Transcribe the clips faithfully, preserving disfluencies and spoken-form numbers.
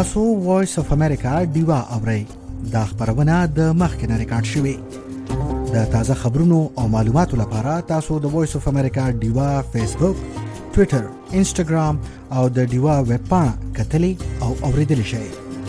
تاسو وایس اف امریکا ډیوا اورئ. دا خبرونه د مخکنه ریکارډ شوې. د تازه خبرونو او معلوماتو لپاره تاسو د وایس اف امریکا ډیوا فیسبوک، ټوئیټر، انسټاګرام او د ډیوا ویب پاڼه کتلې او اوریدلې شئ.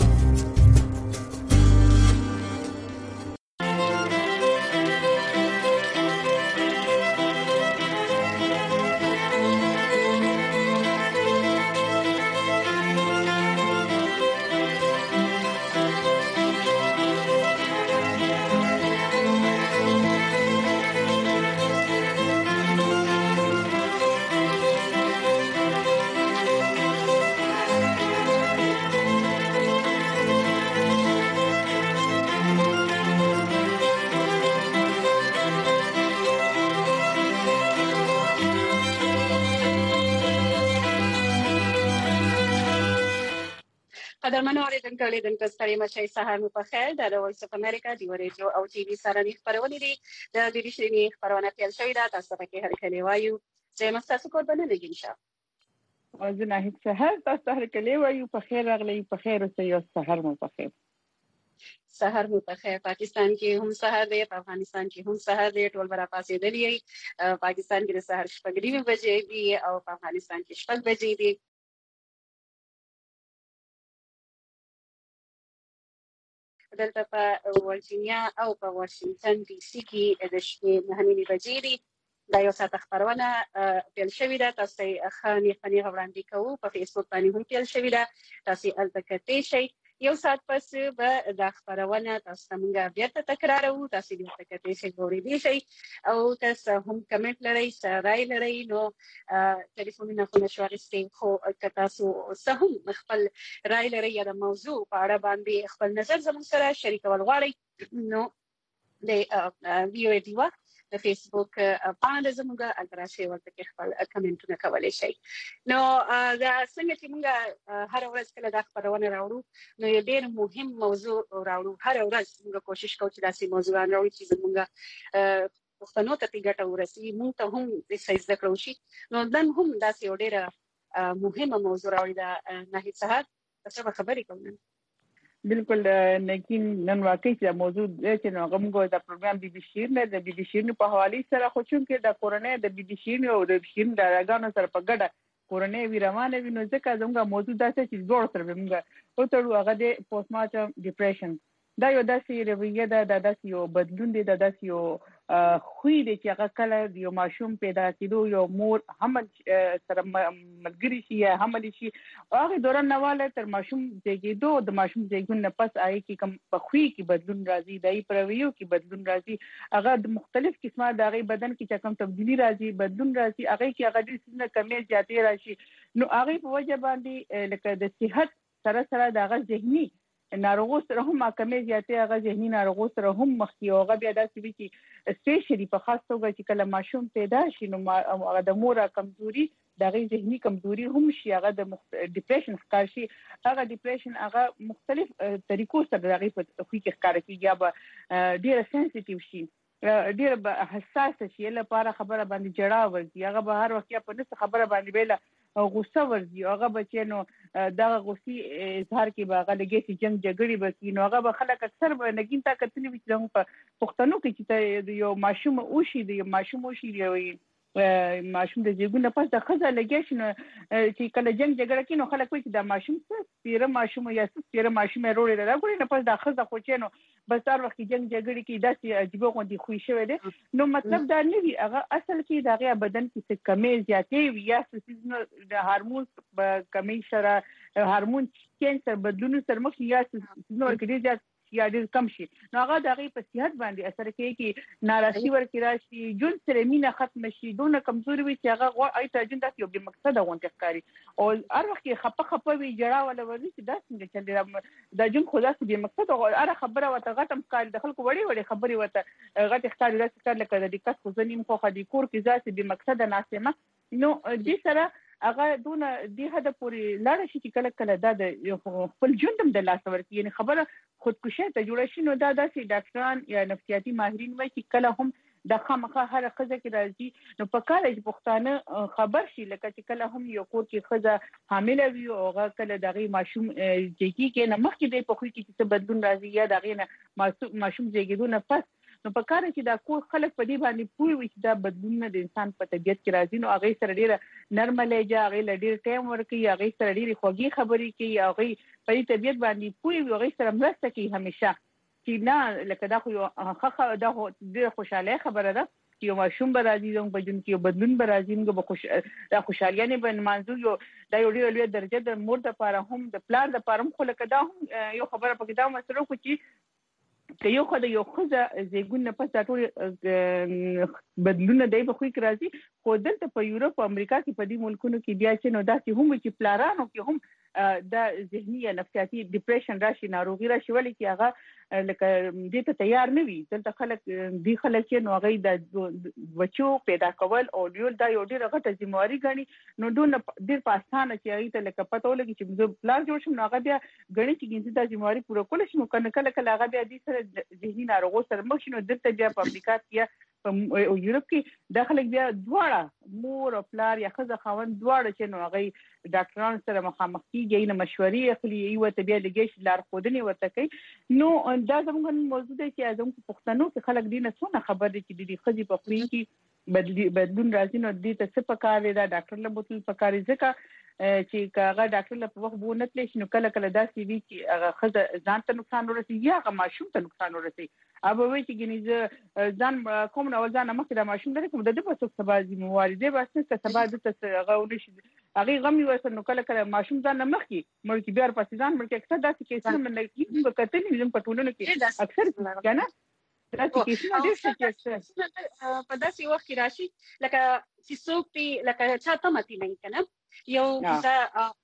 قدرمنو اوریدونکو لیدونکو ستړي مشئ، سهار مو په خیر. د وایس اف امریکا ډیوا ریډیو او ټي وي سره نه خبرونه دي. د دې شری خبرونه پیل شوې ده. تاسو پکې هر کله وایو چې مستاسو قربانه لګین شه. او زه نه سهار تاسو هر کله وایو په خیر راغلی، په خیر اوسئ او سهار مو په خیر. سهار مو په خیر. پاکستان کې هم سهار دی، په افغانستان کې هم سهار دی. ټول برا پاسې دی. پاکستان کې د سهار شپږ نیمې بجې دي او په افغانستان کې شپږ بجې دي. دلته په ورجینیا او په واشنگټن ډي سي کې د شپې نهه نیمې بجې دي. دا یو ساعت خبرونه پیل شوې ده. تاسو یې خاني خاني وړاندې کوو. په فیسبوک باندې هم پیل شوې ده. تاسو یې الته کتئ شئ. یو ساعت پس به دا خبرونه تاسو ته موږ بیرته تکراروو. تاسو یې الته کتئ شئ، ګورئ شئ او تاسو هم کمنټ لرئ، رائے لرئ. نو ټلیفونونه خو نشو اخیستی، خو که تاسو څه هم خپل رائے لرئ یا د موضوع په اړه باندې خپل نظر زموږ سره شریکول غواړئ، نو د ویو ډیوا د فیسبوک پاڼه زموږه التراشي ورته کې خپل کمنټونه کولای شئ. نو دا څنګه چې موږ هر ورځ کله دا خبرونه راوړو، نو یو ډېر مهم موضوع راوړو. هر ورځ موږ کوشش کوو چې داسې موضوعات راوړو چې زموږ پښتنو ته ګټه ورسي، موږ ته هم څه زده کړو شي. نو نن هم داسې یو ډېره مهمه موضوع راوړې ده. نهید سهار تاسو به خبرې کوو. بالکل نګین نن واقعي چې موضوع چې نو غوږ د پروګرام بي بي شیر نه د بي بي شیر په حواله سره خو چې د کورونې د بي بي شیر او د شیر د راګانو سره په ګډه کورونې وی روانه وي. نو ځکه زموږ موضوع داسې چې جوړ سره موږ او تر هغه د پوسټ مارټم ډیپریشن دا یو داسې رویه ده، د داسې یو بدلون دی، د داسې یو خوی دی چې هغه کله یو ماشوم پیدا کېدو یو مور حمل سره ملګری شي یا حمل شي او هغه دوران نواله تر ماشوم زیږیدو د ماشوم زیږون نه پس آی کې کوم په خوی کې بدلون راځي، دای په رویو کې بدلون راځي، هغه د مختلف قسمه د هغه بدن کې چې کوم تبدیلی راځي بدلون راځي، هغه کې هغه د سینه کمې زیاتې راشي. نو هغه په وجه باندې لکه د صحت سره سره د هغه ذهني ناروغو سره هم کمې زیاتې هغه ذهني ناروغو سره هم مخ کې هغه بیا داسې وي چې سپیشلی په خاص توګه چې کله ماشوم پیدا شي نو هغه د مور کمزوري د هغه ذهني کمزوري هم شي، هغه د ډیپریشن ښکار شي. هغه ډیپریشن هغه مختلف طریقو سره د هغې په خوی کې ښکاره کېږي، یا به ډېره سینسیټیو شي، ډېره حساسه شي، لپاره خبره باندې جړا ورځي، هغه به هر وخت یا په نس خبره باندې بیله غوسه ورځي، هغه به چې نو دغه غوسې اظهار کې به هغه لګي چې جنګ جګړې به کړي. نو هغه به خلک اکثر به نګین تا کتلي وي چې زموږ په پښتنو کې چې یو ماشوم وشي د یو ماشوم وشي یو ماشوم د زیږون نه پس د ښځه لګیا شي، نو چې کله جنګ جګړه کوي نو خلک وایي چې دا ماشوم څه سپېره ماشوم یا څه سپېره ماشوم یې روړې ده راګوري، نه پس دا ښځه خو چې نو بس هر وخت جنګ جګړې کې داسې عجیبه غوندې خوی شوی دی. نو مطلب دا نه وي، هغه اصل کې د هغې بدن کې څه کمې زیاتې وي، یا څه د هارمون کمې سره هارمون چینج سره بدلونو سره مخ شي، یا څه ډېر زیات یا ډېر کم شي. نو هغه د هغې په صحت باندې اثر کوي چې ناراسي ورکې راشي، ژوند سره مینه ختمه شي، دونه کمزوري وي چې هغه هغې ته ژوند داسې یو بې مقصده غوندې ښکاري او هر وخت یې خپه خپه وي، ژړا وله ورځي چې دا څنګه چل دی، دا ژوند خو داسې بې مقصده، هره خبره ورته غټه هم ښکاري، د خلکو وړې وړې خبرې ورته غټې ښکاري، داسې ښکاري لکه د دې کس خو زه نیم خوښه دي کور کې داسې بې مقصده ناست یم. نو دې سره هغه دونه دې حده پورې لاړه شي چې کله کله دا د خپل ژوند هم د لاسه ورکړي، یعنې خبره خودکشۍ ته جوړه شي. نو دا داسې ډاکټران یا نفسیاتي ماهرین وایي چې کله هم د خامخا هر خزه کې راځي نو په کال کې پښتانه خبر شي لکه چې کله هم یو کور کې خزه حامل وي او هغه کله دغه ماشوم جګي کې نه مخکې د پخوي کې څه بدلون راځي یا دغه نه ماشوم زیږیدونه پس نو په کار کې دا کور خلک په دې باندې پوي وي چې دا بدلون د انسان په طبيعت کې راځي نو هغه سره ډیره نرملېجه هغه لډیر ټایم ورکي هغه سره ډیره خوږی خبرې کوي هغه په دې طبيعت باندې پوي وي هغه سره مرسته کوي همیشه چې نه لکه دا خو خخ دا د خوشاله خبره ده چې یو ماشوم به راځي زموږ په ژوند کې یو بدلون به راځي موږ به خوش دا خوشحالي نه به منځو یو دا یو ډېر لوی درجه د مور د لپاره هم د پلار د لپاره هم خو لکه دا هم یو خبره پکې دا مسله خو چې که یو خو د یو خزه زیګون نه پس دا ټول بدلونه دی به خو کې راځي خو دلته په یورپ او امریکا کې په دې ملکونو کې بیا چې نو دا چې هم چې پلارانو کې هم دا ذهني یا نفسیاتي ډیپریشن راشي ناروغي راشي ولې چې هغه لکه دې ته تیار نه وي دلته خلک دی خلک چې نو هغه د بچو پیدا کول او ډیر دا یو ډیر غټه ذمہواری غني نو دون ډیر په اسانه چې هغه ته لکه پته ولګي چې موږ پلان جوړ شو نو هغه بیا غني چې ګینځي دا ذمہواری پوره کول شي نو کنه کله کله هغه بیا دې سره ذهني ناروغو سره مخ شي نو دلته بیا په امریکا کې په یورپ کې د خلک بیا دواړه مور او پلار یا خزه خاوند دواړه چې نو هغه ډاکټرانو سره مخامخ کیږي نه مشورې اخلي یو ته بیا لګیش لار خودنی ورته کوي نو دا زموږ موضوع دی چې زموږ پښتنو کې خلک دې نه څونه خبر دي چې د خزي په خوې کې بدلون راځي نو دې ته څه پکار دی دا ډاکټر له بوتل پکار ځکه چې هغه ډاکټر له په وخت بو نه تللی شي نو کله کله داسې وي چې هغه خزه ځان ته نقصان ورسي یا هغه ماشوم ته نقصان ورسي اوبه وي چې ګنې زه ځان کوم نو ځان مخکې د ماشوم لري کوم د دې په څوک سبا ذمہواری دی بس څه سبا د څه هغه ونشي هغه غم یو سر نو کله کله ماشوم ځان مخکې مړ کې بیا پاتې ځان مړ کې اکثر داسې کیسونه من لګي کتلې زم په ټولنه کې اکثر کنه داسې کیسونه ډېر څه چې په داسې وخت کې راشي لکه چې څوک پی لکه چا ته متي نه کنه یو دا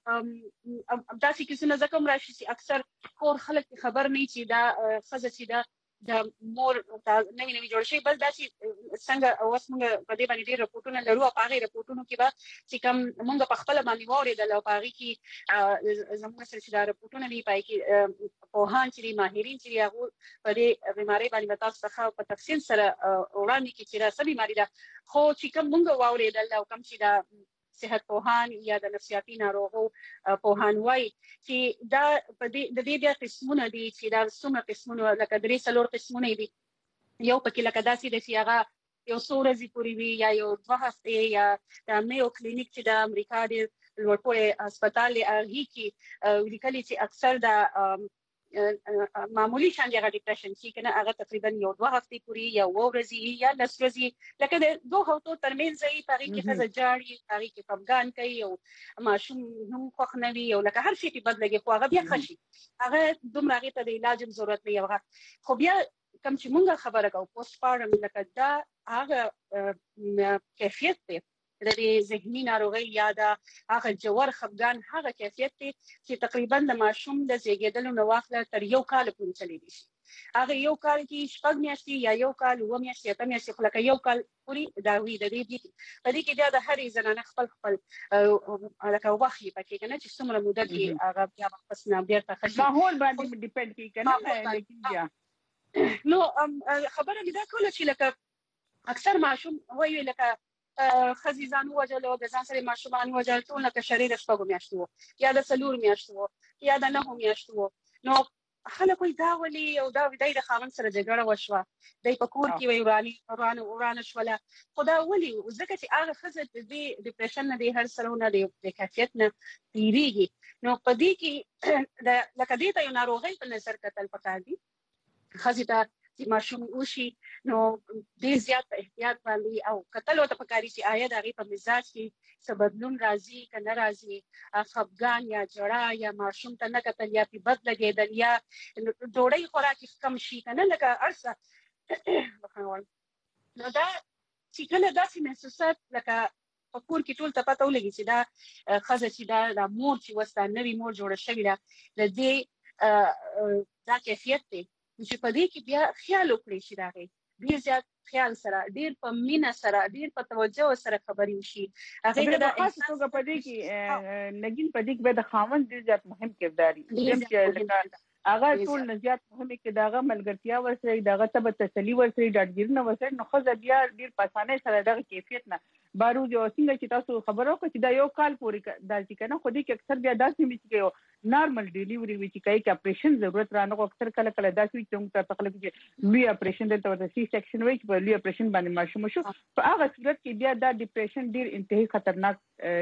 داسې کیسونه ځکه راشي چې اکثر کور خلک خبر نه چې دا خزه چې دا د مور نوی نوی جوړ شي بس داسې څنګه اوس موږ په دې باندې ډېر رپورټونه لرو او هغه رپورټونو کې به چې کوم موږ په خپل باندې واورېدل او هغه کې زموږ سره چې دا رپورټونه دی پای کې پوهان چې ماهرین چې هغه په دې بیماری باندې تاسو څخه په تفصیل سره وړاندې کې چې دا څه بیماری ده خو چې کوم موږ واورېدل او کوم چې دا صحت پوهان یا د نفسیاتي ناروغو پوهان وایي چې دا په دې د دې بیا قسمونه دي چې دا څومره قسمونه لکه درې څلور قسمونه دي یو پکې لکه داسې دی چې هغه یو څو ورځې پورې وي یا یو دوه هفتې یا د میو کلینیک چې د امریکا د لوړپوړي هسپتال هغې کې لیکلي چې اکثر د معمولی شان جګه ډیپریشن چې کنه هغه تقریبا یو دوه هفتې پورې یا و ورځې یا لس ورځې لکه د دوه هفتو ترمنځ یې پاره کې خزه جاړي پاره کې خفګان کوي او ماشوم هم خوښ نه وي او لکه هر شي په بد لګي خو هغه بیا خشي هغه دومره هغه ته د علاج ضرورت نه یو خو بیا کوم چې مونږه خبره کوو پوسټ پارټم لکه دا هغه کیفیت دی د دې ذهني ناروغي یا د هغه جوړ خفګان هغه کیفیت دی چې تقریبا د ماشوم د زیږیدلو نه واخله تر یو کال پورې چلیږي شي هغه یو کال کې شپږ میاشتې یا یو کال اووه میاشتې اته میاشتې خو لکه یو کال پورې دا وي د دې په دې کې بیا د هرې زنانه خپل خپل لکه وخت یې پکې کنه چې څومره موده کې هغه بیا واپس نه بیرته خشي ماحول باندې ډیپند کوي کنه نو خبره دې دا کوله چې لکه اکثر ماشوم وایي لکه خزي ځان وجلو د ځان سره ماشومان وجل ټول لکه شریر شپږو میاشتو یا د څلور میاشتو یا د نهو میاشتو نو خلک وایي دا ولي او دا د خاوند سره جګړه وشوه د په کور کې وایي ورانی ورانه ورانه شوله خو دا ولي ځکه چې هغه خزه د ډیپریشن نه دی هر سره نه دی د کیفیت نه تیریږي نو په دې کې د لکه دې ته یو ناروغي په نظر کتل پکار دي خزي ته چې ماشوم وشي نو ډېر زیات په احتیاط باندې او کتل ورته پکاري چې آیا د هغې په مزاج کې څه بدلون راځي که نه راځي خفګان یا ژړا یا ماشوم ته نه کتل یا پې بد لګېدل یا ډوډۍ خوراک یې کم شي که نه لکه هر څه نو دا چې کله داسې محسوسات لکه په کور کې ټول ته پته ولګي چې دا ښځه چې دا د مور چې اوس دا نوې مور جوړه شوې ده د دې دا کیفیت دی چې په دې کې بیا خیال وکړي چې د هغې ډېر زیات خیال سره ډېر په مینه سره ډېر په توجه سره خبرې وشي هغې ته د خاصه توګه په دې کې نګین په دې کې به د خاوند ډېر زیات مهم کردار وي چې هغه ټول نه زیات مهمه کې داغه ملګرتیا ورسره داغه ته تسلی ورسره ډاډګیرنه ورسره نو خو بیا ډیر په اسانه سره دغه کیفیت نه باروز او څنګه چې تاسو خبرو کوئ چې دا یو کال پورې دا چې کنه خو دې کې اکثر بیا داسې مې چې نارمل ډیلیوري وی چې کوي کې اپریشن ضرورت رانه اکثر کله کله داسې چې موږ ته تکلیف چې لوی اپریشن د تور سی سیکشن وی چې لوی اپریشن باندې ماشوم شو په هغه صورت کې بیا دا ډیپریشن ډیر انتهایی خطرناک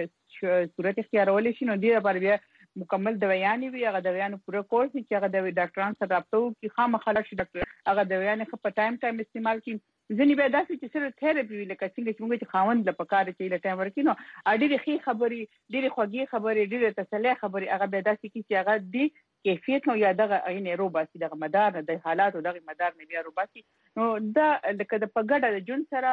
صورت اختیارول شي نو دې لپاره بیا مکمل دوايانې وي هغه دوايانو پوره کورس چې هغه د ډاکټرانو سره رابطه وکړي خامخا شي ډاکټر هغه دوايانې خو په ټایم ټایم استعمال کړي ځینې بیا داسې چې سره تھراپي وي لکه څنګه چې موږ چې خاوند د پکاره چې له ټایم ورکړي نو ډېرې ښې خبرې ډېرې خوږې خبرې ډېرې تسلي خبرې هغه بیا داسې کړي چې هغه دې کیفیت نو یا دغه عینې روباسي دغه مدار د حالاتو دغه مدار نه بیا روباسي نو دا لکه د پګړه د جون سره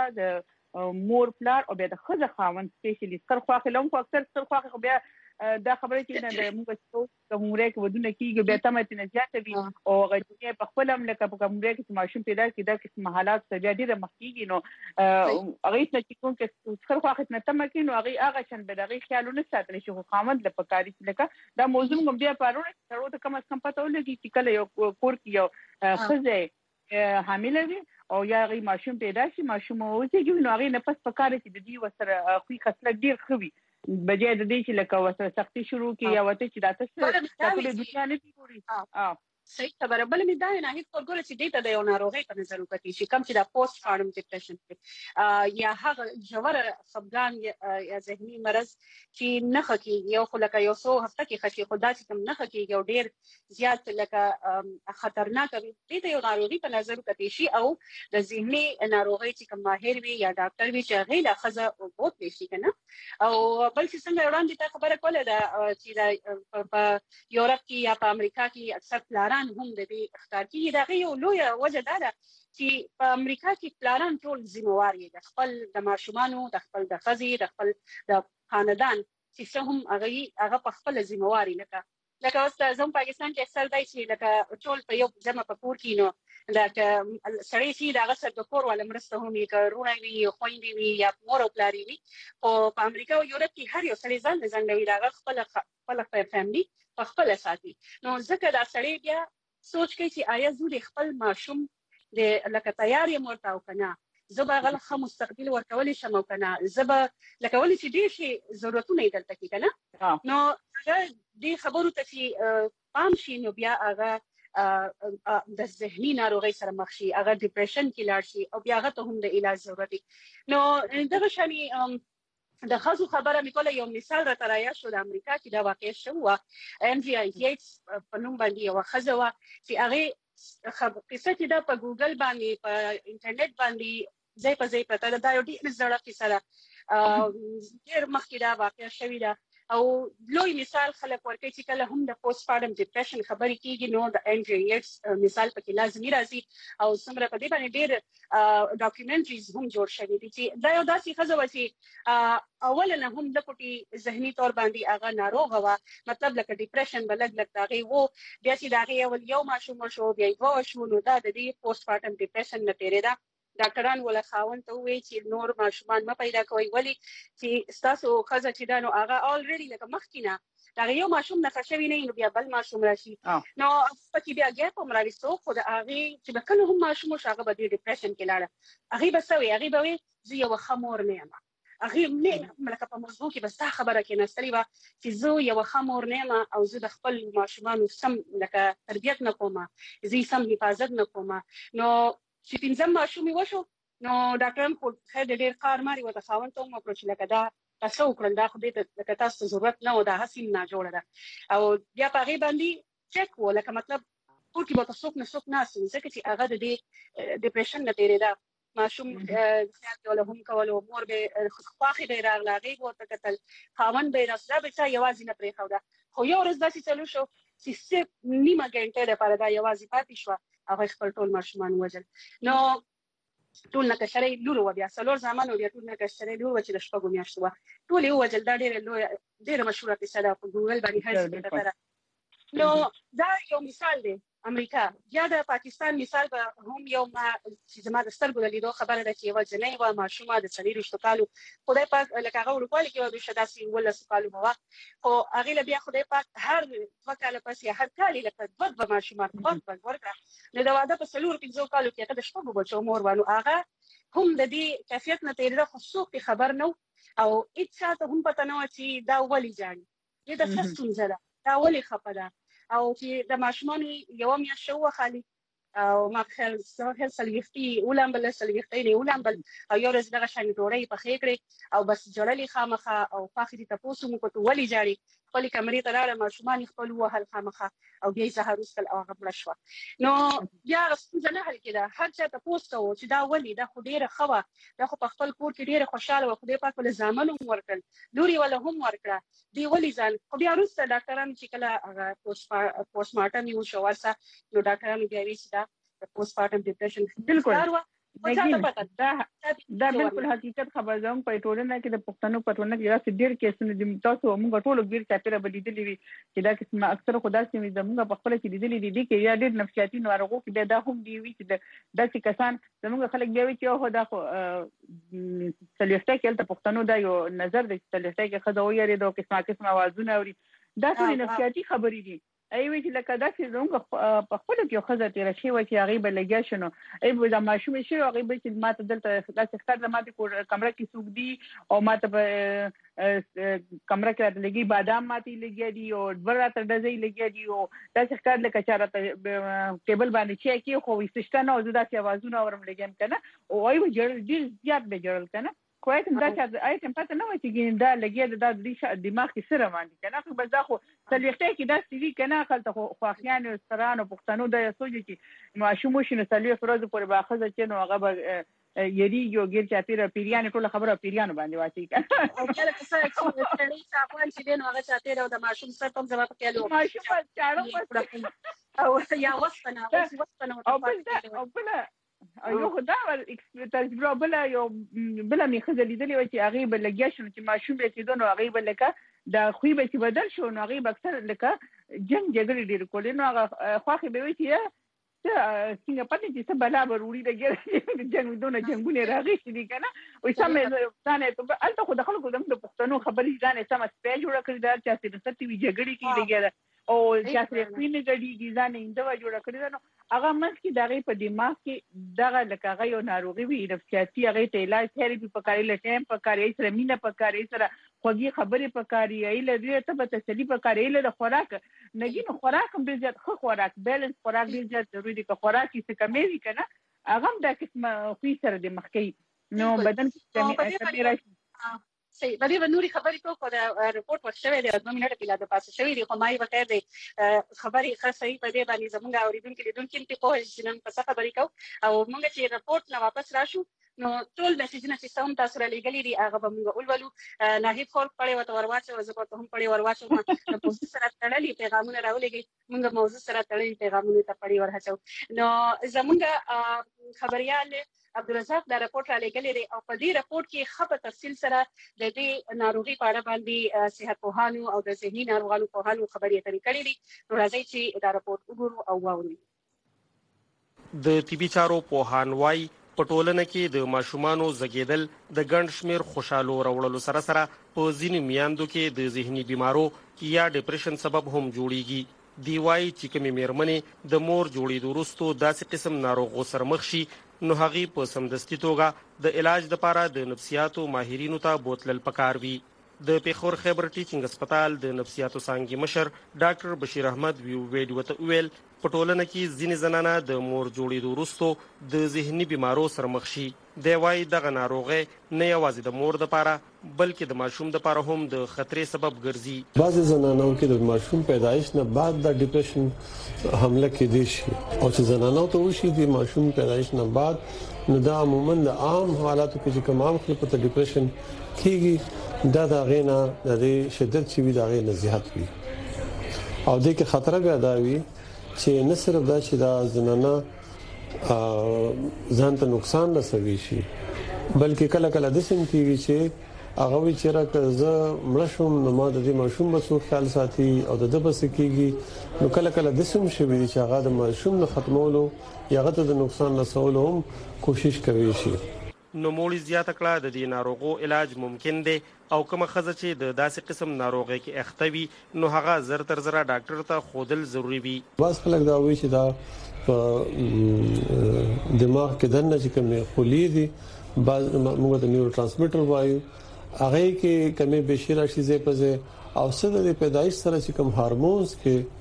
د مور پلار او بیا د خزه خاوند سپیشلی سر خواخې لوم خو اکثر سر خواخې بیا دا خبره چې نه د موږ څو کومره کې ودونه کیږي به تمه چې نه زیاته وي او غوډه په خپل هم لکه په کومره کې ماشوم پیدا کړي دا کې حالات سره ډیره مخکېږي نو هغه چې کوم کې څخه واخت نه تمه کې نو هغه هغه شن به دغه خیالونه ساتل شي خو خامد د پکاري لکه دا موضوع کوم بیا پارونه تر ته کم از کم پته ولګي چې کله یو کور کې یو خزه حامله وي او یا غي ماشوم پیدا شي ماشوم اوسېږي نو هغه نه پس پکاره چې د دې وسره خو خصلت ډیر خوي بجې د دې چې لکه وسره سختي شروع کی یا وته چې دا تاسو ټول دنیا نه پیوري اه صحیح خبره بل می دا نه هیڅ ورګول چې دې ته د یو ناروغي په نظر وکړي چې کم چې دا پوسټ پارټم ډیپریشن یا هغه جوړ خفګان یا ذهني مرض چې نه خکېږي یو خو لکه یو څو هفته کې خکې خدا چې کم نه خکېږي او ډیر زیات لکه خطرناک وي دې ته یو ناروغي په نظر وکړي شي او د ذهني ناروغي چې کم ماهر وي یا ډاکټر وي چې غیله خزه او بوت نشي کنه او بل چې څنګه وړاندې تا خبره کوله دا چې دا په یورپ کې یا په امریکا کې اکثر پلاران هم د دې اختیار کې دا یو لوی وجه ده چې په امریکا کې پلاران ټول ذمہوار دي د خپل د ماشومانو د خپل د خزي د خپل د خاندان چې هم هغه هغه په خپل ذمہوار لکه لکه اوس زموږ پاکستان کې اکثر دای چې لکه ټول په یو جمع په کور کې نو لکه سړی چې دا غسر د کور ولا مرسته هم یې کارونه وي خويندې وي یا مور او پلار وي او په امریکا او یورپ کې هر یو سړی ځان ځان دی دا خپل خپل فیملی په خپل ساتي نو ځکه دا سړی بیا سوچ کوي چې آیا زه د خپل ماشوم د لکه تیار یم ورته او کنه زه به غل خه مستقبل ورکول شم او کنه زه به لکه ولې چې ډیر شي ضرورتونه یې دلته کې کنه نو هغه دې خبرو ته چې پام شي نو بیا هغه د ذهني ناروغي سره مخ شي هغه ډیپریشن کې لاړ شي او بیا هغه ته هم د علاج ضرورت نو دغه شانی د خاصو خبره مې کوله یو مثال را ترایا شو د امریکا کې دا واقع شو ام جی آی ایټس په نوم باندې یو خزه وا چې هغه قصه چې دا په ګوګل باندې په انټرنیټ باندې ځای په ځای پته دا یو ډېر زړه کیسه ده ډېر مخکې دا واقع شوې ده او لوی مثال خلک ورکوي چې کله هم د پوسټ پارټم ډیپریشن خبرې کیږي نو د ام جی آی ایټس مثال پکې لازمي راځي او څومره په دې باندې ډېر ډاکومنټریز هم جوړ شوي دي چې دا یو داسې ښځه وه چې اوله نه هم د پټي ذهني طور باندې هغه ناروغه وه مطلب لکه ډیپریشن به لږ لږ د هغې و بیا چې د هغې اول یو ماشوم شو بیا یې دوه شو نو دا د دې پوسټ پارټم ډیپریشن نه تېرېده ډاکټران ولا خاوند ته وایي چې نور ماشومان ما پیدا کوي ولی چې ستاسو ښځه چې دا نو هغه الریډي لکه مخکې نه دا یو ماشوم نه شوی نه نو بیا بل ماشوم راشي نو پکې بیا ګیپ هم راوستو خو د هغې چې به کله هم ماشوم شو هغه به د ډیپریشن کې لاړه هغې به څه وایي هغې به وایي زه یوه ښه مور نه یم هغې نه لکه په موضوع کې به ستا خبره کېناستلې وه چې زه یوه ښه مور نه یم او زه د خپل ماشومانو سم لکه تربیت نه کوم زه یې سم حفاظت نه کوم نو چې پنځم ماشوم یې وشو نو ډاکټران خو خیر د ډېر کار ماري ورته خاوند ته هم وکړو چې لکه دا تاسو وکړل دا خو دې ته لکه تاسو ته ضرورت نه و دا هسې ناجوړه ده او بیا په هغې باندې چک و لکه مطلب کور کې به ورته څوک نه څوک ناست وي ځکه چې هغه د دې ډیپریشن نه تېرېده ماشوم خیال به وله هم کول مور به خواښې به یې راغله هغې به ورته کتل خاوند به یې ناست دا به چا یوازې نه پرېښوده خو یو ورځ داسې چلو شو چې صرف نیمه ګنټه دپاره دا یوازې پاتې شوه هغوی خپل ټول ماشومان ووژل نو ټول نه کشرې لور وه بیا څلور زامن وه بیا ټول نه کشرې لور وه چې د شپږو میاشتو وه ټول یې ووژل دا ډېره لویه ډېره مشهوره کیسه ده په ګوګل باندې هر څه پرته ده نو دا یو مثال دی امریکا یا د پاکستان مثال به هم یو ما چې زما د سترګو د لیدو خبره ده چې یو جنۍ و ماشومه د څلورو کالو خدای پاک لکه هغه ورکوال کې د شداسي ولس کالو مو خو هغه له بیا خدای پاک هر وکاله پس هر کال لکه دوه به ماشومان په ورکړه نو دا واده په څلور پنځو کالو کې هغه د شپږو بچو مور وانه هغه هم د دې کیفیت نه تیرې خو څوک خبر نو او اڅه ته هم پته نه و چې دا ولي ځان دې د سستون زده دا ولي خپه او چې د ماشومان یو میا شو خالي او ما خل سره سلويختي ولم بل سلويختي نه ولم بل او یو ورځ دغه شان ډوړې په خېکړې او بس جړلې خامخه او فاخري تاسو مو کوته ولي جاري خپل کمرې ته راړه ماشومان خپل وهل خامخه او بیا زهر وسل او غبل شو نو بیا څنګه نه حل کړه هر چا تاسو کو چې دا ولي دا خو ډیره خو دا خو په خپل کور کې ډیره خوشاله و خدای پاک ول زامن ورکل لوري ولا هم ورکړه دی ولي ځان خو بیا وروسته ډاکټرانو چې کله پوسټ مارټم یو شو ورسه نو ډاکټرانو بیا وی چې دا پوسټ مارټم ډیپریشن بالکل دا دا بالکل حقیقت خبر زم په ټولنه کې د پښتنو په ټولنه کې راځي ډیر کیسونه د تاسو موږ ټول ګیر چاپیره بدیدلې وي چې دا قسمه اکثر خدا سي زموږ په خپل کې لیدلې دي کې یا ډیر نفسیاتي ناروغو کې دا هم دی وي چې د داسې کسان زموږ خلک بیا وي چې هو دا خو سلیفته کې د پښتنو دا یو نظر د سلیفته کې خدای ویری دا قسمه قسمه आवाजونه اوري دا ټول نفسیاتي خبرې دي ایوي چې لکه دا چې زموږ په خپل کې خزه تیر شي و چې هغه به لګیا شنو ایوي دا ماشوم شي هغه به چې ماته دلته داسې ښکار د ماته کمره کې سوق دي او ماته په کمره کې لګي بادام ماته لګي دي او ورته دځي لګي دي او داسې ښکار لکه چارته ټیبل باندې چې کې خو وسشته نه او داسې आवाजونه اورم لګیم کنه او ایوي جړل دي زیات به جړل کنه کویت دا چې آیټم پته نه و چې دا لګي دا د دماغ کې سره باندې کنه خو بس دا خو سلیخته کې دا سوي کنه خلته خو خواخیان سرانو پښتنو د سوجي چې ماشوم شنو سلیخ ورځ پورې باخذ چې نو هغه به یری یو ګیر چاپیره پیریان ټول خبره پیریان باندې واچي کنه او کله څه څه تړي صاحبان چې نو هغه چاپیره د ماشوم سره تم ځواب کېلو ماشوم چاړو او یا وسپنه وسپنه او بل یو خدا تجربه بل یو بل می خزه لیدلې و چې هغه بل لګیا شنو چې ماشوم به چې دونو هغه بل لکه د خوې به چې بدل شو نو هغه اکثر لکه جنگ جګړې ډیر کولې نو هغه خواخې به وي چې څنګه پاتې چې څه بلا وروړي د جنگ دونه جنگونه راغی چې کنه او سمې ځانې ته الته خو د خلکو د پښتنو خبرې ځانې سم سپېج جوړ کړی دا چې څه ستې وی جګړې کې لګیا او چې څه کوینه غړي ځانې انده جوړ کړی نو هغه مس کې دغه په دماغ کې دغه لکه هغه یو ناروغي وي نفسیاتي هغه ته علاج تھیراپي پکاري لټیم پکاري سره مینه پکاري سره خوږی خبرې پکاري ایله دې ته په تسلی پکاري ایله د خوراک نګین خوراک هم ډیر زیات خو خوراک بیلنس خوراک ډیر زیات ضروری دی که خوراک یې څه کمې وي کنه هغه هم د قسمه خو سره د مخکې نو بدن کې کمی راشي صحیح باندې ونوري خبرې کوو دا رپورت ورشوي د دوه منټه کې لا د پاسه شوی دی خو مای وکړ دی خبرې خاصه صحیح په دې باندې زمونږ اوریدونکو لیدونکو کې په هیڅ نن په څه خبرې کوو او موږ چې رپورت نه واپس راشو نو ټول میسجونه چې سم تاسو را لګلې دي هغه به موږ ولولو ناهید خور پړې وته ورواچو زه په هم پړې ورواچو نو موږ سره تړلې پیغامونه راولېږي موږ موضوع سره تړلې پیغامونه ته پړې ورهچو نو زمونږ خبريال عبدالرزاق دا رپورت را لګلې دی او په دې رپورت کې خپه تفصیل سره د دې ناروغي په اړه باندې صحت پوهانو او د ذهني ناروغانو پوهانو خبرې اترې کړې دي نو راځي چې دا رپورت وګورو او واورو د طبي چارو پوهان وايي په ټولنه کې د ماشومانو زګیدل د ګڼ شمیر خوشالو راوړلو سره سره په ځینې میاندو کې د ذهني بیمارو یا ډیپریشن سبب هم جوړیږي دی وايي چې کومې میرمنې د مور جوړېدو وروسته داسې قسم ناروغو سره مخ شي نو هغه په سمدستي توګه د علاج لپاره د نفسیاتو ماهرینو ته بوتلل پکار وي د پیښور خیبر ټیچینګ هسپتال د نفسیاتو څانګې مشر ډاکټر بشیر احمد ویو ویډیو ته ویل په ټولنه کې ځینې زنانه د مور جوړېدو وروسته د ذهني بیمارو سره مخ شي دی وايي دغه ناروغي نه یوازې د مور لپاره بلکې د ماشوم لپاره هم د خطرې سبب ګرځي بعضې زنانو کې د ماشوم پیدایش نه بعد د ډیپریشن حمله کېدی شي او چې زنانو ته وشي د ماشوم پیدایش نه بعد نو دا عموما د عام حالاتو کې کوم عام خلکو ته ډیپریشن کېږي دا د غینا د شدت چې وی د غینا زیات وي او د کې خطر بیا دا وي چې نه صرف دا چې دا زنانه ځان ته نقصان رسوي شي بلکې کله کله د سم کېږي چې هغه وی چې راکه زه مړ شوم نو ما د دې ماشوم په څو خیال ساتي او د د بس کېږي نو کله کله د سم شوی چې هغه د ماشوم نه ختمولو یا غته د نقصان رسولو هم کوشش کوي شي. نو موړي زیاته کړه د دې ناروغو علاج ممکن دی او کومه خزه چې د داسې قسم ناروغي کې اختوي نو هغه زر تر زر ډاکټر ته خودل ضروری وي. بس خلک دا وایي چې دا دماغ کې دنه چې کومه خولي دي بعض موږ د نیورو ترانسمیټر وایو هغه کې کمې بشیره شي زې پځه او سره د پیدایش سره چې کوم هورمونز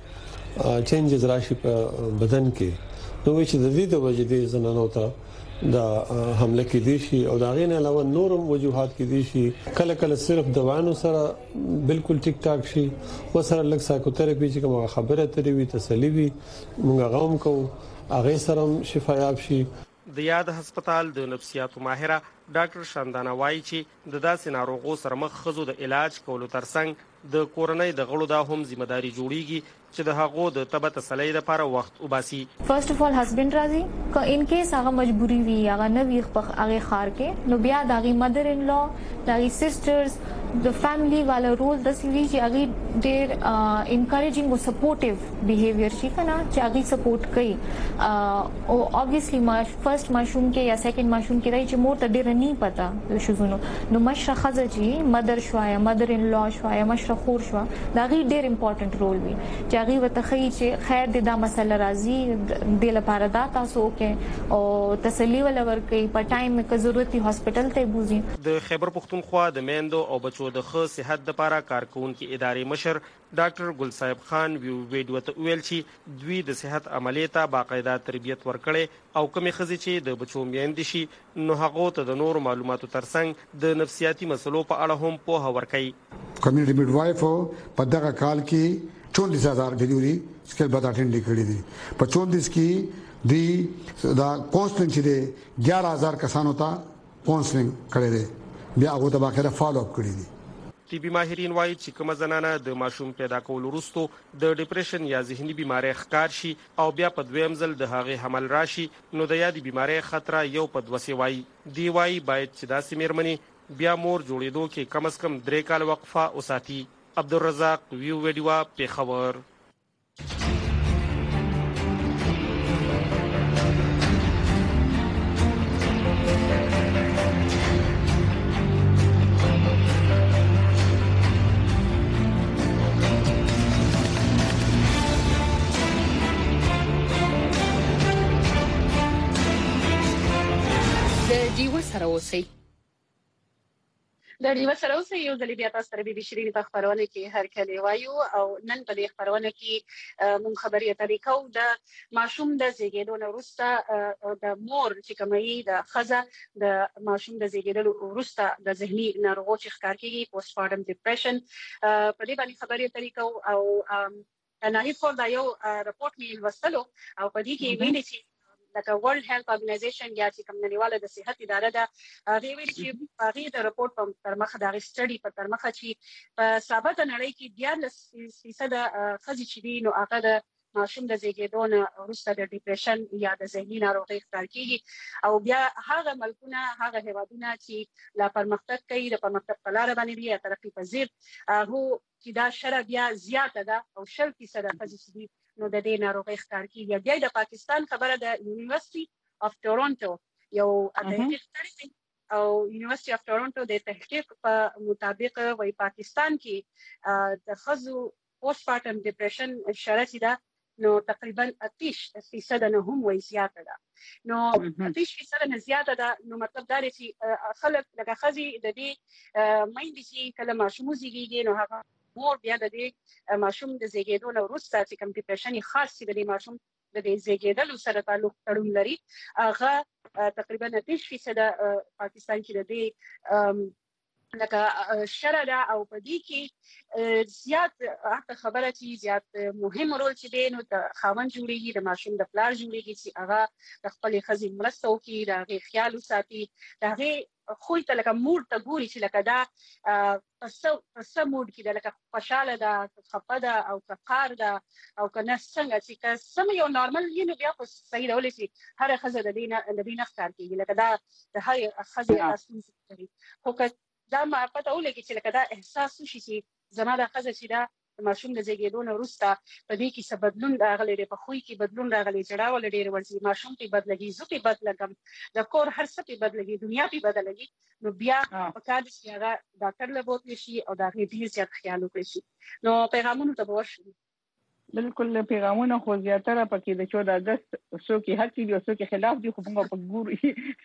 کې چینجز راشي په بدن کې نو چې د دې د وجې د زنانو ته دا حمله کې دي شي او دا غین علاوه نورم وجوهات کې دي شي کله کله صرف دواانو سره بالکل ټیک ټاک شي و سره لږ سایکوتراپي چې کومه خبره ترې وي تسلی وي موږ غوم کو هغه سره شفایاب شي. د یاد هسپتال د نفسیاتو ماهره ډاکټر شاندانا وایي چې د داسې ناروغو سره مخ خزو د علاج کولو ترڅنګ د کورنۍ د غړو د هم ذمہ داری جوړیږي چې د هغو د تبه تسلی لپاره وخت وباسي. فرست اف اول هسبند راځي که ان کیس هغه مجبوری وي هغه نه وي هغه خار کې نو بیا دغه مدر ان لا دغه سیسټرز د فیملی والا رول د سوي چې هغه ډېر انکریجینګ او سپورټیو بیهیویر شي کنه چې هغه سپورټ کوي او obviously ما فرست ماشوم کې یا سیکنډ ماشوم کې راځي چې مور ته ډېر نه پتا د شوزونو نو مشره خزه چې مدر شو یا مدر ان لا شو یا مشره خور شو دا غي ډېر امپورټنت رول وي چې هغه وته خي چې خیر د دا مسله راځي د لپاره دا تاسو کې او تسلی ولور کوي په ټایم کې ضرورت وي هسپټل ته بوزي. د خیبر پختونخوا د میندو او بچو د ښه صحت لپاره کارکونکو ادارې مشر ډاکټر ګل صاحب خان ویډیو ته ویل چې دوی د صحت عملیه ته باقاعده تربیت ورکړي او کومې خزې چې د بچو میندې شي نو هغه ته د نور معلوماتو ترڅنګ د نفسیاتي مسلو په اړه هم پوهه ورکړي. کمیونټي میډ وایف په دغه کال کې چونتیس هزار ډیلیوري سکیل بعد اټینډ کړي دي په چونتیس کې دی دا کونسلینګ چې دی ګیارہ هزار کسانو ته کونسلینګ کړي دي بیا هغه ته باقاعده فالو اپ کړي دي. طبي ماهرین وایي چې کومه زنانه د ماشوم پیدا کولو وروسته د ډیپریشن یا ذهني بیماری ښکار شي او بیا په دویم ځل د هغې حمل راشي نو د یادې بیماری خطر یو په دوه سی وایي دی وایي باید چې داسې میرمنې بیا مور جوړېدو کې کم از کم درې کال وقفه وساتي. عبدالرزاق ویو ویډیو پیښور. د ډیوه سره اوسئ د ډیوه سره اوسئ یو ځل بیا تاسو سره بي بي شيرين په خبرونه کې هر کله وایو او نن په دې خبرونه کې مونږ خبرې اترې کوو د ماشوم د زیږیدو وروسته د مور چې کومي د خزه د ماشوم د زیږیدلو وروسته د ذهني ناروغیو چې ښکار کیږي پوسټ پارټم ډیپریشن په دې باندې خبرې اترې کوو او نه هیڅ دا یو راپورټ مې لوستلو او په دې کې ویلي چې لکه ورلد هیلث اورګنایزیشن یا چې کوم نړیواله د صحت اداره ده هغه ویلي چې هغه د راپورټ په ترمخه د سټډي په ترمخه چې په ثابته نړۍ کې دیارلس فیصد خزي چې دي نو هغه د ماشوم د زیږیدو نه وروسته د ډیپریشن یا د ذهني ناروغۍ ښکار کیږي او بیا هغه ملکونه هغه هیوادونه چې لا پرمختګ کوي د پرمختګ په لار باندې دي یا ترقی پذیر هغه چې دا شرح بیا زیاته ده او شل فیصد خزي دي نو د دې ناروغۍ ښکار کیږي. بیا د پاکستان خبره د یونیورسيټي اف ټورنټو یو تحقیق کړی او یونیورسيټي اف ټورنټو د تحقیق په مطابق وای پاکستان کې د خزو پوسټ پارټم ډیپریشن شرط ده نو تقریبا اتیش فیصد نه هم وای زیاته ده نو اتیش فیصد نه زیاته ده نو مطلب دا دی چې خلک لکه خزي د دې مېندې چې کله ماشوم زیږیږي نو هغه مور بیا د دې ماشوم د زیږیدو نه وروسته چې کوم ډیپریشن خاص د دې ماشوم د دې زیږیدلو سره تعلق تړون لري هغه تقریبا اتیش فیصد پاکستان کې د دې لکه شرع ده او په دې کې زیات هغه خبره چې زیات مهم رول چې دی نو د خاوند جوړیږي د ماشوم د پلار جوړیږي چې هغه د خپل خزي مرسته وکړي د هغې خیال وساتي د هغې خو ته لکه موډ ته ګوري چې لکه دا پسو پسو موډ کې د لکه خوشاله ده خپه ده او قهر ده او کنه څنګه چې که سم یو نارمل یې نو بیا خو صحیح ډول شي هر خزه د دینه د دینه ښکار کیږي لکه دا د هر خزه اساس کوي خو که دا ما پته ولګي چې لکه دا احساس وشي چې زما د ښځه چې دا د ماشوم د زیږېدو نه وروسته په دې کې څه بدلون راغلی دی، په خوی کې بدلون راغلی، ژړا ول ډېر ورځي، ماشوم پې بد لګي، زه پې بد لګم، د کور هر څه پې بد لګي، دنیا پې بده لګي، نو بیا پکار ده چې هغه ډاکټر له بوتلی شي او د هغې ډېر زیات خیال وکړی شي. نو پیغامونو ته به ورشو. بالکل پیغامونه خو زیاتره پکې د چودہ اگست څوک حق دي او څوک خلاف دي، خو موږ په ګورو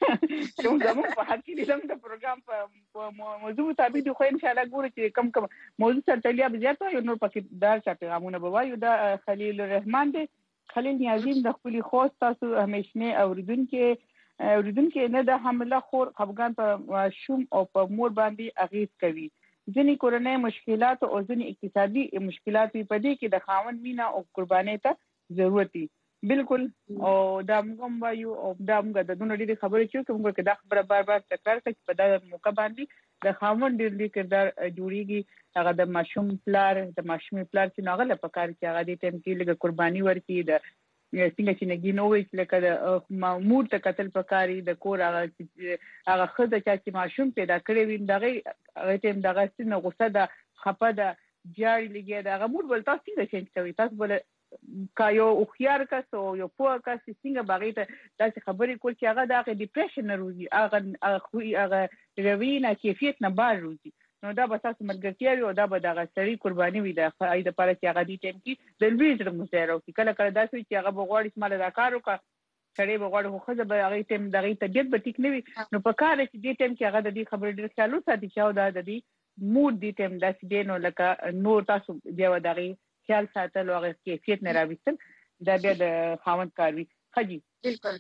چې زموږ په حق دي زموږ د پروګرام په موضوع مطابق خو ان شاء الله ګورو چې کم کم موضوع سره تړلې زیات وي، نو پکې دا چې پیغامونه به وایو. دا خلیل الرحمن دی، خلیل نیازیم د خپل خوست تاسو همیشنه اوریدونکو اوریدونکو نه د حمله خور خفګان په شوم او په مور باندې اغیز کوي. ځینې کورنۍ مشکلات او ځینې اقتصادي مشکلات په دې کې د خاوند مینا او قربانۍ ته ضرورت دي. بالکل او دا موږ وایو او دا موږ د دونو ډېرې خبرې چې کوم کې دا خبره بار بار تکرار کوي په دا موقع باندې د خاوند ډېر ډېر کردار جوړیږي. هغه د ماشوم پلار د ماشوم پلار چې ناغله په کار کې هغه د ټیم کې لږه قرباني ورکړي، د څنګه چې نګي نو وي لکه د مامور ته قتل پکاري، د کور هغه هغه خزه چې ماشوم پیدا کړی وي دغه هغه ټیم دغه سینه غوسه ده، خپه ده، جاري لګي ده، هغه مور بل تاسو څنګه چینج کوي؟ تاسو بل کا یو خيار کس او یو پوه کس څنګه باغې ته داسې خبرې کول چې هغه د ډیپریشن روزي، هغه خو هغه روینه کیفیت نه بار روزي، نو دا به تاسو ملګرتیا وي او دا به دغه سړي قرباني وي د خای د پاره چې هغه دې ټیم کې د لویزر مزایره او کله کله داسې چې هغه بغواړي چې مال دا کار وکړي، سړی بغواړي خو خزه به هغه ټیم دغه طبيعت به ټیک نه وي، نو په کار چې دې ټیم کې هغه د دې خبرې ډېر خیال وساتي چې او دا د دې مود دې ټیم داسې دی، نو لکه نور تاسو بیا دغه خیال ساتل او هغه کیفیت نه راوستل دا بیا د خاوند کار وي. خجی بالکل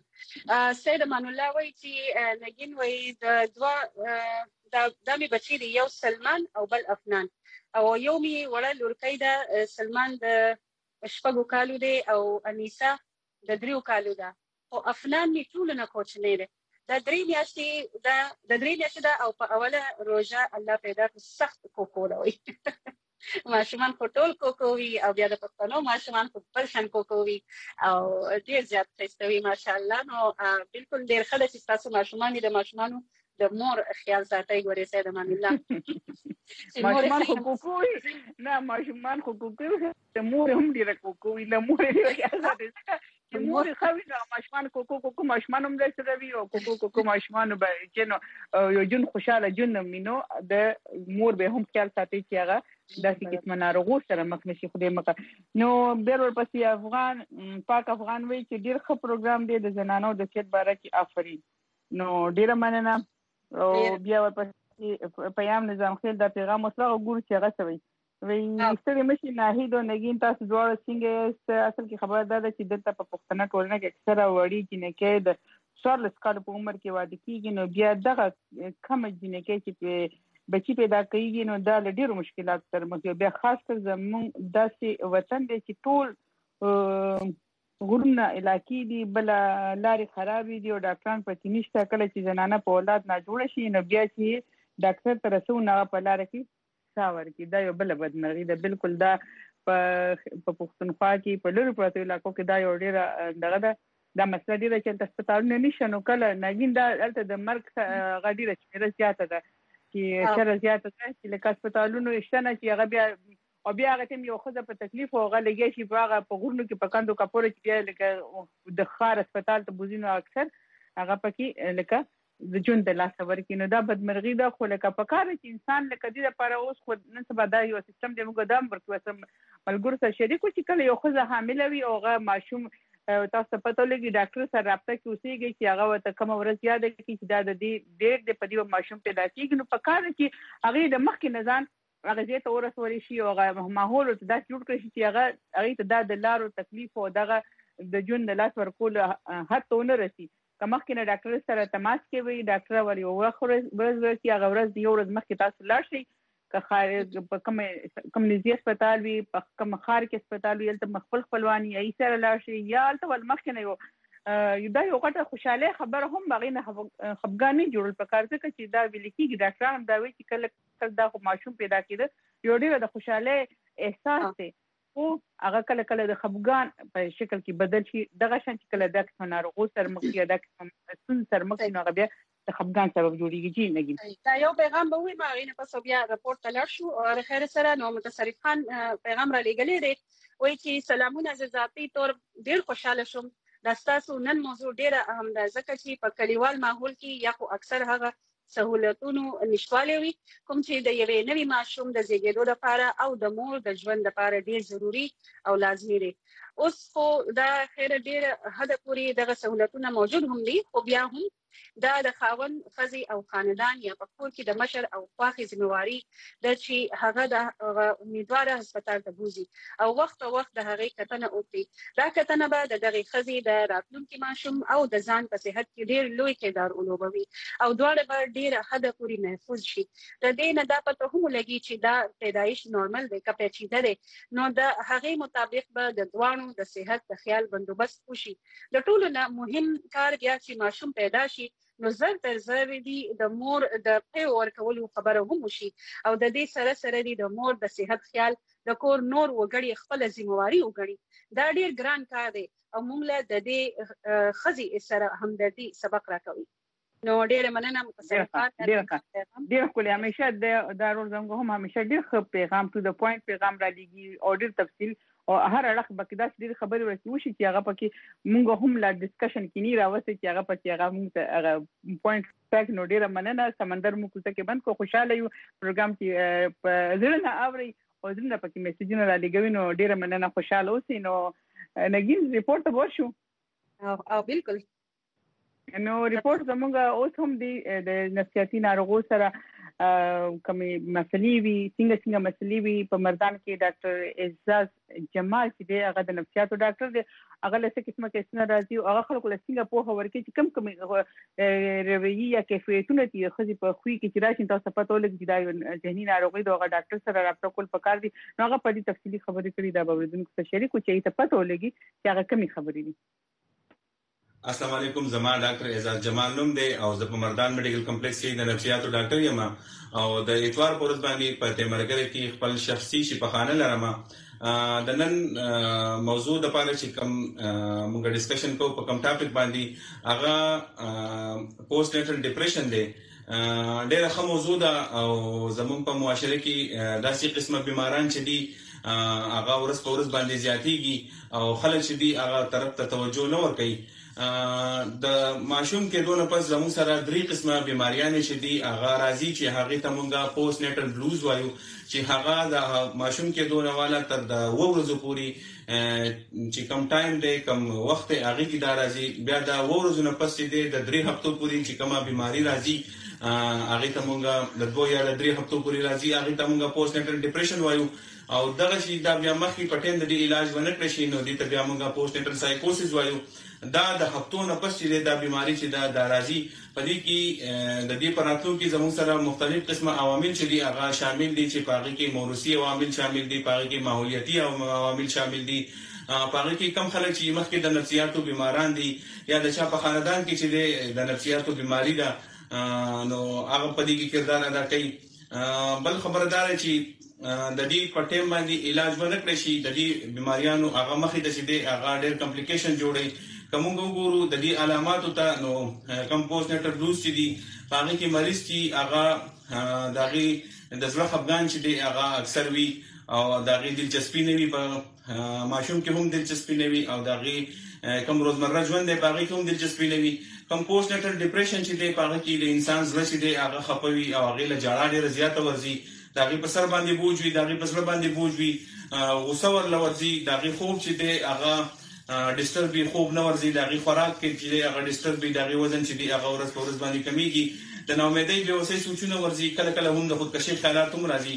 سید امان الله وایي چې نګین وایي د دوا دا د می بچی دی، یو سلمان او بل افنان، او یو می وړه لورکۍ ده، سلمان د شپږو کالو دی او انیسا د دریو کالو ده، او افنان می ټول نه کوچنی دی، دا درې میاشتې دا د درې میاشتې ده او په اوله روژه الله پیدا کړ سخت کوکوله وي ماشومان خو ټول کوکوي او بیا د پښتنو ماشومان خو بل شان کوکوي او ډېر زیات ښایسته وي ماشاءالله. نو بالکل ډېر ښه ده چې ستاسو ماشومان د ماشومانو د مور خیال ساتي. ګورې سید امان الله ماشومان خو کوکوي نه، ماشومان خو کوکوي، د مور هم ډېره کوکوي، د مور ډېر خیال ساتي چې مور خوي نو ماشومان کوکو کوکو ماشومان هم د سره وي او کوکو کوکو ماشومان به چې نو یو جن خوشاله جن مينو د مور به هم خیال ساتي چې هغه داسې قسمه ناروغو سره مخ نشي خدای مکه. نو بیر ورپسې افغان پاک افغان وی چې ډېر ښه پروګرام دی د زنانو د صحت باره کې آفرین، نو ډېره مننه. او بیا ورپسې پیام نظام خیل دا پیغام وسره ګورو چې هغه څه وي وی ستړي مشي ناهید او نګین تاسو دواړه څنګه اصل کې خبر ده چې دلته په پښتنه ټولنه کې اکثره وړي جنکې د څوارلس کال په عمر کې واده کیږي، نو بیا دغه کم جنکې چې بچی پیدا کوي نو دا له ډیرو مشکلات سره مخ دي، بیا خاص کر زموږ داسې وطن دی چې ټول غرونه علاقې دي، بل لارې خرابې دي او ډاکټران پکې نشته. کله چې زنانه په اولاد نه جوړ شي نو بیا چې ډاکټر ته رسو نه په لار کې ساور کې دا یو بل بدمرغي ده. بالکل دا په پښتونخوا کې په لوري پروتو علاقو کې دا یو ډیره دغه ده، دا مسله ډیره چې د هسپتالونو نشته، نو کله نګین دا الته د مرګ غډیره چې زیاته ده چې شر زیاته ده چې لکه هسپتالونو شته نه چې هغه بیا او بیا هغه تم یو خزه په تکلیف او هغه لګي شي په هغه په غورنو کې په کندو کپور چې بیا لکه د خار هسپتال ته بوزینو اکثر هغه پکې لکه د جون د لاس ورکې، نو دا بدمرغي ده. خو لکه په کار چې انسان لکه دې لپاره اوس خو نن سبا دا یو سیستم دی موږ دام ورکو سم ملګرو سره شریکو چې کله یو خزه حامله وي او هغه ماشوم تاسو پته لګي ډاکټر سره رابطه کې اوسېږي چې هغه ته کوم ورځ یاد کړي چې دا د دې ډېر د پدیو ماشوم پیدا کیږي، نو په کار کې هغه د مخکې نزان هغه دې ته ورسول شي او هغه ماحول ته داس جوړ کړي چې هغه هغه ته د لارو تکلیف او دغه د جون د لاس ورکول هڅه ونه رسي. کمخ کې نه ډاکټر سره تماس کې وي، ډاکټر ولې ورخره ورځ ورځ کې هغه ورځ یو ورځ مخکې تاسو لاړ شئ که خارج په کوم کوم نږدې هسپتال وي په کوم خار کې هسپتال وي هلته خپل خپلواني ای سره لاړ شئ یا هلته ول مخکې نه یو دا یو غټه خوشاله خبره هم هغې نه خفګان نه جوړل پکار ځکه چې دا ویل کېږي ډاکټران هم دا وایي چې کله کله دا خو ماشوم پیدا کېده یو ډېره د خوشحالۍ احساس دی، خو هغه کله کله د خفګان په شکل کې بدل شي. دغه شان چې کله دا قسمه ناروغو سره مخ یا دا قسمه ستونزې سره مخ شي نو هغه بیا د خپګان سبب جوړیږي. جی نګین دا یو پیغام به وي ما غینه پس بیا رپورت تلل شو او خیر سره نو متصرف خان پیغام را لګلې دی وایي چې سلامونه ز ذاتی تور ډیر خوشاله شوم دا تاسو نن موضوع ډیره اهم ده ځکه چې په کلیوال ماحول کې یا خو اکثر هغه سہولتونو نشواله وي کوم چې د یوې نوې ماشوم د زیږیدو لپاره او د مور د ژوند لپاره ډیر ضروری او لازمي دي. اوس خو دا خیر ډیر حد پورې دغه سہولتونه موجود هم دي خو بیا هم دا د خاوند خزي او خاندان یا په کور کې د مشر او خواخي ذمہواری د چې هغه د امیدواره هسپتال ته بوزي او وخت او وخت د هغه کتنه وکړي. دا کتنه به د دغه خزي د راتلونکي ماشوم او د ځان په صحت کې ډیر لوی کردار ولوبوي او دواړه به ډیر حد پورې محفوظ شي. د دې نه دا پته هم لګي چې دا پیدایش نورمال دی که پیچیده دی نو د هغه مطابق به د دوانو د صحت د خیال بندوبست وشي. د ټولو نه مهم کار بیا چې ماشوم پیدا شي نو زر تر زر دی د مور د په ورکولو خبره هم وشي او د دې سره سره دی د مور د صحت خیال د کور نور وګړي خپل ذمہواری وګړي. دا ډیر ګران کار دی او موږ له د دې خزي سره همدردي سبق راکوي. نو ډیر مننه متصرفات ډیر کولې همیشه د دارول زموږ هم همیشه ډیر ښه پیغام ټو د پوینټ پیغام را لګي او ډیر تفصیل او هر اړخ بکې دا ډیر خبرې ورسې وشي چې هغه پکې مونږ هم لا ډسکشن کې نه راوځي چې هغه پکې هغه مونږ هغه پوینټ پک نو ډیر مننه. سمندر مو کوڅه کې بند کو خوشاله یو پروګرام کې په زړه نه اوري او زړه پکې میسجونه را لګوي نو ډیر مننه خوشاله اوسئ. نو نګین ریپورت ورشو او او بالکل نو ریپورت زموږ اوس هم دی د نفسیاتي ناروغو سره کومې مسلې وي څنګه څنګه مسلې وي په مردان کې ډاکټر اعزاز جمال چې دی هغه د نفسیاتو ډاکټر دی هغه له څه قسمه کیسونه راځي او هغه خلکو له څنګه پوهه ورکړي چې کم کم رویې یا کیفیتونه دي ښځې په خوی کې چې راشي تاسو پته ولګي چې دا یو ذهني ناروغي ده هغه ډاکټر سره رابطه کول پکار دي. نو هغه په دې تفصیلي خبرې کړي دا به اوریدونکو سره شریکو چې ته پته ولګي چې هغه کمی خبرې دي. السلام علیکم زما ډاکټر اعزاز جمال نوم دی او زه په مردان میډیکل کمپلیکس کې د نفسیاتو ډاکټر یم او د اتوار په ورځ باندې په تمرګره کې خپل شخصي شفاخانه لرم. د نن موضوع د پاره چې کوم موږ ډسکشن کوو په کوم ټاپک باندې هغه پوسټ نیټل ډیپریشن دی. ډېر ښه موضوع ده او زموږ په معاشره کې داسې قسمه بیماران چې دي هغه ورځ په ورځ باندې زیاتېږي او خلک چې دي هغه طرف ته توجه نه ورکوي. د ماشوم کې دونه پس زموږ سره درې قسمه بیماریانې چې دي هغه راځي چې هغه ته مونږه پوسټ نیټل بلوز وایو چې هغه د ماشوم کې دونه والا تر د ورځو پوري چې کم ټایم دی کم وخت هغه کې دا راځي بیا د ورځو نه پس دی د درې هفتو پوري چې کومه بیماری راځي هغه ته مونږه د دوه یا درې هفتو پوري راځي هغه ته مونږه پوسټ نیټل ډیپریشن وایو او دغه شی دا بیا مخکې پټین د علاج ونه کړی شي نو دې ته بیا مونږه پوسټ نیټل سایکوسس وایو. دا د هفتو نه پس چې دا بیماری چې دا د راځي په دې کې د دې پراتلو کې زموږ سره مختلف قسمه عوامل چې دي هغه شامل دي چې پاغي کې موروثي عوامل شامل دي پاغي کې ماحولیتي عوامل شامل دي پاغي کې کم خلک چې مخکې د نفسیاتو بیماران دي یا د چا په خاندان کې چې د نفسیاتو بیماری ده نو هغه په دې کې کردار ادا کوي. بل خبردار چې د دې په ټیم باندې علاج ونه کړی شي د دې بیماریانو هغه مخې ته چې دي هغه ډېر کمپلیکیشن جوړي. کوم وګورو د دې علاماتو ته نو کم پوسټ نیټل بلوز چې دي هغه کې مریض چې هغه دغه د زړه خپګان چې دي هغه اکثر وي او دغه دلچسپي نه وي په ماشوم کې هم دلچسپي نه وي او دغه کم روزمره ژوند دی هغه کې هم دلچسپي نه وي. کم پوسټ نیټل ډیپریشن چې دی هغه کې د انسان زړه چې دی هغه خپوي او هغه له جړا ډیره زیاته ورځي دغه په سر باندې بوج وي دغه په سر باندې بوج وي غوسه ورل ورځي دغه خوب چې دی هغه ډیسټرب وي خوب نه ورځي دغه خوراک کې چې هغه ډیسټرب وي دغه وزن چې دی هغه ورځ په ورځ باندې کمیږي د ناامیدۍ به اوسې سوچونه ورځي کله کله هم د خودکشي خیالات هم راځي.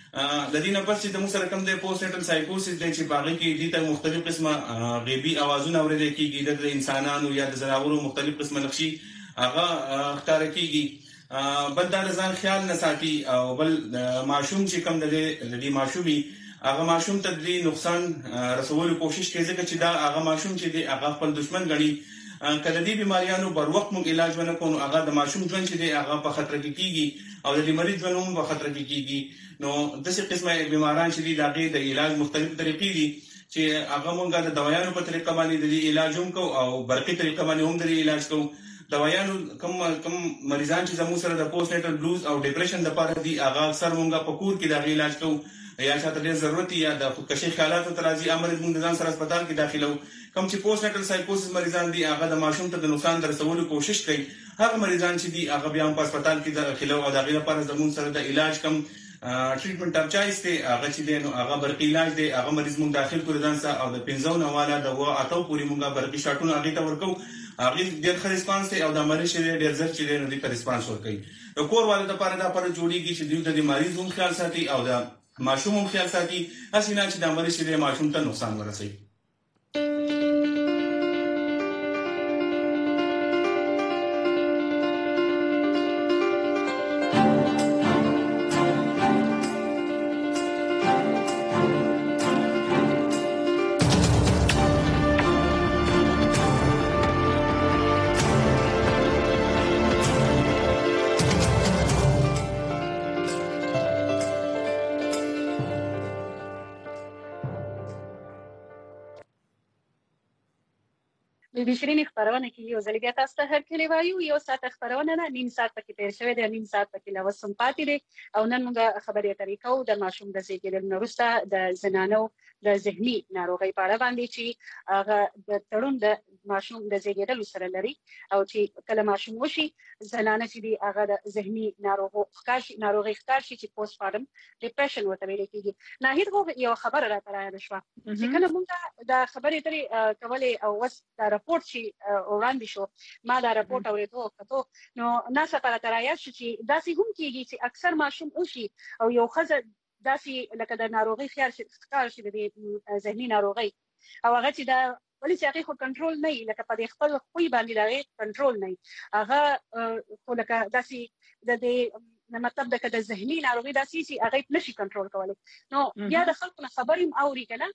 د دې نه پس چې د موږ سره کوم د پوسټ نیټل سایکوسس دی چې باغې کې دي ته مختلف قسمه غیبي اوازونه اورېدل کېږي د انسانانو یا د زناورو مختلف قسمه نقشي هغه ښکار کېږي. بل دا ځان خیال نه ساتي او بل ماشوم چې کوم د دې ماشومي هغه ماشوم ته د نقصان رسولو کوشش کوي ځکه چې دا هغه ماشوم چې دی هغه خپل دشمن ګڼي. کله دې بیماریانو بر وخت موږ علاج ونه کوو هغه د ماشوم ژوند چې دی هغه په خطر کې کیږي او د مریض ژوند هم په خطر کې کیږي. نو دغه قسمه بیماران چې دي دغه د علاج مختلف طریقې دي چې هغه موږ د دوايانو په طریقه باندې د علاج هم کوو او برقي طریقه باندې هم د علاج کوو. دوايانو کم کم مریضان چې زموږ سره د پوسټ نیټل بلوز او ډیپریشن د پاره دي هغه اکثر مونږه په کور کې د علاج کوو یا شاته ډېر ضرورت یا د خودکشي خیالاتو ترازی امر موږ د ځان سره هسپتال کې داخلو کوم چې پوسټ نیټل سایکوسس مریضان دي هغه د ماشوم ته د نقصان درسولو کوشش کوي هغه مریضان چې دي هغه بیا په هسپتال کې داخلو او د غیر لپاره زموږ سره د علاج کم ټریټمنټ اپ چایس ته هغه چې دینو هغه برقی علاج دی هغه مریض مونږ داخل کړو ځان سره او د پنځو نواله د وا اتو پوری مونږه برقی شاټونه هغه ته ورکو هغه ډېر ښه ریسپانس دی او د مریض چې ډېر زر چې دینو د ریسپانس ورکوي د کور والو لپاره دا پر جوړیږي چې د مریض هم خیال ساتي او د ماشوم هم خیال ساتي اسینه چې د مریض چې ماشوم ته نقصان ورسوي د بشرینې خبرونه کې یو ځل بیا تاسو ته هرکلی وایو یو ساعت خبرونه نه نیم ساعت پکې تیر شوی دی نیم ساعت پکې لا وسم پاتې دی او نن موږ خبرې اترې کوو د ماشوم د زیږیدل نه وروسته د زنانو د ذهني ناروغۍ په اړه باندې چې هغه د تړون د ماشوم د زیږیدل سره لري او چې کله ماشوم وشي زنانه چې دی هغه د ذهني ناروغو ښکار شي ناروغۍ ښکار شي چې پوسټ پارټم ډیپریشن ورته ویل کېږي ناهید خو یو خبره راته راغله شوه چې کله موږ د خبرې اترې کولې او وس د راپورټ چې وړاندې شو ما دا راپورټ اورېدو کتو نو ناسا پر ترایه چې داسې هم کېږي چې اکثر ماشوم وشي او یو ښځه داسې لکه د ناروغۍ خیال شي ښکار شي د ذهني ناروغۍ او هغه چې دا ولې چې هغه خو کنټرول نه وي لکه په خپل خوی باندې دا کنټرول نه وي هغه خو لکه داسې د دې مطلب د د ذهني ناروغي داسې چې هغه نشي کنټرول کولی نو بیا د خلکو نه خبرې هم اوري کنه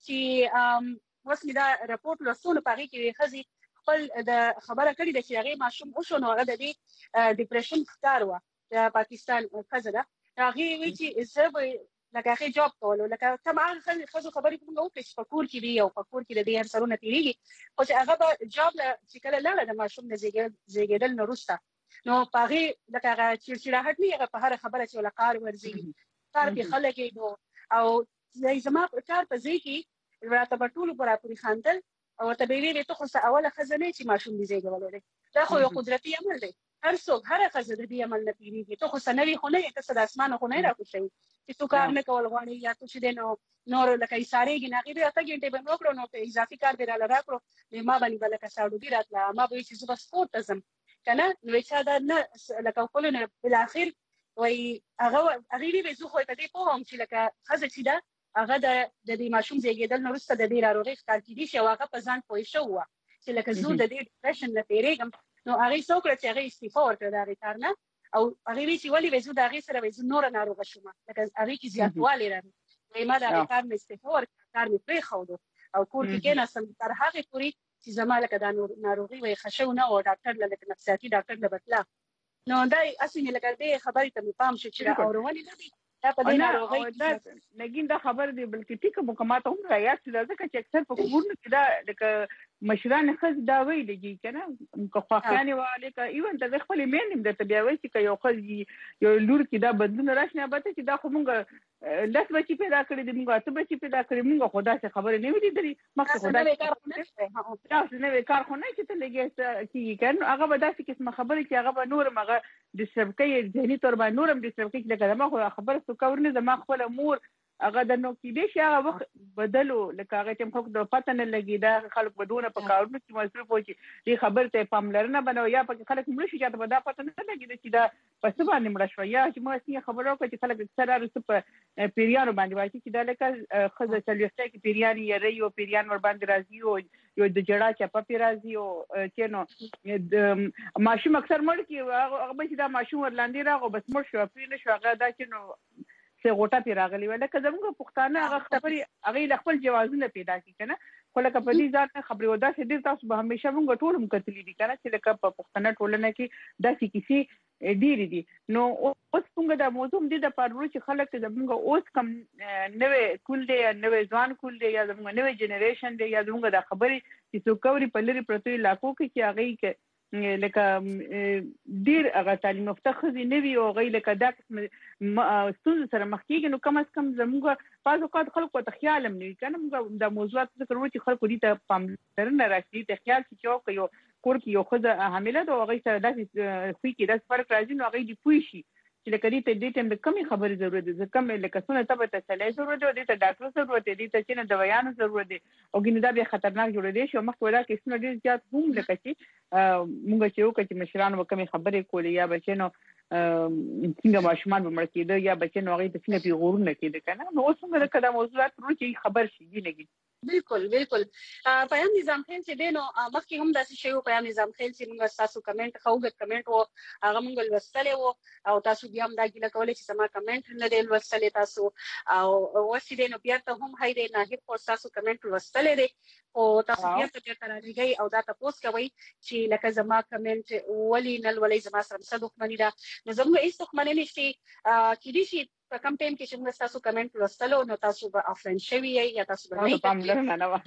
چې وس می دا راپورټ لوستلو پاره کې خزي خپل د خبره کړې د چې هغه ماشوم وشو نو هغه د دې ډیپریشن ښکار و د پاکستان خزه ده هغه وی چې زه لکه هغه جاب کولو لکه کوم هغه خزو خبرې کوم نو چې په کور کې دی او په کور کې د دې هر سرونه تیریږي او چې هغه به جاب چې کله لاله د ماشوم د زیږیدل نه وروسته نو پاره لکه هغه چې چې راحت نه هغه په هر خبره چې ولقار ورزي کار کې خلک نو او زما کار په ځای کې راته په ټولو پر اپوري خاندل او ته به ویلې ته خو څه اوله خزانه چې ماشوم دې زیږولې دا خو یو قدرتي عمل دی هر څوک هر خزانه دې عمل نه پیریږي ته خو سنوي خو نه ته څه د اسمانه خو نه راکوشي چې تو کار نه کول غواړي یا تو چې دې نو نور لکه ایسارېږي نه غوډه اته غنټه به نو کړو نو په اضافي کار دې را راکړو ما باندې بل کا ساډو دې راتله ما به چې زه بس سپورت زم کنه نو چې دا نه لکه خپل نه بل اخر وای هغه هغه دې زه خو ته دې په هم چې لکه خزه چې دا هغه د د ماشوم زیږیدل نو وروسته د دې ناروغۍ ښکار کېدی شي او هغه په ځان پوه شو چې لکه زه د دې ډیپریشن نه تیریږم نو هغه څوک چې هغه استعفا ورکړه د هغه کار نه او هغه وی چې ولې وځو د هغه سره وځو نور ناروغه شوم لکه هغه کې زیاتوالی راغی ما د هغه کار مې استعفا ورکړه کار مې پرې خو او کور کې کېناستم تر هغه پورې چې زما لکه د ناروغي وي خښو نه او ډاکټر لکه نفسیاتي ډاکټر لبتلا نو دا اسینه لکه دې خبرې ته مې پام شو چې اورونی نه دي دا په دې ناروغي دا نګین دا خبر دی بلکې ټیک مکمات هم رایا چې دا ځکه چې اکثر په کورونو کې دا لکه مشران خز دا ویلږي کنه کو خواخانه والے کا ایون ته خپل مینم د تبیاوي چې یو خز یو لور کې دا بدلون راشنه به چې دا خو مونږ لاس بچی پیدا کړی دی مونږ ته بچی پیدا کړی مونږ خدا څخه خبر نه ویلې دري مخکې خدا کار خو نه تاسو نه کار خو نه چې ته لګي چې کنه هغه به داسې قسم خبره چې هغه به نور مغه د سبکې ذهني تور باندې نورم د سبکې لکه ما خو خبره څو کور نه زما خپل مور هغه د نو کې دې شي هغه وخت بدلو لکه هغه چې خلک د پته نه لګي دا خلک بدونه په کارونو کې مصروف وي چې خبر ته پاملرنه بنو یا په خلک مړ شي چې دا پته نه لګي چې دا پس باندې مړ شو یا چې موږ څنګه خبرو کوي چې خلک اکثر رسو په پیریانو باندې وایي چې دا لکه خزه چلوسته کې پیریانی یا ریو پیریان ور باندې راځي او یو د جړه چا په پیرازي او چې نو ماشوم اکثر مړ کې هغه به چې دا ماشوم ورلاندې راغو بس مړ شو په نه شو هغه دا چې نو څه غوټه پی راغلی ولا که زموږ پښتانه هغه خبري هغه خپل جوازونه پیدا کی کنه خو لکه په دې ځات خبري ودا چې دې تاسو به همیشه موږ ټول مکتلی دي کنه چې لکه په پښتنه ټولنه کې داسې کیسې ډېری دي نو اوس څنګه دا موضوع دې د پرورو چې خلک زموږ اوس کم نوې کول دي نوې ځوان کول دي یا زموږ نوې جنریشن دي یا زموږ د خبري چې څوک کوري په لري پرتوي لاکو کې چې هغه کې لکه ډیر هغه تعلیم یافته ښځې نه وي او هغوی لکه دا قسم ستونزو سره مخ کېږي، نو کم از کم زموږ بعض اوقات خلکو ته خیال هم نه وي که نه موږ دا موضوعات ذکر وکړو چې خلکو دې ته پاملرنه راشي، دې ته خیال شي چې که یو کور کې یو ښځه حامله ده او هغوی سره داسې خوی کې داسې فرق راځي، نو هغوی دې پوه شي چې لکه دې ته دې ټایم د کمې خبرې ضرورت دی، زه کم لکه څونه ته به تسلی ضرورت دی، دې ته ډاکټر ضرورت دی، دې ته چې نه دوایانو ضرورت دی، او ګینې دا بیا خطرناک جوړېدی شي. او مخکې دا کیسونه ډېر زیات هم لکه چې مونږ چې وکړو چې مشرانو به کمې خبرې کولې یا به چې نو څنګه ماشومان به مړه کېده یا به چې نو هغوی ته څنګه پیغورونه کېده که نه، نو اوس موږ لکه دا موضوعات ورو چې خبر شي ګینې بالکل بالکل. پیام نظام خیل چې دی نو مخکې هم داسې شی و، پیام نظام خیل چې موږ ستاسو کمنټ ښه اوږد کمنټ و هغه موږ لوستلی و او تاسو بیا هم دا ګیله کولی چې زما کمنټ نه دی لوستلی تاسو، او اوس چې دی نو بیرته هم هی دی ناهید خو ستاسو کمنټ لوستلی دی، خو تاسو بیرته بیرته رالیږئ او دا تپوس کوئ چې لکه زما کمنټ ولې نه لولئ، زما سره څه دښمني ده. نو زموږ هېڅ دښمني نشته، کیدای شي په کوم ټایم کې چې موږ ستاسو کمنټ لوستلو نو تاسو به آفلاین شوي یئ یا تاسو به نه پاملرنه نه وه.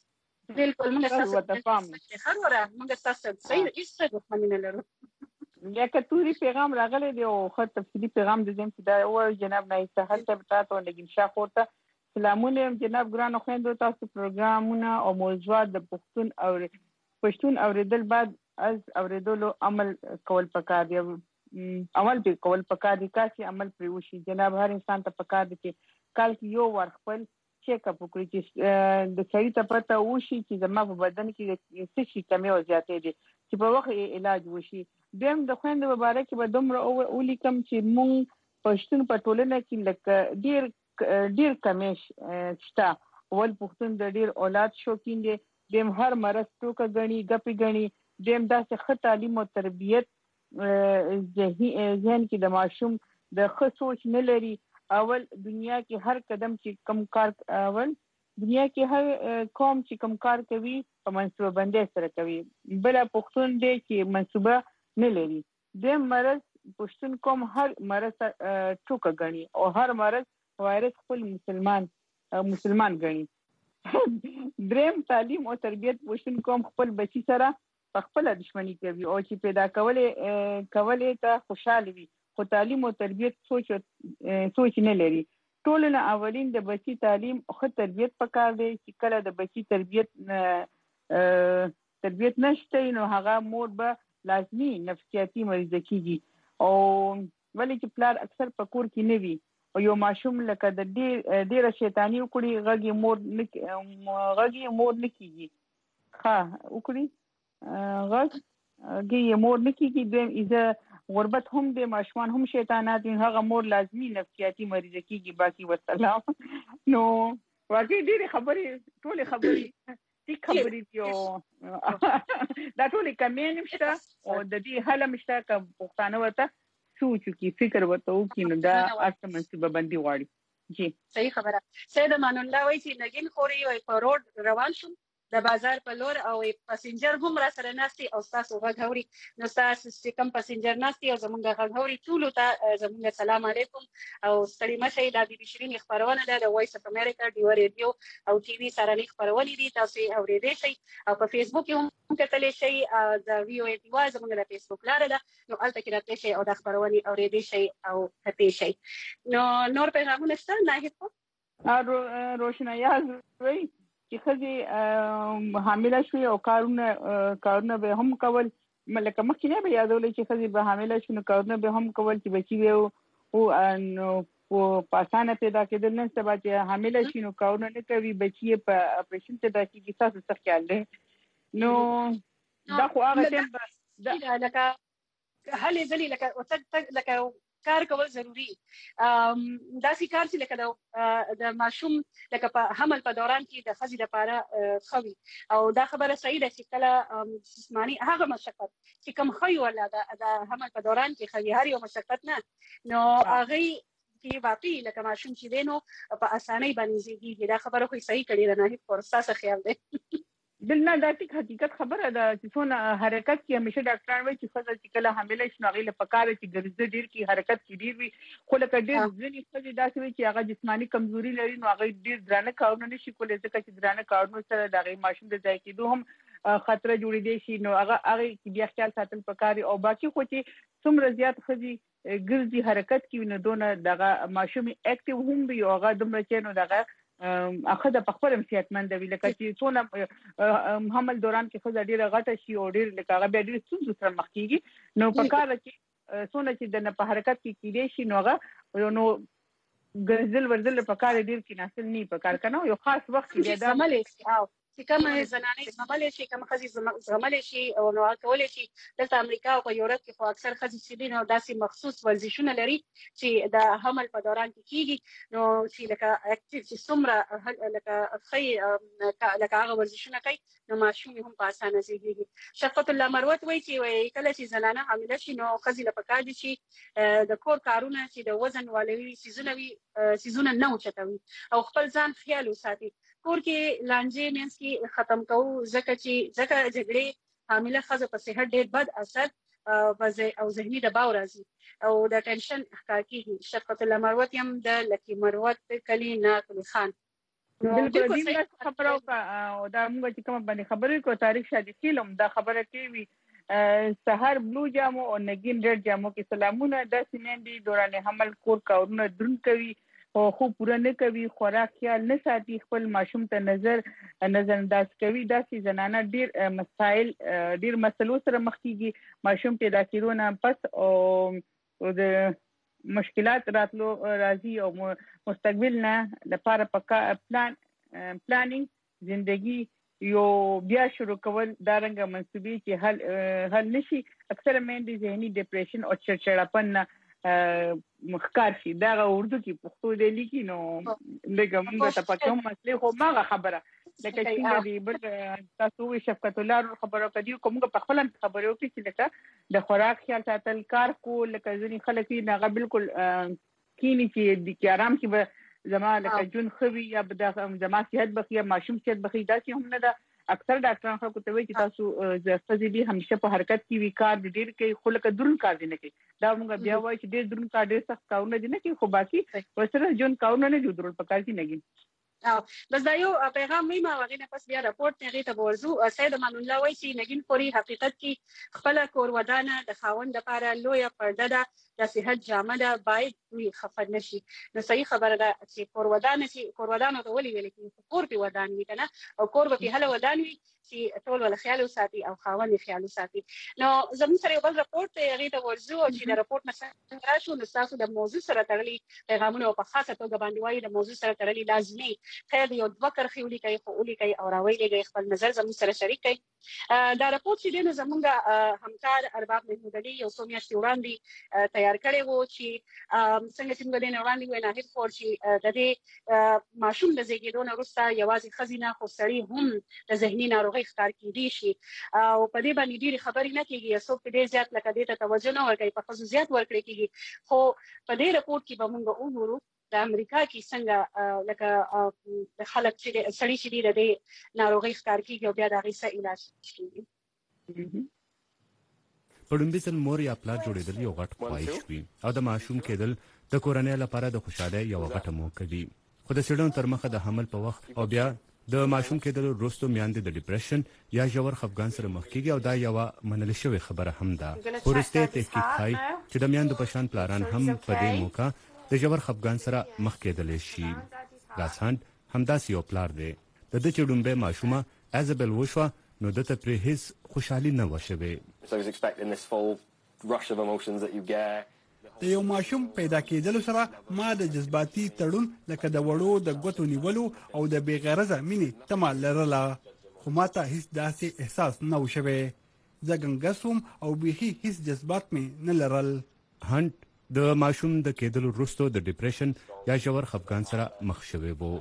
بالکل موږ ستاسو هر وره موږ ستاسو صحیح هېڅ دښمني نه لرو. لکه توري پیغام راغلی دی او ښه تفصیلي پیغام د دیم چې دا ووایو جناب نایسته هلته به تاته او نګین شاه خور ته سلامونه یم. جناب ګرانو خویندو، تاسو پروګرامونه او موضوعات د پښتون او پښتون اورېدل بعد از اورېدلو عمل کول پکار دی، عمل پرې کول پکار دي، کاشي عمل پرې وشي. جناب هر انسان ته پکار دي چې کال کې یو وار خپل چیک اپ وکړي چې د سړي ته پته وشي چې زما په بدن کې څه شي کمې او زیاتې دي، چې په وخت یې علاج وشي. دویم د خویندو په باره کې به دومره ولیکم چې مونږ پښتون په ټولنه کې لکه ډېر ډېر کمې شته. اول پښتون د ډېر اولاد شوقین دی، دویم هر مرض ټوکه ګڼي ګپې ګڼي، دویم داسې ښه تعلیم او تربیت ذهن کې د ماشوم د ښه سوچ نه لري. اول دنیا کې هر قدم چې کم کار اول دنیا کې هر قوم چې کم کار کوي په منصوبه بندۍ سره کوي، بله پښتون دی چې منصوبه نه لري. دویم مرض پښتون قوم هر مرض ټوکه ګڼي او هر مرض وایرس خپل مسلمان مسلمان ګڼي. دریم تعلیم او تربیت پښتون قوم خپل بچي سره په خپله دشمني کوي او چې پیدا کولې کولې ته خوشحاله وي، خو تعلیم او تربیت سوچ سوچ نه لري. ټولنه اولین د بچي تعلیم او ښه تربیت پکار دی، چې کله د بچي تربیت تربیت نشته نو هغه مور به لازمي نفسیاتي مریضه کېږي. او ولې چې پلار اکثر په کور کې نه وي او یو ماشوم لکه د ډېر ډېره شیطاني وکړي غږ یې مور نه غږ یې مور نه کېږي ښه وکړي غږ یې مور نه کېږي. دویم ایزه غربت هم د ماشومان هم شیطانات وي، هغه مور لازمي نفسیاتي مریضه کېږي. باقي وسلام. نو واقعي ډېرې خبرې ټولې خبرې ټیک خبرې دي او دا ټولې کمې نه شته او د دې حل هم شته که پښتانه ورته سوچ وکړي، فکر ورته وکړي، نو دا هر څه منصوبه بندي غواړي. جی صحیح خبره. سید امان الله وایي چې نګین خوري او په روډ روان شوم د بازار په لور او پاسنجر هم را سره ناستي او ستاسو غږ اوري، نو ستاسو چې کوم پاسنجر ناستي او زمونږ غږ اوري ټولو ته زمونږ سلام علیکم او ستړي مه شئ. دا بي بي شیرین خپرونه ده د وایس اف امریکا ډیو ریډیو او ټي وي سره خپرونې دي، تاسو یې اورېدی شئ او په فیسبوک هم کتلی شئ، د وی او اے ټي وای زمونږ د فیسبوک لاره ده، نو هلته کې راتلی شئ او دا خپرونې اورېدی شئ او کتلی شئ. نو نور پیغامونه شته ناهید خو روشنایاز وایي چې ښځې حامله شوې او کارونه کارونه به هم کول، لکه مخکې نه به یادولی چې ښځې به حامله شوې نو کارونه به هم کول چې بچي به نو په اسانه پیدا کېدل. نن سبا چې حامله شي نو کارونه نه کوي، بچي یې په اپریشن پیدا کېږي. ستاسو څه خیال دی؟ نو دا خو هغه ټایم لکه هلې ځلې لکه لکه کار کول ضروري، داسې کار چې لکه د ماشوم لکه په حمل په دوران کې د ښځې لپاره ښه وي. او دا خبره صحیح ده چې کله جسماني هغه مشقت چې کوم ښه وي ولا د حمل په دوران کې ښه وي، هر یو مشقت نه، نو هغوی کې واقعي لکه ماشوم چې دی نو په اسانۍ باندې زېږېږي. دا خبره خو یې صحیح کړې ده ناهید خور، ستا څه خیال دی؟ بل نه، دا ټیک حقیقت خبره ده چې څونه حرکت کې همیشه ډاکټران وایي چې ښځه چې کله حامله شي نو هغې له پکار ده چې ګرځه ډېر کړي، حرکت کې ډېر وي. خو لکه ډېر ځینې ښځې داسې وي چې هغه جسماني کمزوري لري نو هغوی ډېر درانه کارونه نه شي کولی، ځکه چې درانه کارونو سره د هغې ماشوم د ضایع کېدو هم خطر جوړېدي شي نو هغه هغه بیا خیال ساتل پکاري او باقي خو چې څومره زیات خزي ګرځي حرکت کوي نو دونه دغه ماشوم اکټیو هم وي او هغه دومره چې نو دغه اخذ په خپل صحتمند وي لکه چې څونه حمل دوران کې خزه ډیره غټه شي او ډیر لکه هغه بیا ډیر ستونزې سره مخ کیږي نو په کار کې څونه چې د په حرکت کې کېدې شي نو هغه نو ګرځل ورزل په کار ډیر کې ناسل نه په کار کنه یو خاص وخت کې دا عمل او چې کوم زنانې زغمل شي کوم خزي زغمل شي او نو کول شي د امریکا او یورپ کې خو اکثر خزي سیدین او داسې مخصوص ورزشونه لري چې د حمل په دوران کې کیږي نو چې لکه اکټیو چې څومره لکه خي لکه هغه ورزشونه کوي نو ماشوم هم په اسانه زیږي شفقت الله مروت وایي چې کله چې زنانه حامله شي نو خزي له پکار دي چې د کور کارونه چې د وزن والوي سيزونه وي سيزونه نه اوچتوي او خپل ځان خیال وساتي کور کې لانجې مینس کې ختم کوو ځکه چې ځکه جګړې حامله ښځه په صحت ډېر بد اثر او ذهني دباو راځي او د ټینشن ښکار کېږي شفقت الله مروت یم د لکی مروت کلی نه کلی خان بالکل دې خبرو او دا موږ چې کوم باندې خبرې کو تاریخ شادي فلم دا خبره کوي سحر بلو جامو او نگین ریډ جامو کې سلامونه د سیمندي دوران حمل کور کارونه درن کوي او خو پوره نه کوي خوراک خیال نه ساتي خپل ماشوم ته نظر نظر انداز کوي دا چې زنانه ډیر مسائل ډیر مسلو سره مخ کیږي ماشوم پیدا کېدو نه پس او د مشکلات راتلو راځي او مستقبل نه لپاره پکا پلان پلانینګ ژوندۍ یو بیا شروع کول دا رنګه منسوبي چې حل حل نشي اکثر مېندې ذهني ډیپریشن او چړچړاپن نه مخکار شي دا اردو کې پښتو دی لیکي نو لکه موږ ته پکوم مسلې خو ما خبره لکه څنګه دی بل تاسو وی شفقت الله خبرو کدي کوم په خپل خبرو کې چې لکه د خوراک خیال ساتل کار کول لکه ځینې خلک یې نه بالکل کینی چې د آرام کې به زما لکه جون خوي یا د زما صحت بخي ماشوم صحت بخي دا چې هم نه ده اکثر ډاکټران خلکو ته وایي چې تاسو ځکه دې همیشه په حرکت کې وی کار ډیر کوي خو لکه درون کار دي نه کوي دا موږ بیا وایي چې ډیر درون کار ډیر سخت کارونه دي نه کوي خو باقي وسره جون کارونه نه جوړول پکار دي نه او بس دا یو پیغام مې ما وغینه پس بیا راپورټ نه غیته ورزو سید امان الله وایي چې نگین پوری حقیقت کې خپل کور ودانه د خاوند لپاره لوی پرده ده د صحت جامه ده باید وی خفت نشي نو صحیح خبره ده چې کور ودانه چې کور ودانه ته ولي ویل کې کور په ودان وی کنه او کور په هله ودان وی چې ټول ول خیال وساتي او خاوند خیال وساتي نو زموږ سره یو بل راپورټ ته غیته ورزو چې د راپورټ نه راشو نو تاسو د موضوع سره تړلي پیغامونه په خاصه توګه باندې وایي د موضوع سره تړلي لازمي خیر یو دوه کرخي ولي کوي خو ولي کوي او راویلي خپل نظر زموږ سره شریک کړي دا راپورټ چې د زموږ همکار ارباب محمود علي یو څو میاشتې وړاندې تیار کړی وو چې څنګه چې موږ د وړاندې وینا هیڅ فور چې د دې ماشوم د زیږیدو نه وروسته یوازې خزینه خو سړی هم د ذهني ناروغي ښکار کیدی شي او په دې باندې ډېری خبرې نه کیږي څوک دې زیات لکه دې ته توجه نه ورکوي په خصوصیات ورکړي کیږي خو په دې رپورت کې به موږ وګورو د امریکا کې څنګه لکه خلک چې سړي چې د دې ناروغي ښکار کیږي او بیا د هغې څه علاج کیږي په لومړي ځل مور یا پلار جوړېدل یو غټ خواهش وي او د ماشوم کېدل د کورنۍ لپاره د خوشحالۍ یوه غټه موقع وي خو د څېړنو تر مخه د حمل په وخت او بیا د ماشوم کېدل وروسته میندې د ډیپریشن یا ژور خفګان سره مخ کېږي او دا یوه منل شوې خبره هم ده وروسته تحقیق ښایي چې د میندو په شان پلاران هم په دې موقع د ژور خفګان سره مخ کېدلی شي راساند همداسې یو پلار دی د ده چې ډومبی ماشومه ایزابل وشوه نو ده ته پرې هیڅ خوشحالي نه وه شوې د یو ماشوم پیدا کېدلو سره ما د جذباتي تړون لکه د وړو د ګوتو نیولو او د بې غرضه مینې تمه لرله خو ما ته هیڅ داسې احساس نه و شوی زه ګنګس وم او بیخي هیڅ جذبات مې نه لرل هنټ د ماشوم د کېدلو وروسته د ډیپریشن یا ژور خفګان سره مخ شوی و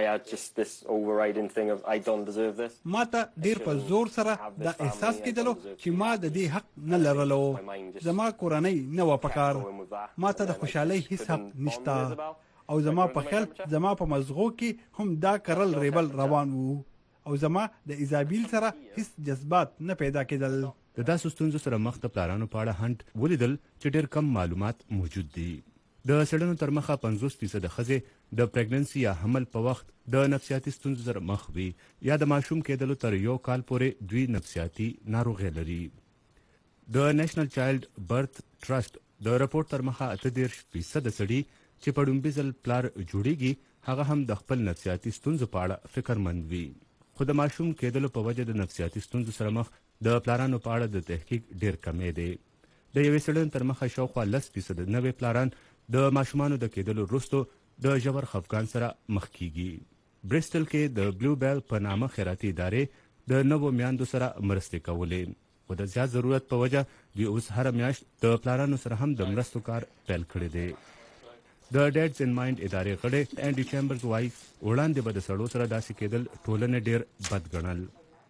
ما ته ډیر په زور سره دا احساس کېدلو چې ما د دې حق نه لرلو زما کورنۍ نه و پکار ما ته د خوشحالۍ هیڅ حق نشته او زما په خیال زما په مزغو کې هم دا کرل ریبل روان وو او زما د ایزابیل سره هیڅ جذبات نه پیدا کېدل د داسې ستونزو سره مخ د پلارانو په اړه هنټ ولیدل چې ډېر کم معلومات موجود دي د څېړنو تر مخه پنځوس فیصده ښځې د پریګننسي یا حمل په وخت د نفسیاتي ستونزو سره مخ وي یا د ماشوم کېدلو تر یو کال پورې دوی نفسیاتي ناروغۍ لري. د نېشنل چایلډ برث ټرست د رپورټ تر مخه اته دېرش فیصده سړي چې په ډومبي ځل پلار جوړیږي هغه هم د خپل نفسیاتي ستونزو په اړه فکرمند وي. خو د ماشوم کېدلو په وجه د نفسیاتي ستونزو سره مخ د پلارانو په اړه د تحقیق ډېر کمی دی. د یوې څېړنې تر مخه شاوخوا لس فیصده نوې پلاران د ماشومانو د کېدلو وروسته د ژور خفګان سره مخ کیږي. برسټل کې د بلو بیل په نامه خیراتي ادارې د نوو میاندو سره مرستې کولې، خو د زیات ضرورت په وجه دوی اوس هره میاشت د پلارانو سره هم د مرستو کار پیل کړی دی. د ډیډز ان مایند ادارې غړی انډي چیمبرز وایي وړاندې به د سړو سره داسې کېدل ټولنې ډېر بد ګڼل.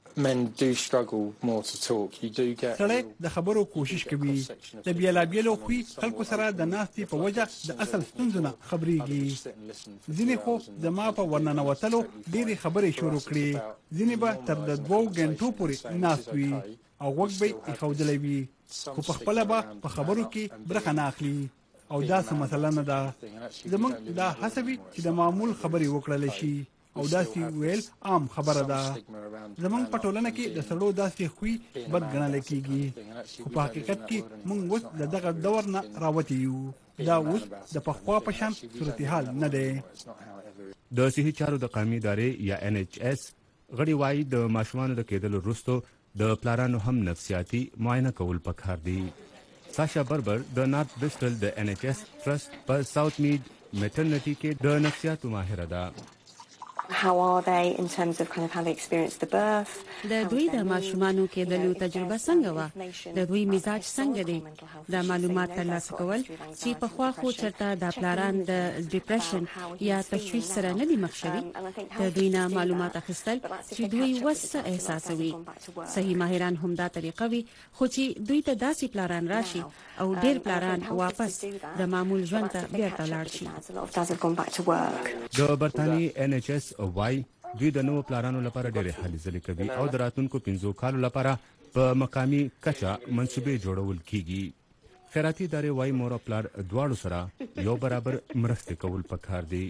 سړی د خبرو کوشش کوي، د بیلابیلو خوی خلکو سره د ناستې په وجه د اصل ستونزو نه خبرېږي. ځینې خو زما په ورننوتلو ډېرې خبرې شروع کړې، ځینې به تر د دوو ګنټو پورې ناست وي او غوږ به یې ایښودلی وي، خو په خپله به په خبرو کې برخه نه اخلي. او دا څه مسله نه ده. زموږ دا هڅه وي چې د معمول خبرې وکړلی شي او داسې ویل عام خبره ده. زموږ په ټولنه کې د سړو داسې خوی بد ګڼلی کېږي، خو په حقیقت کې موږ اوس د دغه دور نه راوتي یو. دا اوس د پخوا په شان صورتحال نه دی. د صحي چارو د قومي ادارې یا ان ایچ اس غړي وایي د ماشومانو د کېدلو وروسته د پلارانو هم نفسیاتي معاینه کول پکار دي. ساشا بربر د نارت برسټل د ان ایچ اس ټرست په ساوث میډ میټرنټي کې د نفسیاتو ماهره ده. How are they in terms of kind of how they experienced the birth? د دوی د ماشومانو کېدلو تجربه څنګه وه؟ د دوی مزاج څنګه دی؟ دا معلومات ترلاسه کول چې پخوا خو چېرته د پلاران د ډیپریشن یا تشویش سره نه دي مخ شوي، د دوی نه معلومات اخیستل چې دوی اوس څه احساسوي. صحي ماهران هم دا طریقه وي، خو چې دوی ته داسې پلاران راشي او ډېر پلاران واپس د معمول ژوند ته بیرته لاړ شي. د برطانیې ان ایچ اس وای دوی د نوو پلارانو لپاره ډېرې هلې ځلې کوي او د راتلونکو پنځو کالو لپاره په مقامي کچه منصوبې جوړول کیږي. خیراتي ادارې وای مور او پلار دواړو سره یو برابر مرستې کول پکار دي.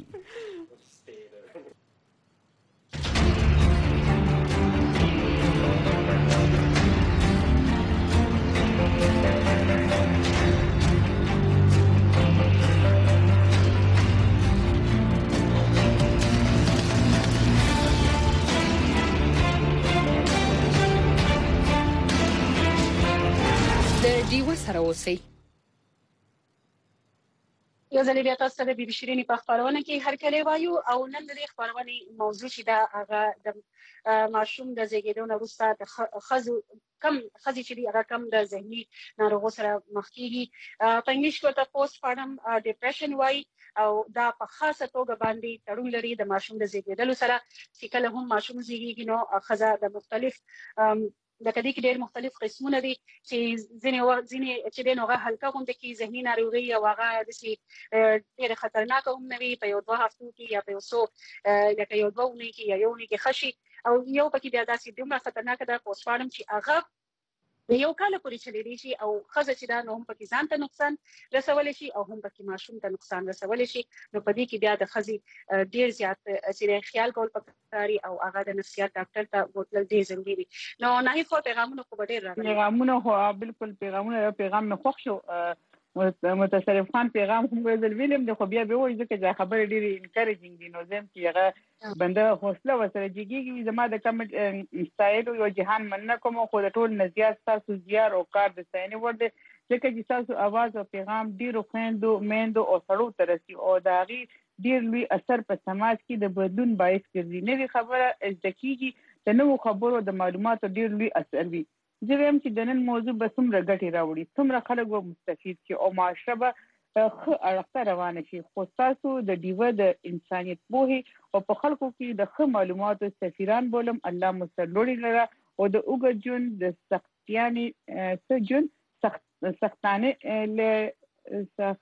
ډیوه سره اوسئ. یو ځل بیا تاسو ته د بي بي شیرینې په خپرونه کې هرکلی وایو او نن د دې خپرونې موضوع چې ده هغه د ماشوم د زیږېدو نه وروسته د ښځو کم ښځې چې دي هغه کم د ذهني ناروغو سره مخ کېږي. په انګلیش کې ورته پوسټ پارټم ډیپریشن وایي او دا په خاصه توګه باندې تړون لري د ماشوم د زیږېدلو سره چې کله هم ماشوم زیږېږي نو ښځه د مختلف د کدي کې ډېر مختلف قسمونه دي چې ځینې وخت ځینې چې د نوغه هلکه غونډه کې ذهني ناروغي او هغه د سي ډېر خطرناک هم نه وي په یو دوه هفتو کې یا په یو څو لکه یو دوه اونۍ کې یا یو اونۍ کې خشي او یو پکې بیا داسې دومره خطرناک ده پوسټ پارټم چې هغه یو کال پورې چلیدي شي او ښځه چې دا نو هم پکې ځان ته نقصان رسولی شي او هم پکې ماشوم ته نقصان رسولی شي. نو په دې کې بیا د ښځې ډېر زیات چې خیال کول پکاري او هغه د نفسیات ډاکټر ته بوتلل ډېر ضروري دي. نو ناهید خو پیغامونه خو به ډېر راغلي پیغامونه خو بالکل پیغامونه پیغام نه خوښ شو. متصرف خان پیغام هم ویل ویلم د خو بیا به وایي ځکه چې خبرې ډېرې انکریجینګ دي نو زم چې هغه بنده حوصله وسره جګیږي. زما د کمنټ سټایل او جهان مننه کوم خو د ټول نزيات تاسو زیار او کار د ساينه ور دي ځکه چې تاسو आवाज او پیغام ډیرو خويندو میندو او سړو ترسي او دا غي ډیر لوی اثر په سماج کې د بدلون باعث ګرځي. نوې خبره از دقیقي د نوو خبرو د معلوماتو ډیر لوی اثر وي. زه وایم چې د نن موضوع به څومره ګټې راوړي، څومره خلک به مستفید شي او معاشره به ښه اړخته روانه شي. خو تاسو د ډیوه د انسانیت پوهې او په خلکو کې د ښه معلوماتو سفیران بولم. الله مو سر لوړي لره او د اوږد ژوند د سختیانې څه ژوند سخت سختانه له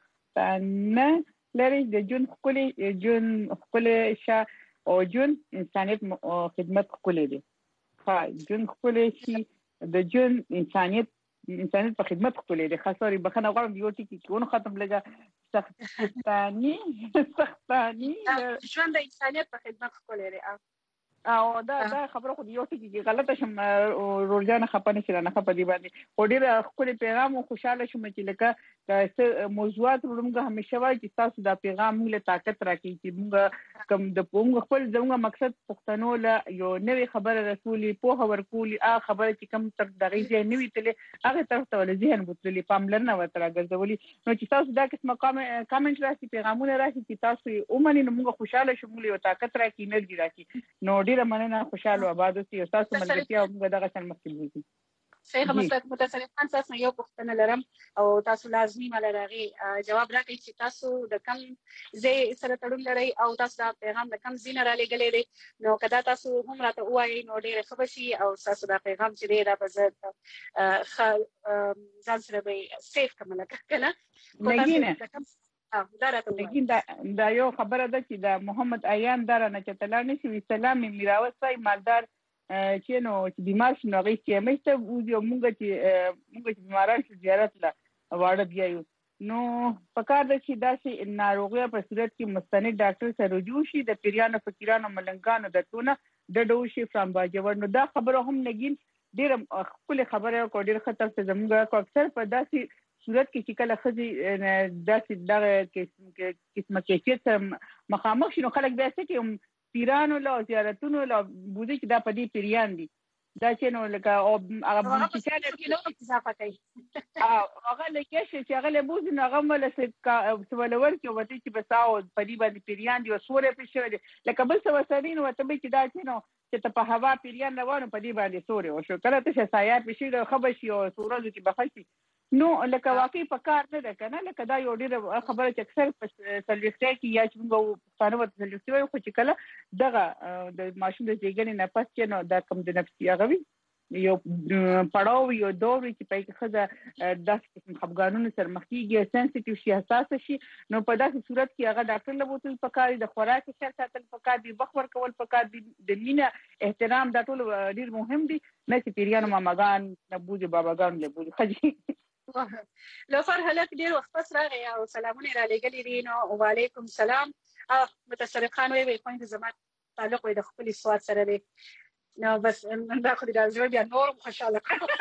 سختانه لري د ژوند ښکلي ژوند ښکلي شه او ژوند انسانیت خدمت ښکلي دی. ها ژوند ښکلي شي د ژوند انسانیت انسانیت په خدمت ښکلي دی. خاصاري بخنه غواړم یو ټکی کې ونه ختم لګا سختانی سختانی ژوند د انسانیت په خدمت ښکلی دی او دا دا خبره خو یو څه کې غلطه شم روزانه خپنه شي نه خپدي باندې خو ډیر خپل پیغام او خوشاله شوم چې لکه موضوعات موږ همیشه وایي چې تاسو دا پیغام موږ له طاقت راکړي چې موږ کوم د موږ خپل زموږ مقصد پښتنو له یو نوې خبره رسولي په خبر کولی هغه خبره چې کوم تر دغه ځای نوې تلې هغه طرف ته ول ذهن بوتلې پاملرنه وتر غځولي نو چې تاسو دا قسمه کامنټ راشي پیغامونه راشي چې تاسو اومنه موږ خوشاله شوم له طاقت راکړي انرژي راکړي نو ډیره مننه خوشاله آباد اوسئ او تاسو ملګرتیا موږ دغه څنګه مخکې وځي صحیح مسلک متاسفانه تاسو یو پوښتنه لرم او تاسو لازمي مال راغي جواب راکړئ چې تاسو د کم زی سره تړون لري او تاسو دا پیغام د کم زینه را لګلې دي نو کدا تاسو هم راته وایي نو ډېر ښه بشي او تاسو دا پیغام چې دی دا په ځان سره به سیف کومه کنه نګینه لیکن دا دا یو خبره ده چې د محمد ایان دره نه چتلار نشي سلام میراوس صاحب مالدار چې نو چې بیمار شنو غي چې مېسته وځو مونږ چې مونږ چې بیماران شو زیارت لا واړه بیايو نو پکار ده چې داسې ناروغي په صورت کې مستند ډاکټر سره رجوع شي د پیریانو فقیرانو ملنګانو د ټونه د ډوشي فرام باجوړ نو دا خبره هم نګین ډېر خپل خبره کو ډېر خطر څه زموږ کو اکثر په داسې صورت کې چې کله خځې داسې دغه قسمه کیفیت مخامخ شنو خلک بیا څه کوي پیرانو له زیارتونو له بوزي چې دا په دې پیریان دي دا چې نو لکه او هغه چې نو اضافه کوي هغه لکه چې هغه له بوزي نو هغه مل څه سوالور کې وته چې بساو په دې باندې پیریان دي او سورې په شوی لکه بل څه وسرین وته به چې دا چې نو چې په هوا پیریان روانو په دې باندې سورې او شو کله ته سایه په شي خبر شي او سورځو کې بخشي نو لکه واقعي په کار نه ده کنه لکه دا یو ډیره خبره چې اکثر په سلوخته کې یا چې موږ پښتانه وته سلوخته وي خو چې کله دغه د ماشوم د زیږنې نه پس چې نو دا کم د نفسي هغه یو پړاو یو دور چې په کې خزه داسې قسم خپګانونو سره مخ کیږي سنسټیو شي حساس شي نو په داسې صورت کې هغه ډاکټر له بوتل پکاري د خوراک خیال ساتل پکاري بخور کول پکاري د مینه احترام دا ټول ډیر مهم دي نه چې پیریانو ماماګان نه بوجي باباګان له بوجي خجي لوفر هلک ډیر وخت پس راغی او سلامونه را لګلې دي نو وعلیکم سلام متسرقان وي وي کوم زما تعلق وي د خپل سواد سره دی نو بس نن دا خو د ازوی بیا نور خوشاله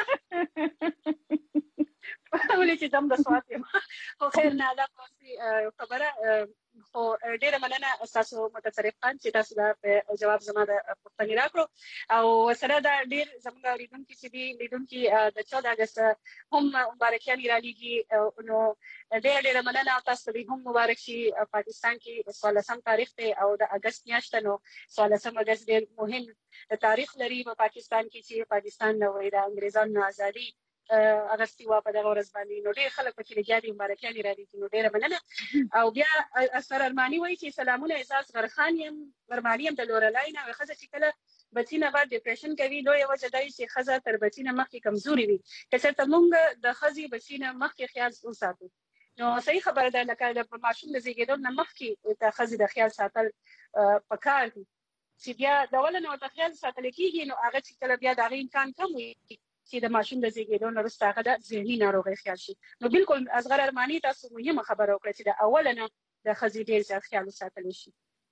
کړم ولې چې دم د سواد یم خو خیر نه دا خبره خو ډیره مننه تاسو متسرقان چې تاسو دا جواب زما د پوښتنې راکړو او سره دا ډیر زموږ لیدونکي چې دي لیدونکي د چودہ اگست هم مبارکیان را لېږي نو ډیره ډیره مننه تاسو ته هم مبارک شي پاکستان کې څوارلسم تاریخ دی او د اگست میاشت نو څوارلسم اگست ډیر مهم تاریخ لري په پاکستان کې چې پاکستان نو د انګریزانو ازادي اغستی وا په دغه ورځ باندې نو ډېر خلک پکې لګیا دي مبارکیان را دي نو ډېر مننه او بیا اثر ارمانی وایي چې سلامونه احساس غرخان یم غرمانی یم د لورلاین او خزه چې کله بچینه بعد ډیپریشن کوي نو یو وجه دی چې خزه تر بچینه مخکې کمزوري وي که چېرته موږ د خزي بچینه مخکې خیال وساتو نو صحیح خبره ده لکه د ماشوم د زیږیدو نه مخکې د خزي د خیال ساتل پکار دي چې بیا د ولنه د خیال ساتل کیږي نو هغه چې کله بیا د امکان کم وي چې د ماشوم د زیږیدو نه وروسته هغه د ذهني ناروغۍ خیال شي نو بالکل اصغر ارمانی تاسو مهمه خبره وکړه چې د اول نه د خزي ډیر ځل خیال ساتل شي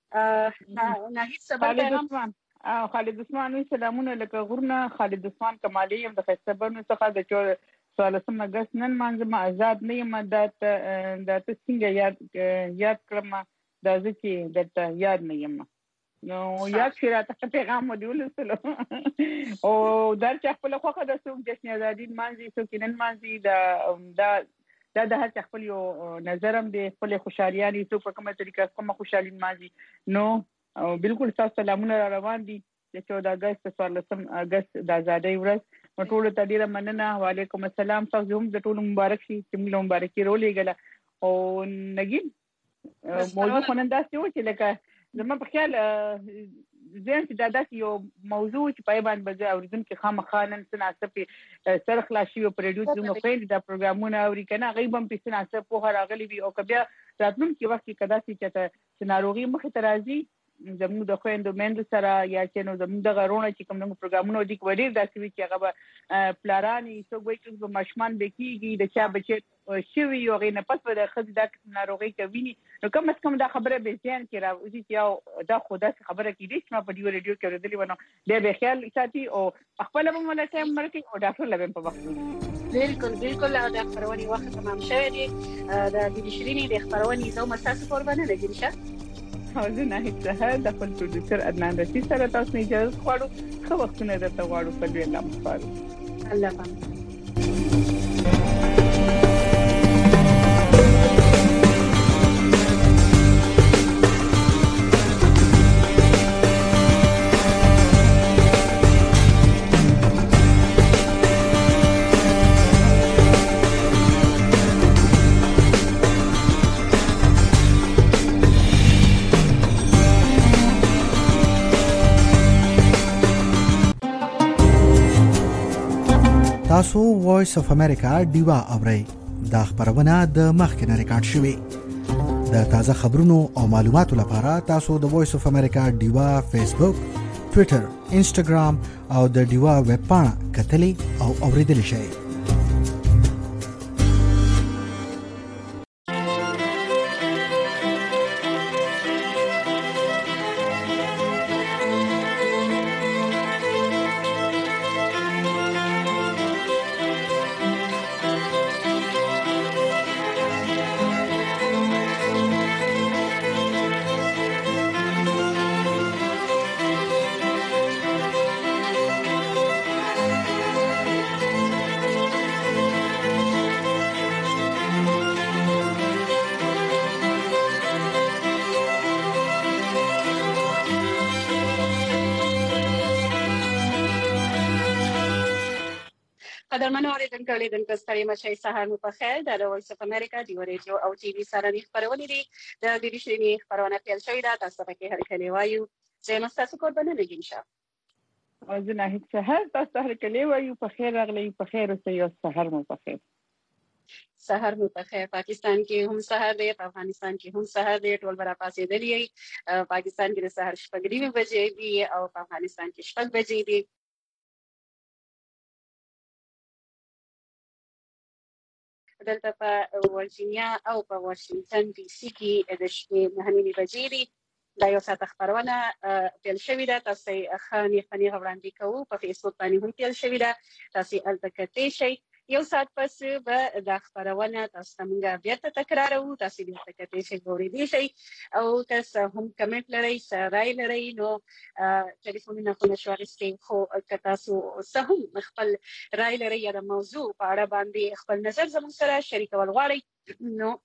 نه هیڅ سبب پیغام خالد عثمان سلامونه لکه غورنا خالد عثمان کمالي هم د خبرونو څخه د چور څوارلسم اگست نن مانځه ما آزاد نه یم د د څنګه یاد یاد کړم د ځکه د یاد نه یم نو یاد شي راته پیغام مودول سره او در چې خپل خوخه د څوک جشن ازادي مانځي څوک نن مانځي دا دا دا د هر خپل یو نظرم د خپل خوشالياني څوک په کومه طریقه کومه خوشالي مانځي نو بالکل تاسو سلامونه روان دي د چودہ اگست څوارلسم اگست د ازادۍ ورځ نو ټول ته ډیره مننه وعلیکم السلام تاسو هم د ټول مبارک شي چې موږ مبارکي رولېګله او نګین موضوع خننده ستو چې لکه زما په خیال زين چې دا داسې یو موضوع چې په باندې بځه اوریدونکو خامخانن سناسه سره خلاصي او پروډوس نو په دا پروګرامونه اوري کنه غیبم په سناسه په راغلي وي او کبه راتلونکي وخت کې کدا چې چې ناروغي مخ ته راځي زموږ د خويندو مېندو سره یا چې نو زموږ د غرونه چې کوم نو پروګرامونه دي کوي داسې وی چې هغه پلارانی څو وایي چې ماشومان بکیږي د چا بچي شوی یو غي نه پس په د خځې د ناروغي کوي نو کوم اس کوم دا خبره به ځان کې راوځي چې یو دا خدا خبره کې دي چې ما په دیو ریډیو کې ورته ونه د به خیال ساتي او خپل په مله ټایم مرکي او ډاکټر لبم په وخت بالکل بالکل دا خبرونه وخت تمام شوی دی د دې شيرینی د خبرونه زو مساس قربانه لګی شه او زه نه هیڅ د خپل پروډوسر عدنان رشید سره تاسو نه اجازه غواړو خو وختونه درته غواړو په دې نام پاره الله پاک تاسو وایس اف امریکا ډیوا اورئ دا خبرونه د مخکنه ریکارډ شوې د تازه خبرونو او معلوماتو لپاره تاسو د وایس اف امریکا ډیوا فیسبوک ټوئیټر انسټاګرام او د ډیوا ویب پاڼه کتلی او اوریدلی شئ قدرمنو اوریدونکو لیدونکو ستړي مشي سهار مو په خیر د وایس اف امریکا دی ریډیو او ټي وي سره خبرونه دي د دې شری خبرونه پیل شوې ده تاسو په کې هر کلی وایو چې مستاسو قربانه لګی ان شاء الله او زه نه هیڅ سهار تاسو هر کلی وایو په خیر راغلی په خیر اوسئ او سهار مو په خیر سهار مو په خیر پاکستان کې هم سهار دی په افغانستان کې هم سهار دی ټول برا پاسې دی پاکستان کې د سهار شپږ نیمه بجې دي او په افغانستان کې شپږ بجې دي دلته په ورجینیا او په واشنگټن ډي سي کې د شپې نهه نیمې بجې دي دا یو ساعت خبرونه پیل شوې ده تاسو خاني خاني وړاندې کوو په فیسبوک باندې هم پیل شوې ده تاسو البته شئ یو ساعت پس به د خبرونه تاسو څنګه بیا تکرارو تاسو دې تکته شي ګوري دي شي او تاسو هم کمنټ لرئ سره لرئ نو ټلیفونونه خو نشو اخیستئ خو تاسو سهم خپل رائے لرئ یا د موضوع په اړه باندې خپل نظر زموږ سره شریکول غواړئ نو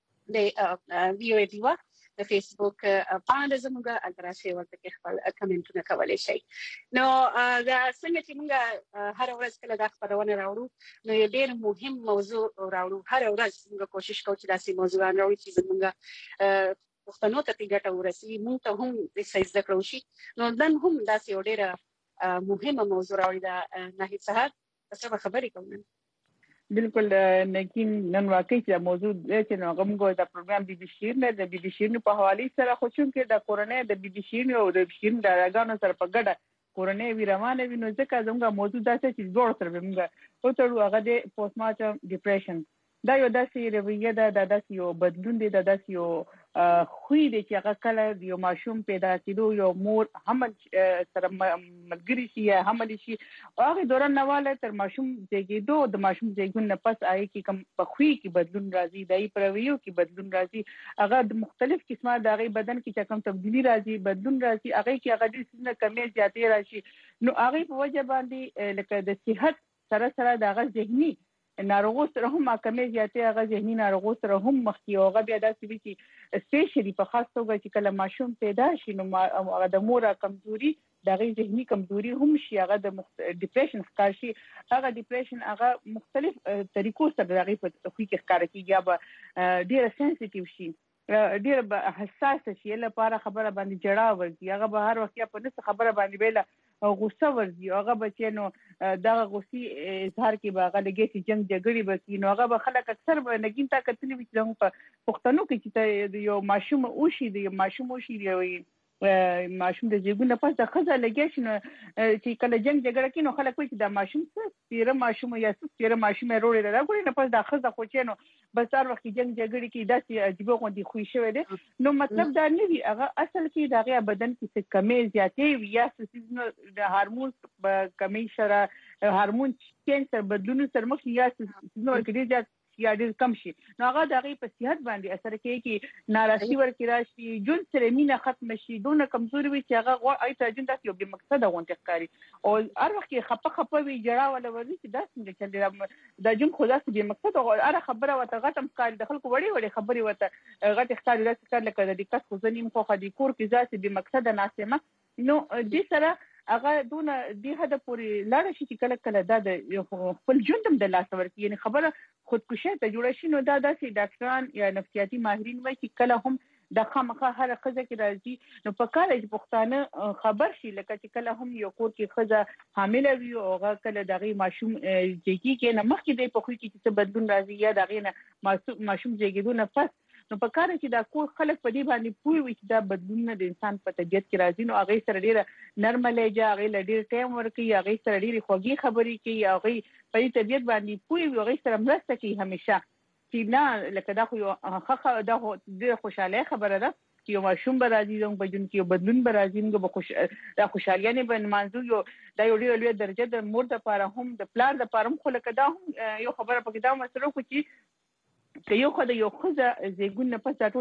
د ویو ایډیوا د فیسبوک پاڼه زموږه التراشي ورته کې خپل کمنټونه کولای شي نو دا څنګه چې موږ هر ورځ کله دا خبرونه راوړو نو یو ډېر مهم موضوع راوړو هر ورځ موږ کوشش کوو چې داسې موضوعات راوړو چې زموږ پښتنو ته ګټه ورسي موږ ته هم د سایز د کړو شي نو نن هم داسې یو ډېر مهمه موضوع راوړي دا نه هیڅ سهار تاسو خبرې کوم بالکل نګین نن واقعي چې موضوع چې نو غوږ د پروګرام بي بي شیر نه د بي بي شیر په حواله سره خو چې د کورونه د بي بي شیر او د شیر د راګانو سره په ګډه کورونه وی روانه وي نو ځکه زموږ موضوع داسې چې جوړ سره موږ او تر هغه د پوسټ مارټم ډیپریشن دا یو داسې رویه ده د داسې یو بدلون دی د داسې یو خوې دی چې هغه کله یو ماشوم پیدا کېدو یو مور حمل سره ملګری شي یا حمل شي هغه دوران نواله تر ماشوم زیږیدو د ماشوم زیږون نه پس آی کې کوم په خوې کې بدلون راځي دای په رویو کې بدلون راځي هغه د مختلف قسمه د هغه بدن کې کوم تبدیلی راځي بدلون راځي هغه کې هغه د سینه کمی زیاتې راشي نو هغه په وجه باندې لکه د صحت سره سره د هغه ذهني ناروغو سره هم کمې زیاتې هغه ذهني ناروغو سره هم مخ کې هغه بیا داسې وي چې سپیشلی په خاص توګه چې کله ماشوم پیدا شي نو هغه د مور کمزوري د هغې ذهني کمزوري هم شي هغه د ډیپریشن ښکار شي هغه ډیپریشن هغه مختلف طریقو سره د هغې په خوی کې ښکاره کېږي یا به ډېره سینسیټیو شي ډېر به حساسه شي لپاره خبره باندې جړا ورځي هغه به هر وخت یا په نس خبره باندې بیله غوسه ورځي هغه به چې نو دغه غوسې اظهار کې به هغه لګي چې جنګ جګړې به کي نو هغه به خلک اکثر به نګین تا کتلی وي چې په پښتنو کې چې یو ماشوم اوشي دی ماشوم اوشي دی ماشوم د زیګون نه پس د خزه لګی شنو چې کله جنگ جګړه کینو خلک وایي چې د ماشوم څه پیره ماشوم یا څه پیره ماشوم وروړي دا ګوري نه پس د خزه خو چینو بس هر وخت جنگ جګړه کې داسې عجیب غوندي خوې شوی دی نو مطلب دا نه وی هغه اصل کې د هغه بدن کې څه کمی زیاتې وي یا څه د هورمون کمی سره هورمون چینج سره بدلون سره مخ یا څه نور کې زیات یا ډیر کم شي نو هغه د هغې په صحت باندې اثر کوي چې ناراضي ورکې راشي ژوند سره مینه ختمه شي دونه کمزوري وي چې هغه غواړي ته ژوند داسې یو بې مقصده غوندې ښکاري او هر وخت کې خپه خپه وي ژړا ولا وري چې دا څنګه چل دا ژوند خو داسې بې مقصده هره خبره ورته غټ هم ښکاري د خلکو وړې وړې خبرې ورته غټې ښکاري داسې کار لکه د دقت خو زه نیم خوښه د کور کې داسې بې مقصده ناست یم نو دې سره هغه دونه دې حده پورې لاړه شي چې کله کله دا د خپل ژوند هم د لاسه ورکړي یعنې خبره خودکشي ته جوړه شي نو دا داسې ډاکټران یا نفسیاتي ماهرین وایي چې کله هم د خامخا هره ښځه کې راځي نو په کار چې پښتانه خبر شي لکه چې کله هم یو کور کې ښځه حامله وي او هغه کله د هغې ماشوم زیږي کې نه مخکې دی په خوی کې چې څه بدلون راځي یا د هغې نه ماشوم زیږېدو نه پس نو په کار چې دا کور خلک په دې باندې پوه وي چې دا بدلونونه د انسان په طبیعت کې راځي نو هغې سره ډېره نرمه لهجه هغې له ډېر ټایم ورکوي هغې سره ډېرې خوږې خبرې کوي هغې په دې طبیعت باندې پوه وي هغې سره مرسته کوي همیشه چې نه لکه دا خو یو ښه دا ډېره خوشحالۍ خبره ده چې یو ماشوم به راځي زموږ په ژوند کې یو بدلون به راځي موږ به خوش دا خوشحالیانې به نمانځو یو دا یو ډېره لویه درجه د مور دپاره هم د پلار دپاره هم خو لکه دا هم یو خبره پکې دا مسله وکړو چې که یو خو د یو ښځه زیږون نه پس دا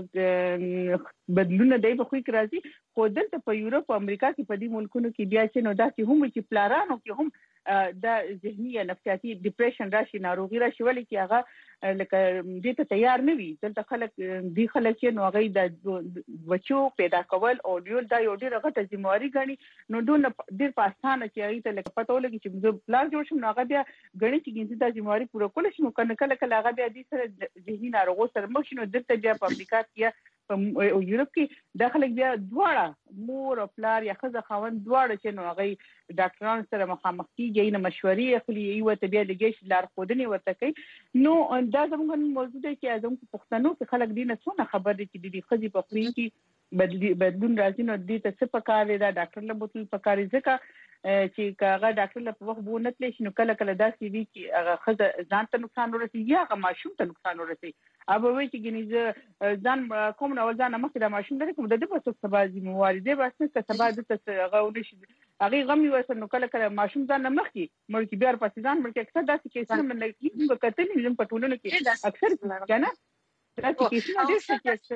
ټول بدلونه دی په خوی کې راځي خو دلته په یورپ او امریکا کې په دې ملکونو کې بیا چې نو داسې هم وي چې پلارانو کې هم د ذهني یا نفسیاتي ډیپریشن راشي ناروغي راشي ولې چې هغه لکه دې ته تیار نه وي دلته خلک دې خلک چې نو هغوی د بچو پیدا کول او ډیول دا یو ډېره غټه ذمهواري ګڼي نو دونه ډېر په اسانه چې هغوی ته لکه پته ولګي چې زه پلار جوړ شم نو هغه بیا ګڼي چې زه دا ذمهواري پوره کولی شم که نه کله کله هغه بیا دې سره ذهني ناروغو سره مخ شي نو دلته بیا په امریکا کې په یورپ کې دا خلک بیا دواړه مور او پلار یا ښځه خاوند دواړه چې نو هغوی ډاکټرانو سره مخامخ کېږي یې نه مشورې اخلي یې ورته بیا لګی شي لارښودنې ورته کوي نو دا زموږ موضوع دی چې زموږ په پښتنو کې خلک دې نه څونه خبر دي چې د دې ښځې په خوی کې بدلون راځي نو دې ته څه پکار دی دا ډاکټر له بوتل پکار دی ځکه چې که هغه ډاکټر له په وخت به ونه تللی شي نو کله کله داسې وي چې هغه ښځه ځان ته نقصان ورسوي یا هغه ماشوم ته نقصان ورسوي هغه به وایي چې ګینې زه ځان کوم نه اول ځان نه مخکې دا ماشوم لرې کوم د ده به څوک سبا ذمهواري دی به څه که سبا دلته هغه ونه شي هغې غم یې ورسره نو کله کله ماشوم ځان نه مخکې مړ کړي بیا ورپسې ځان مړ کړي اکثر داسې کیسونه موږ کتلي زموږ په ټولنو کې اکثر که نه داسې کیسونه ډېر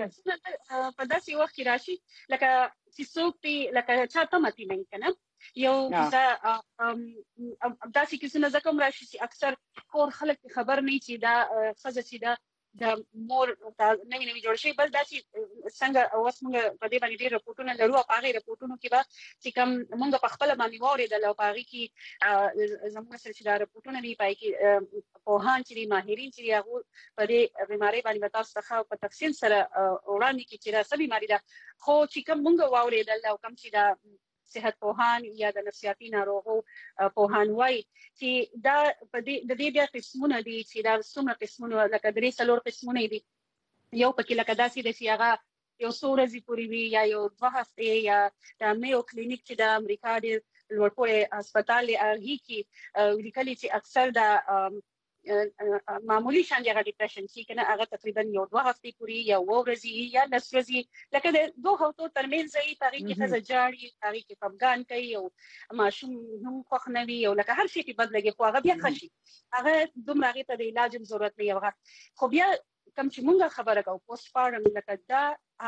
ښه په داسې وخت کې راشي لکه چې څوک دې لکه چا تمه تي نه که نه یو کیسه داسې کیسونه ځکه هم راشي چې اکثر کور خلک خبر نه چې دا ښځه چې ده د مور نوي نوي جوړ شوي بس داسې څنګه اوس موږ په دې باندې ډېر رپورټونه لرو او په هغې رپورټونو کې به چې کوم موږ په خپله باندې واورېدل او په هغې کې زموږ سره چې دا رپورټونه دي په هغې کې پوهان چې دي ماهرین چې دي هغو په دې بیمارۍ باندې به تاسو څخه په تفصیل سره وړاندې کړي چې دا څه بیماري ده خو چې کوم موږ واورېدل او کوم چې دا صحت پوهان یا د نفسیاتي ناروغو پوهان وایي چې دا په دې د دې بیا قسمونه دي چې دا څومره قسمونه لکه درې څلور قسمونه دي یو پکې لکه داسې ده چې هغه یو څو ورځې پورې وي یا یو دوه هفتې یا د میو کلینیک چې د امریکا ډېر لوړ پوړی هسپتال دی هغې کې لیکلي چې اکثر د معمولی شان هغه ډیپریشن چې کنه هغه تقریبا یو دوه هفتې پورې یا اووه ورځې یا لس ورځې لکه د دوه هفتو ترمنځ یې په هغې کې ښځه جاړي په هغې کې خفګان کوي او ماشوم هم خوښ نه وي او لکه هر شي کې بد لګي خو هغه بیا ښه شي هغه دومره هغې ته د علاج هم ضرورت نه وي خو بیا کوم چې مونږ خبره کوو پوسټ پارټم لکه دا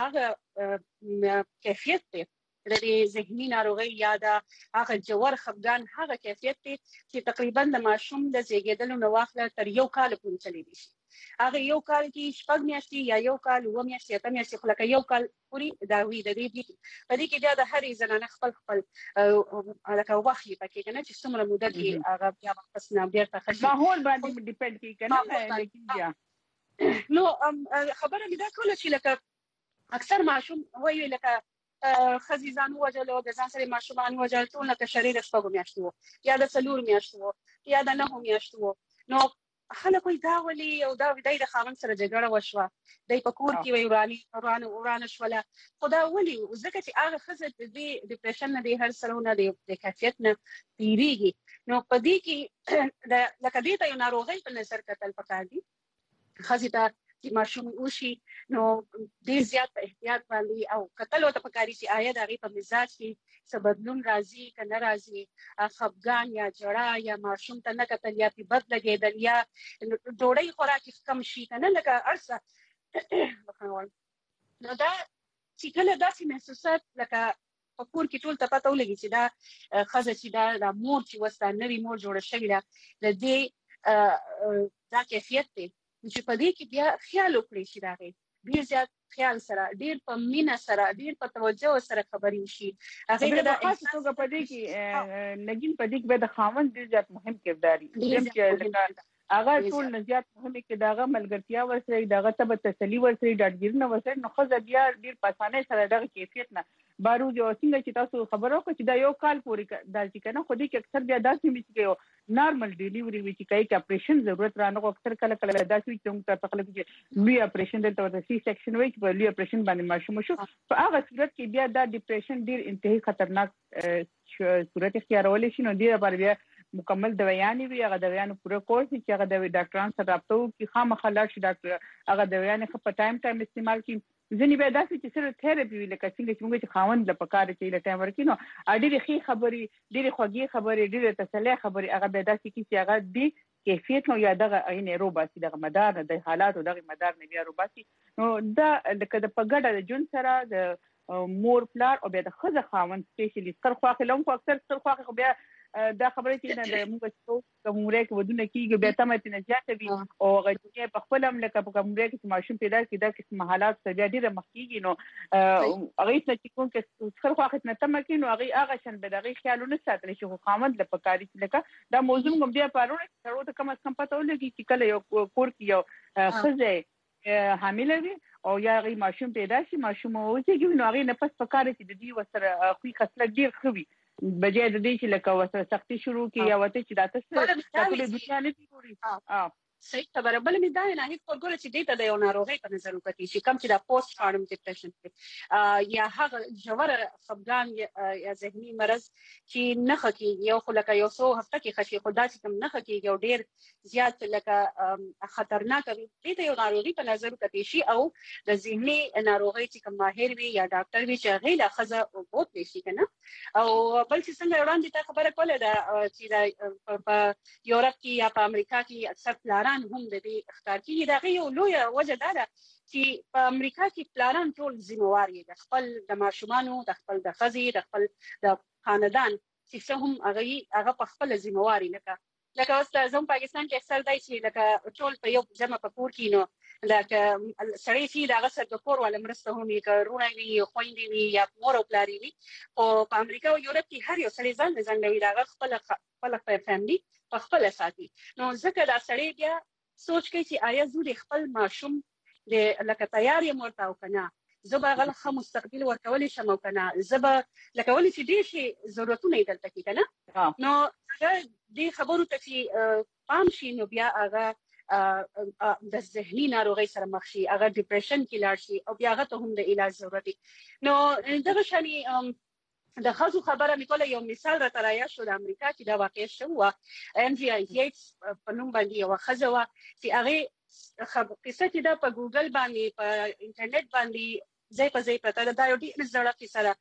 هغه کیفیت دی د دې ذهني ناروغۍ یا د هغه جوړ خفګان هغه کیفیت دی چې تقریبا د ماشوم د زیږېدلو نه واخله تر یو کال پورې چلیدی شي هغه یو کال کې شپږ میاشتې یا یو کال اووه میاشتې اته میاشتې خو لکه یو کال پورې دا وي د دې په دې کې بیا د هرې زنانه خپل خپل لکه وخت یې پکې که نه چې څومره موده کې هغه بیا واپس نه بېرته ښه شي ماحول باندې ډیپینډ کوي که نه نو خبره مې دا کوله چې لکه اکثر ماشوم وایي لکه ښځې ځان ووژلو د ځان سره یې ماشومان ووژل ټول لکه شریر د شپږو میاشتو و یا د څلورو میاشتو و یا د نهو میاشتو و نو خلک وایي دا ولې او دا دی د خاوند سره جګړه وشوه دی په کور کې وایي وراني ورانه ورانه شوله خو دا ولې ځکه چې هغه ښځه د دې ډپریشن نه دی هر سرونه دی د کیفیت نه تیریږي نو په دې کې لکه دې ته یو ناروغۍ په نظر کتل پکار دي ښځې ته چې ماشوم وشي نو ډېر زیات په احتیاط باندې او کتل ورته پکاري چې آیا د هغې په مزاج کې څه بدلون راځي که نه راځي خفګان یا ژړا یا ماشوم ته نه کتل یا پې بد لګېدل یا ډوډۍ خوراک یې کم شي که نه لکه هر څه نو دا چې کله داسې محسوسات لکه په کور کې ټول ته پته ولګي چې دا ښځه چې دا دا مور چې اوس دا نوې مور جوړه شوې ده د دې دا کیفیت دی چې په دې کې بیا خیال وکړي چې د هغې ډېر زیات خیال سره ډېر په مینه سره ډېر په توجه سره خبرې وشي هغې ته د خاصه توګه په دې کې نګین په دې کې به د خاوند ډېر زیات مهم کردار هغه ټول نه زیات مهم کې دغه ملګرتیا ورسره دغه ته به تسلی ورسره ډاډګیرنه ورسره نو ښځه بیا ډېر په اسانۍ سره دغه کیفیت نه باروز او څنګه چې تاسو خبرو کو چې دا یو کال پورې دا چې کنه خو دې کې اکثر بیا داسې مې چې یو نارمل ډیلیوري وي چې کوي چې اپریشن ضرورت رانه اکثر کله کله داسې چې موږ ته تکلیف چې لوی اپریشن دلته ورته سی سیکشن وي چې په لوی اپریشن باندې ماشوم شو په هغه صورت کې بیا دا ډیپریشن ډیر انتهایی خطرناک صورت اختیارول شي نو دې لپاره بیا مکمل دوايانې وي هغه دوايانو پوره کورس چې هغه د ډاکټرانو سره رابطه وکړي خامخا لاړ شي ډاکټر هغه دوايانې په ټایم ټایم استعمال کړي ځینې بیا داسې چې سره تھراپي وي لکه څنګه چې موږ چې خاوند له پکار چې له ټایم ورکړي نو ډېرې ښې خبرې ډېرې خوږې خبرې ډېرې تسلۍ خبرې هغه بیا داسې کړي چې هغه دې کیفیت نو یا دغه عین روباسي دغه مدار د حالاتو دغه مدار نه بیا روباسي نو دا لکه د پګړه د جون سره د مور پلار او بیا د ښځه خاوند سپیشلی سر خواخې لوم خو اکثر سر خواخې خو بیا دا خبره چې نه د موږ څو کومره کې ودونه کیږي بیا تمه ته نه زیاته وي او غوږی په خپل هم لکه په کومره کې ماشوم پیدا کړي دا قسم حالات ته بیا ډیره مخکېږي نو هغه څه چې کوم کې سر خواخې نه تمه کړي نو هغه هغه شن به دغه خیالونه ساتل شي خو خامد له پکاري لکه دا موضوع کوم بیا پارونه ضرورت کم از کم پته ولګي چې کله یو کور کې یو خزه حامل وي او یا غي ماشوم پیدا شي ماشوم اوسېږي نو هغه نه پس پکاره چې د دې وسره خو خاصله ډیر خوي بجې د دې چې لکه وسره سختي شروع کی یا وته چې دا تاسو د ټول دنیا نه پیوري اه صحیح خبره بل مې دا نه هیڅ وګوره چې دې ته د یو ناروغي په نظر وکړي چې کوم چې دا پوسټ پارټم ډیپریشن یا هغه جوړه خفګان یا ذهني مرض چې نه خکې یو خو لکه یو څو هفته کې خشي خدا چې کوم نه خکې یو ډیر زیات لکه خطرناک وي دې ته یو ناروغي په نظر وکړي شي او د ذهني ناروغي چې کوم ماهر وي یا ډاکټر وي چې غیله خزه او پوه شي کنه او بل چې څنګه وړاندې ته خبره کوله دا چې په یورپ کې یا په امریکا کې اکثر پلاران هم د دې اختیار کیږي دا یو لوی وجه ده چې په امریکا کې پلاران ټول ذمہوار دي د خپل د ماشومانو د خپل د خزي د خپل د خاندان چې هم هغه هغه په خپل ذمہوار لکه لکه اوس زموږ پاکستان کې اکثر دای چې لکه ټول په یو جمع په کور کې نو لکه سړی چې دا غسر د کور ولا مرسته هم یې کارونه وي خويندې وي یا مور او پلار وي او په امریکا او یورپ کې هر یو سړی ځان ځان لوي دا خپل خپل فیملی په خپل ساتي نو ځکه دا سړی بیا سوچ کوي چې آیا زه د خپل ماشوم د لکه تیاری مرته او کنه زبا غل خه مستقبل ورکول شم او کنه زبا لکه ولې چې دې شي ضرورتونه یې دلته کې کنه نو دې خبرو ته چې پام شي نو بیا هغه د ذهني ناروغي سره مخ شي هغه ډیپریشن کې لاړ شي او بیا هغه ته هم د علاج ضرورت دي نو دغه شانی د خاصو خبره مې کوله یو مثال را ترایا شو د امریکا چې دا واقع شو و ام جی آی ایټس په نوم باندې یو خزه و چې هغه قصه چې دا په ګوګل باندې په انټرنیټ باندې ځای په ځای پرته دا یو ډېر زړه قصه ده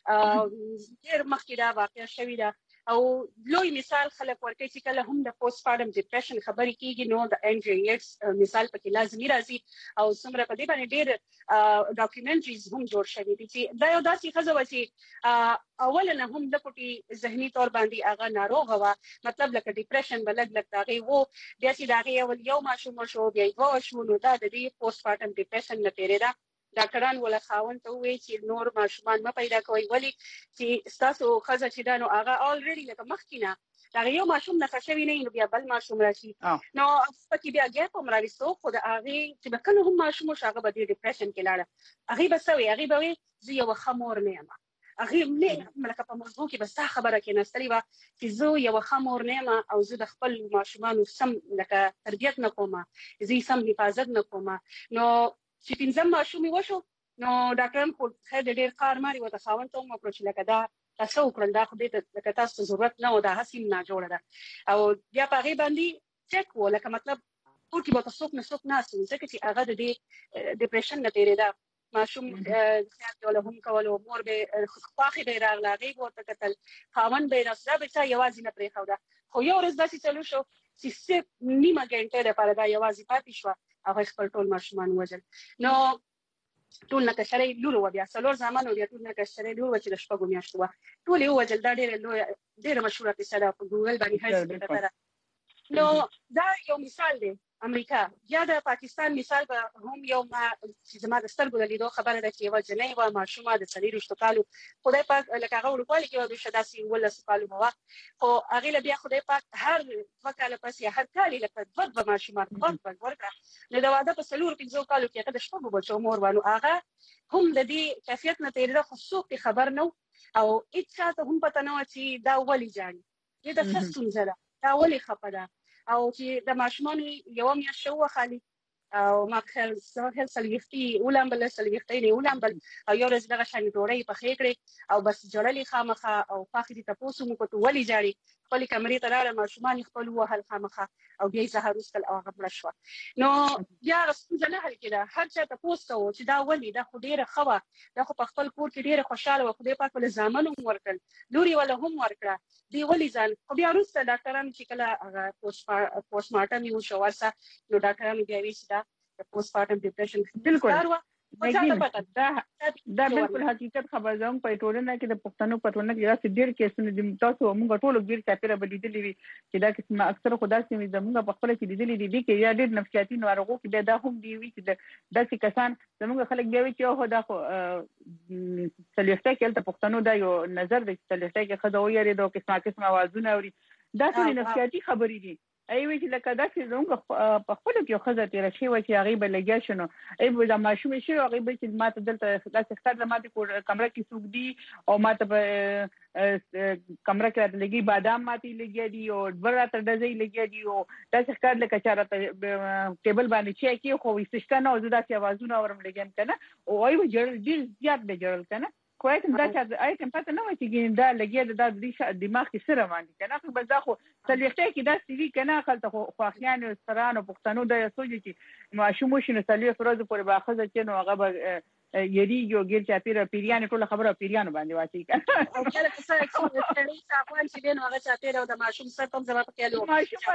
ډېر مخکې دا واقع شوې ده او لوی مثال خلک ورته چې کله هم د پوسټ پارټم ډیپریشن خبرې کیږي نو د ام جی آی ایټس مثال پکې لازمي راځي او څومره په دې باندې ډېر ډاکومنټریز هم جوړ شوي دي چې دا یو داسې ښځه وه چې اوله نه هم د پټي ذهني طور باندې هغه ناروغه وه مطلب لکه ډیپریشن به لږ لږ د هغې و بیا چې د هغې اول یو ماشوم شو بیا یې دوه شو نو دا د دې پوسټ پارټم ډیپریشن نه تېرېده ډاکټران ولا خاوند ته وایي چې نور ماشومان ما پیدا کوي ولی چې ستاسو ښځه چې دا نو هغه الریډي لکه مخکې نه هغه یو ماشوم نه خښوي نه نو بیا بل ماشوم راشي نو پکې بیا ګیپ هم راوستو خو د هغې چې به کله هم ماشوم شو هغه به دې ډیپریشن کې لاړه هغې به څه وایي هغې به وایي زه یوه ښه مور نه یم هغه ملکه په موضوع کې بس خبره کې نستلې و چې زه یو خمور نه او زه د خپل ماشومان سم لکه تربیت نه کوم زه سم حفاظت نه کوم نو چې پنځم ماشومي وشو نو ډاکټرم خو خیر ډېر کار ماري و ته خاوند ته مو پروچ لکه دا تاسو وکړل دا خو دې لکه تاسو ضرورت نه و دا هسیم نه جوړه ده او بیا په غي باندې چک و لکه مطلب ټول کې به تاسو نه څوک نه اسي ځکه چې هغه د دې ډیپریشن نه تیرې ده ماشوم زیات له هم کولو مور به خواخي به راغلاغي ورته کتل خاوند به راسره به چا یوازې نه پرې خو ده خو یو ورځ داسې چلو شو چې نیمه ګنټه لپاره دا یوازې پاتې شو هغه خپل ټول ماشومان وژل نو ټول نه کشرې لولو بیا څلور زمانو بیا ټول نه کشرې لولو چې د شپږو میاشتو ټول یو وجل دا ډېر لوی ډېر مشهوره کیسه ده په ګوګل باندې هر نو دا یو مثال دی امریکا یا د پاکستان مثال به هم یو ما چې زما د سترګو د لیدو خبره ده چې یو جنۍ و ماشومه د څلور شتو کالو خدای پاک لکه هغه ورکوالي کې و د شداسي ولس کالو مو خو هغه بیا خدای پاک هر وکاله پسې هر کال لکه دوه دوه ماشومان ورکړ ورکړه نو دا واده په څلور پنځو کالو کې هغه د شپږو بچو مور وانه هغه هم د دې کیفیت نه تیرې خو څوک خبر نو او اڅه ته هم پته نه و چې دا ولي جاړي دې د فستون زره دا ولي خپه او چې د ماشومان یو میاشت شو خالي او ما خل سهل سلويختي ولم بل سلويختي نه ولم بل او یو ورځ دغه شان ډوړې په خېکړې او بس جوړلې خامخه او فاخري تاسو مو کوته ولي جاړي خپل کمرې ته راړه ماشومان خپل وهل خامخه او بیا زهر وسکل او غبل شو نو بیا څنګه نه حل کړه هر چا تاسو ته چې دا ولي دا خو ډیره خوا دا خو په خپل کور کې ډیره خوشاله و خدای پاک ول زامن ورکل لوري ولا هم ورکړه دی ولي ځان خو بیا وروسته ډاکټران چې کله پوسټ مارټم یو شو ورسه نو ډاکټران بیا وی چې دا پوسټ مارټم ډیپریشن بالکل دا دا بالکل حقیقت خبر زوم په ټولنه کې د پښتنو په ټولنه کې راځي ډیر کیسونه د تاسو موږ ټول ډیر چاپیره بلیدلې وي چې دا قسمه اکثر خدا سي زموږ په خپل کې لیدلې دي کې یا ډیر نفسیاتي ناروغو کې دا هم دی وي چې داسې کسان زموږ خلک دی چې هو دا خو سلیفته کې د پښتنو دا یو نظر د سلیفته کې خدای یې د قسمه قسمه आवाजونه اوري دا ټول نفسیاتي خبرې دي ایوي چې لکه دا چې زموږ په خپل کې خزه تیر شي و چې هغه به لګیا شنو ایوي دا ماشوم شي هغه به چې ماته دلته داسې ښکار ماته کمره کې سوق دي او ماته په کمره کې لګي بادام ماته لګي دي او ورته دځي لګي دي او داسې ښکار لکه چارته ټیبل باندې چې کې خو وسشته نو زدا چې आवाजونه ورم لګیم کنه او ایوي جړل ډیر زیات به جړل کنه کوی کوم دا چې آیتم پته نه و چې دا لګي دا د دماغ کې سره باندې کنه خو بس دا خو سلیخته کې دا سی وی کنه خلته خو خواخیان او سرانو پښتنو د سوجي چې ماشوم شنو سلیخ ورځ پورې باخذ چې نو هغه به یری یو ګیر چاپیره پیریان ټول خبره پیریان باندې واچي کنه او کله څه چې سړی صاحب چې بینو هغه چاپیره د ماشوم سره کوم ځما په کېلو ماشوم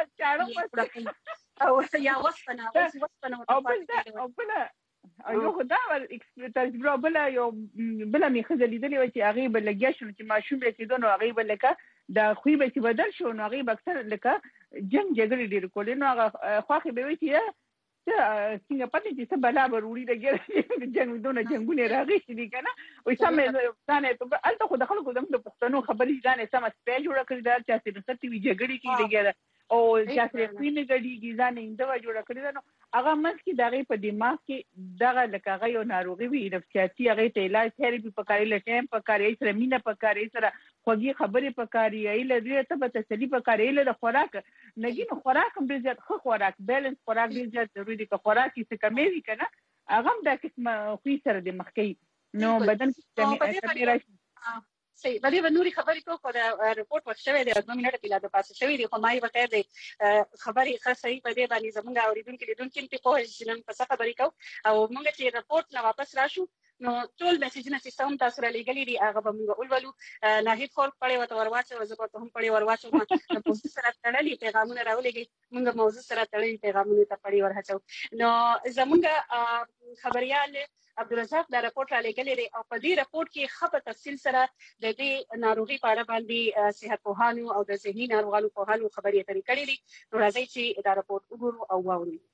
چاړو او یا وسپنه وسپنه او بل او بل یو خدا تجربه بل یو بل می خزل لیدلی و چې هغه بل لګیا شو چې ماشوم به چې دونو هغه بل لکه دا خوې به چې بدل شو نو هغه اکثر لکه جنگ جګړه ډیر کولې نو هغه خواخې به وي چې څنګه پاتې چې څه بلا وروري د جنگ دونه جنگونه راغی چې دي کنه او سمې ځانه ته الته خو د خلکو د پښتنو خبرې ځانه سم سپې جوړ کړی دا چې څه ستې جګړې کې لګیا او چې خوې نه غړي ځانه انده جوړ کړی نو هغه مس کې دغه په دماغ کې دغه لکه هغه یو ناروغي وي نفسیاتي هغه ته علاج تھراپي پکاري لټیم پکاري سره مینه پکاري سره خوږی خبرې پکاري ایله دې ته په تسلی پکاري ایله د خوراک نګین خوراک هم ډیر زیات خو خوراک بیلنس خوراک ډیر زیات ضروری دی که خوراک یې کمې وي کنه هغه هم د قسمه خوې سره د مخکې نو بدن کې راشي صحیح باندې ونوري خبرې کو خو دا رپورت ورشوي دی دوه منټه پیلا د پاسه شوی دی خو مای وته دی خبرې ښه صحیح په دې باندې زمونږ اوریدونکو لیدونکو په کوه جنن په څه خبرې کو او موږ چې رپورت نه واپس راشو نو ټول میسجونه چې سم تاسو را لګلې دي هغه به موږ ولولو نه هیڅ خلک پړې وته ورواچو زه به هم پړې ورواچو ما په سره تړلې پیغامونه راولېږي موږ موضوع سره تړلې پیغامونه ته پړې ورهچو نو زمونږ خبريال عبدالرزاق دا رپورت را لګلې دی او په دې رپورت کې خپه تفصیل سره د دې ناروغي په اړه باندې صحت پوهانو او د ذهني ناروغانو پوهانو خبرې اترې کړې دي نو راځي چې دا رپورت وګورو او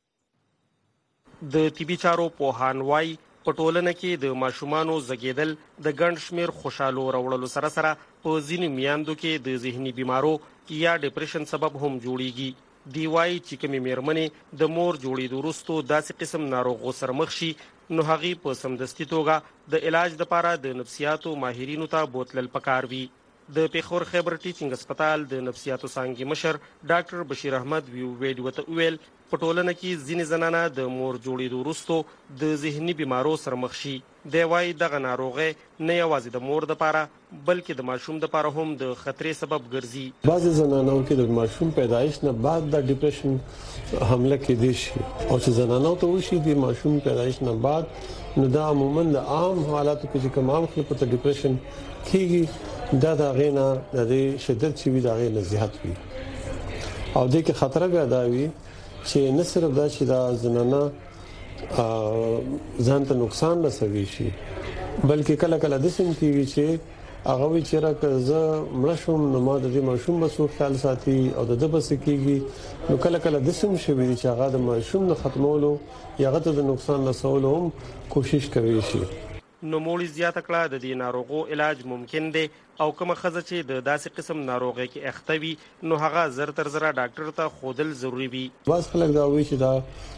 واورو د طبي چارو پوهان وايي په ټولنه کې د ماشومانو زګیدل د ګڼ شمیر خوشالو راوړلو سره سره په ځینو میاندو کې د ذهني بیمارو یا ډیپریشن سبب هم جوړیږي دی وايي چې کومې میرمنې د مور جوړېدو وروسته داسې قسم ناروغو سره مخ شي نو هغه په سمدستي توګه د علاج لپاره د نفسیاتو ماهرینو ته بوتلل پکار وي. د پیښور خیبر ټیچینګ هسپتال د نفسیاتو څانګې مشر ډاکټر بشیر احمد ویو ویډیو ته ویل په ټولنه کې ځینې زنانه د مور جوړېدو وروسته د ذهني بیمارو سره مخ شي. دی وایي دغه ناروغۍ نه یوازې د مور دپاره بلکې د ماشوم دپاره هم د خطرې سبب ګرځي. بعضې زنانو کې د ماشوم پیدایش نه بعد د ډیپریشن حمله کېدی شي او چې زنانو ته وشي د ماشوم پیدایش نه بعد نو دا عموما د عام حالاتو کې چې کوم عام خلکو ته ډیپریشن کېږي دا د غینا د شدت چې وي د غینا زیات وي او د کې خطر بیا دا وي چې نه صرف دا چې دا زنانه ځان ته نقصان رسوي شي بلکې کله کله د سیم کېږي چې هغه وی چې راکزه مړشوم نو ما د دې ماشوم بسو خیال ساتي او د دبس کېږي نو کله کله د سیم شوي چې هغه د ماشوم نه ختمولو یا هغه د نقصان رسولو هم کوشش کوي شي. نو مولي زیاته کړه د دې ناروغو علاج ممکن دی او کومه ښځه چې د داسې قسم ناروغۍ کې اخته وي نو هغه زر تر زره ډاکټر ته ښودل ضروري وي. بعض خلک دا وایي چې دا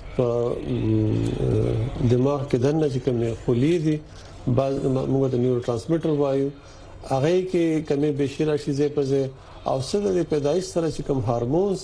دماغ کې دنه چې کومه خولي دي بعض موږ د نیورو ترانسمیټر وایو هغه کې کمې بشیره شي زې په او سره د پیدایش سره چې کوم هورمونز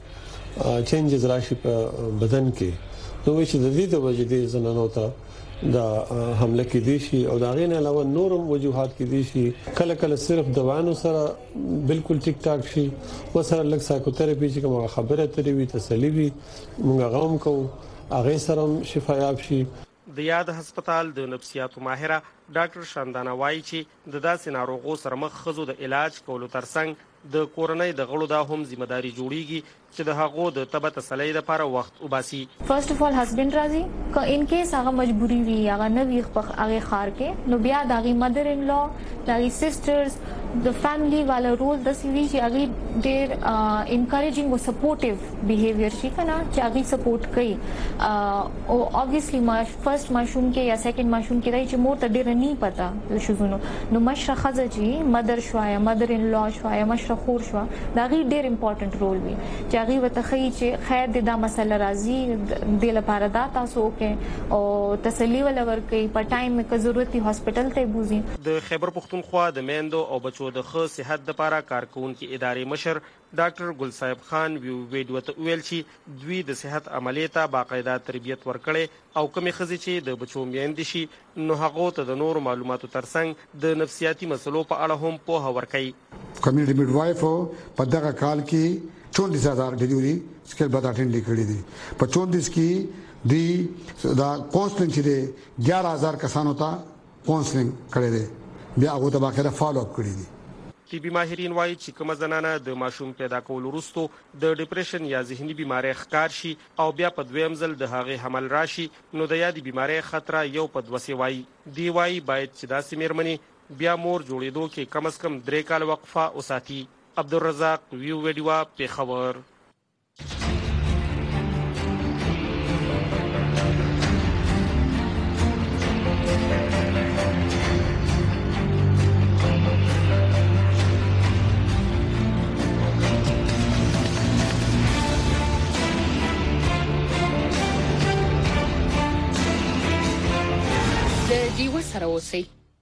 کې چینجز راشي په بدن کې نو چې د دې د وجې د زنانو ته دا حمله کې دي شي او دا غین علاوه نورم وجوهات کې دي شي کله کله صرف دواانو سره بالکل ټیک ټاک شي و سره لږ سایکوتراپي چې کومه خبره ترې وي تسلی وي موږ غوم کوو هغه سره شفایاب شي. د یاد هسپتال د نفسیاتو ماهره ډاکټر شاندانا وایي چې د داسې ناروغو سره مخ ښځو د علاج کولو ترڅنګ د کورنۍ د غړو دا هم ځمېداري جوړیږي چې د هغو د تبه تسلی لپاره وخت وباسي. فرست اف اول هسبند راځي که ان کیس هغه مجبوری وي هغه نه وي هغه خار کې نو بیا د هغې مدر ان لا د هغې سسټرز د فیملی والا رول داسې وي چې هغې ډېر انکریجینګ او سپورټیو بیهیویر شي که نه چې هغې سپورټ کوي او obviously فرست ماشوم کې یا سیکنډ ماشوم کې دی چې مور ته ډېره نه پته د ښځونو نو مشره ښځه چې مدر شوه یا مدر ان لا شوه یا مشره خور شوه د هغې ډېر امپورټنټ رول وي چې هغې ورته ښیي چې خیر د دا مسله راځي دې لپاره دا تاسو وکړئ او تسلي وله ورکوي په ټایم که ضرورت وي هاسپټل ته یې بوځي. د خیبر پښتونخوا د میندو او بچو د ښه صحت دپاره کارکوونکي ادارې مشر ډاکټر ګل صاحب خان ویډیو ته ویل چې دوی د صحت عملیې ته باقاعده تربیت ورکړي او کومې ښځې چې د بچو میندې شي نو هغو ته د نورو معلوماتو ترڅنګ د نفسیاتي مسلو په اړه هم پوهه ورکوي. کمیونټي میډوایف په دغه کال کې چونتیس هزار ډیلیوري سکیل بعد اټینډ کړي دي په چونتیس کې دی دا کونسلینګ چې دی ګیارہ هزار کسانو ته کونسلینګ کړي دي بیا هغه ته باقاعده فالو اپ کړي دي. طبي ماهرین وایي چې کومه زنانه د ماشوم پیدا کولو وروسته د ډیپریشن یا ذهني بیماری ښکار شي او بیا په دویم ځل د هغې حمل راشي نو د یادې بیماری خطر یو په دوسې وایي. دی وایي باید چې داسې میرمنې بیا مور جوړېدو کې کم از کم درې کال وقفه وساتي. عبدالرزاق ویو ویډیو پیښور. د ډیوه سره اوسئ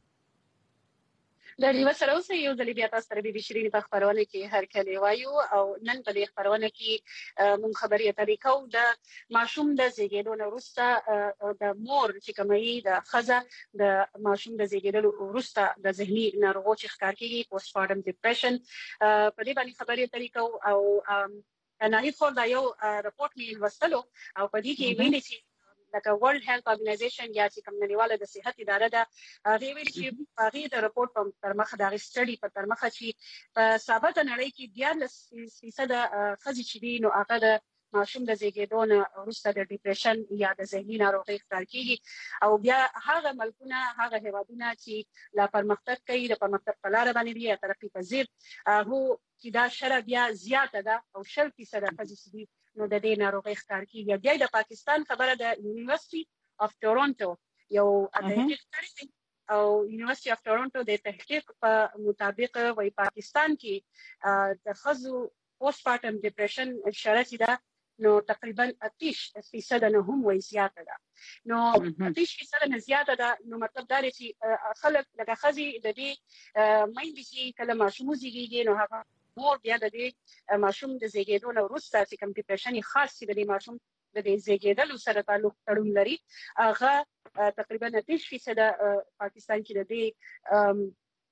د ډیوه سره اوسئ یو ځل بیا تاسو سره بي بي شیرین په خبرونه کې هر کله وایو او نن په دې خبرونه کې مونږ خبرې اترې کوو د ماشوم د زیږیدو نه وروسته د مور چې کومې د ښځه د ماشوم د زیږیدلو وروسته د ذهني ناروغیو چې ښکار کیږي پوسټ پارټم ډیپریشن په دې باندې خبرې اترې کوو او ناهید خور دا یو رپورټ مې لوستلو او په دې کې ویلي چې لکه ورلد هیلث ارګنایزیشن یا چې کوم نړیواله د صحت اداره ده هغه ویلي چې هغه د رپورټ په ترمخه د سټډي په ترمخه چې په ثابته نړۍ کې دیارلس فیصد ښځې چې دي نو هغه د ماشوم د زیږیدو نه وروسته د ډیپریشن یا د ذهني ناروغۍ ښکار کیږي او بیا هغه ملکونه هغه هیوادونه چې لا پرمختګ کوي د پرمختګ په لاره باندې دي یا ترقي پذیر هغه چې دا شره بیا زیاته ده او شل فیصد ښځې دي نو د دې ناروغۍ ښکار کیږي. بیا د پاکستان خبره د یونیورسيټي اف ټورنټو یو تحقیق کړی او یونیورسيټي اف ټورنټو د تحقیق په مطابق وایي پاکستان کې د ښځو پوسټ پارټم ډیپریشن شرط ده نو تقریبا اتیش فیصد نه هم وای زیاته ده. نو اتیش فیصد نه زیاته ده، نو مطلب دا دی چې خلک لکه ښځې د دې میندې چې کله ماشوم وزېږېږي نو هغه مور بیا د دې ماشوم د زېږېدو نه وروسته چې کوم ډیپریشن یې خاص چې د دې ماشوم د دې زېږېدلو سره تعلق تړون لري، هغه تقریبا اتیش فیصد پاکستان کې د دې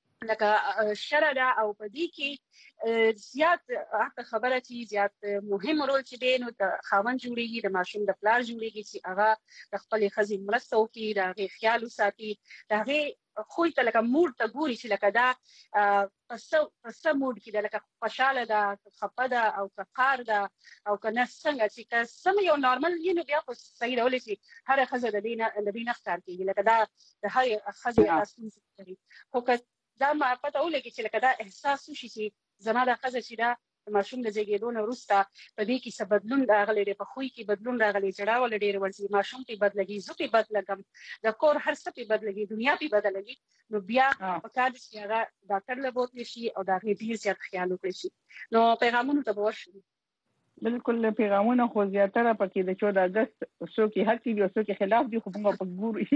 لکه شرع ده او په دې کې زیات هغه خبره چې زیات مهم رول چې دی نو د خاوند جوړیږي، د ماشوم د پلار جوړیږي چې هغه د خپل ښځې مرسته وکړي، د هغې خیال وساتي، د هغې خوی ته لکه موډ ته ګوري چې لکه دا په څه موډ کې ده، لکه خوشحاله ده، خفه ده او که قهر ده او که نه څنګه چې که سم یو نارمل وي نو بیا خو صحیح ډول چې هره ښځه د دې نه ښکار کېږي لکه دا د هرې ښځې دا ستونزې لري. خو که دا ما پته ولګي چې لکه دا احساس وشي چې زما د ښځه چې دا د ماشوم د زېږېدو نه وروسته په دې کې څه بدلون راغلی دی، په خوی کې بدلون راغلی، ژړا ولې ډېره ورځي، ماشوم پې بد لګي، زه پې بد لګم، د کور هر څه پې بد لګي، دنیا پې بده لګي، نو بیا پکار ده چې هغه ډاکټر له بوتلی شي او د هغې ډېر زیات خیال وکړی شي. نو پیغامونو ته به ورشو. بالکل پیغامونه خو زیاتره پکې د چودہ اگست څوک حق دي او څوک خلاف دي، خو موږ په ګورو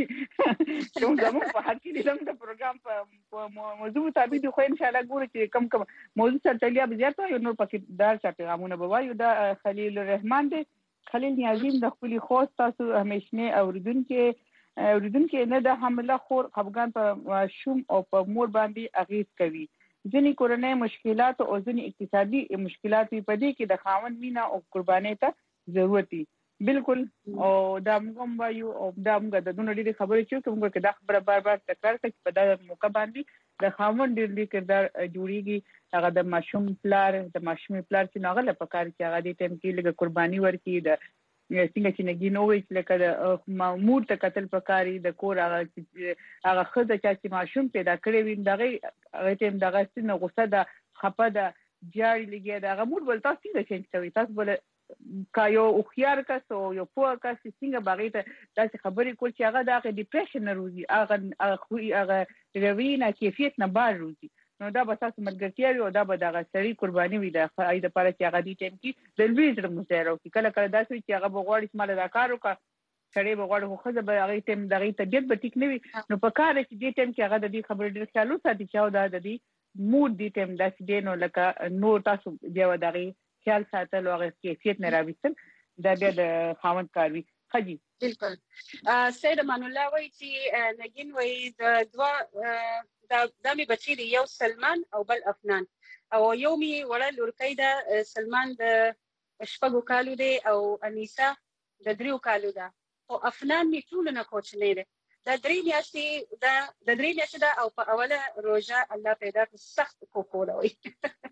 چې موږ په حق دي زموږ د پروګرام په موضوع مطابق خو ان شاء الله ګورو چې کم کم موضوع سره تړلې زیات وي نو پکې دار چې پیغامونه به وایو. دا خلیل الرحمن دی، خلیل نیازیم د خپل خوست تاسو همیشنه اوریدونکو اوریدونکو نه د حمله خور خفګان په شوم او په مور باندې اغیز کوي. ځینې کورنۍ مشکلات او ځینې اقتصادي مشکلات په دې کې د خاوند مینا او قربانۍ ته ضرورت دي. بالکل او دا موږ وایو او دا موږ د دونو ډېرې خبرې چې کوم کې دا خبره بار بار تکرار کوي په دا موقع باندې د خاوند ډېر کردار جوړیږي، هغه د ماشوم پلار د ماشوم پلار چې ناغله په کار کې هغه د ټیم کې لږه قرباني ورکړي، د څنګه چې نګي نو وي چې لکه د مامور ته قتل پکاري د کور هغه هغه خزه چې ماشوم پیدا کړی وي دغه هغه ټیم دغه څنګه غوسه ده، خپه ده، جاري لګي دا غمور ول تاسو څنګه چینج کوي، تاسو بل کا یو خيار کس او یو پوه کس څنګه باغې ته داسې خبرې کول چې هغه د ډیپریشن روزي، هغه هغه روینه کیفیت نه بار روزي، نو دا به تاسو ملګرتیا وي او دا به دغه سړي قرباني وي د اې د پاره چې هغه دې ټیم کې د لوی زړه مزایره وکړي. کله کله داسې چې هغه بغواړي چې مال دا کار وکړي، سړی بغواړي خو خزه به هغه ټیم دغه طبيعت به ټیک نه وي، نو په کار چې دې ټیم کې هغه د دې خبرې ډېر خیال وساتي چې او دا د دې موډ دې ټیم داسې دی نو لکه نو تاسو بیا دغه خیال ساتل او هغه کیفیت نه راوستل دا بیا د خاوند کار وي. خجی بالکل سید امان الله وایي چې نګین وایي د دوا دا د می بچی دی یو سلمان او بل افنان او یو می وړه لورکۍ ده، سلمان د شپږو کالو دی او انیسا د دریو کالو ده او افنان می ټول نه کوچنی دی. د درې میاشتې دا د درې میاشتې ده او په اوله روزه الله پیدا کړ سخت کوکوله وي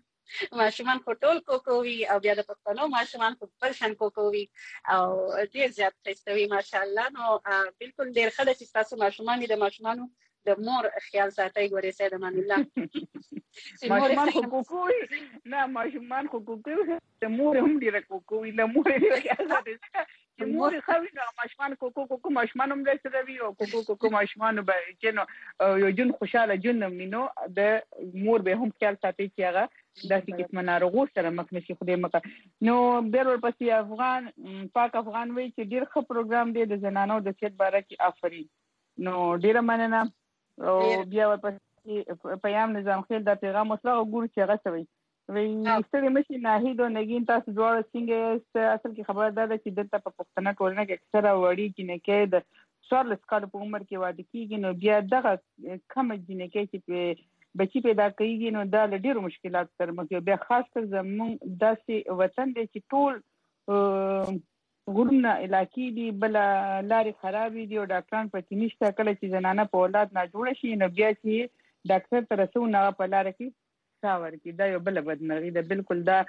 ماشومان خو ټول کوکوي او بیا د پښتنو ماشومان خو بل شان کوکوي او ډېر زیات ښایسته وي ماشاءالله. نو بالکل ډېر ښه ده چې تاسو ماشومان د ماشومانو د مور خیال ساتي. ګورې سید امان الله ماشومان خو کوکوي نه ماشومان خو کوکوي د مور هم ډېر کوکوي د مور ډېر خیال ساتي چې مور خوي نو ماشومان کوکو کوکو ماشومان هم د سره وي او کوکو کوکو ماشومان به چې نو یو جن خوشاله جن مينو د مور به هم خیال ساتي چې هغه داسې قسمه ناروغو سره مخ نشي خدای مکه. نو بیر ورپسې افغان پاک افغان وی چې ډېر ښه پروګرام دی د زنانو د صحت باره کې آفرین. نو ډېره مننه او بیا ورپسې پیام نظام خیل دا پیغام وسله ګور چې هغه سوي وی ستړي مشي ناهید او نګین تاسو دواړه څنګه اصل کې خبره ده چې دلته په پښتنه ټولنه کې اکثره وړي جنکې د څوارلس کال په عمر کې واده کیږي نو بیا دغه کم جنکې چې بچی پیدا کیږي نو دا له ډیرو مشکلات سره مخ دي، بیا خاص کر زموږ داسې وطن دی چې ټول غرونه علاقې دي بل لارې خراب دي او ډاکټران پکې نشته. کله چې زنانه په اولاد نه جوړ شي نو بیا چې ډاکټر ته رسو نه په لار کې ساور کې دا یو بل بدمرغي ده. بالکل دا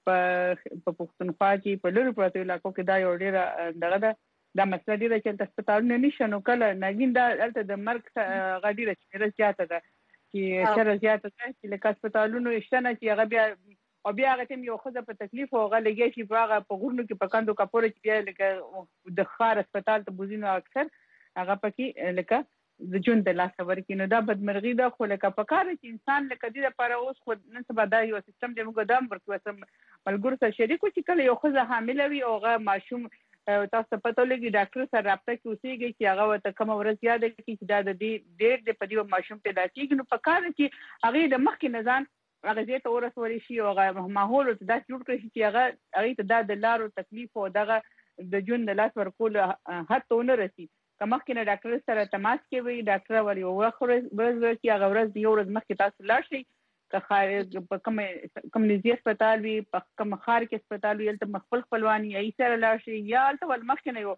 په پښتونخوا کې په لوري پروتو علاقو کې دا یو ډیر دغه ده دا مسله ډیره چې هسپتالونه نشته نو کله نګین دا الته د مرګ غډیره چې زیاته ده چې سره زیاته ده چې لکه هسپتالونو شته نه چې هغه بیا او بیا هغه تم یو خزه په تکلیف او هغه لګي چې په هغه په غورنو کې په کندو کپوره چې بیا لکه د خار هسپتال ته بوزینو اکثر هغه پکې لکه د ژوند د لاس ورکې نو دا بدمرغي ده خو لکه په کار چې انسان لکه دې لپاره اوس خو نن سبا دا یو سیستم دی موږ دا ورکو سم ملګرو سره شریکو چې کله یو ښځه حامله وي او هغه ماشوم تاسو پته لګي ډاکټر سره رابطه کې اوسېږي چې هغه ته کوم ورځ یاد کړي چې دا د دې ډېر د پدیو ماشوم پیدا کیږي نو په کار کې هغه د مخکې نه ځان هغه دې ته ورسول شي او هغه ماحول ته دا جوړ کړی چې هغه هغه ته د لارو تکلیف او دغه د ژوند د لاس ورکول حتی ونه رسي کمخکې نه ډاکټر سره تماس کې وي ډاکټر ولې وخت ورځ کې هغه ورځ یو ورځ مخکې تاسو لاړ شئ که خارج په کوم کوم نږدې هسپتال وي په کوم ښار کې هسپتال وي هلته خپل خپلوان یې سره لاړ شئ یا هلته ول مخکې نه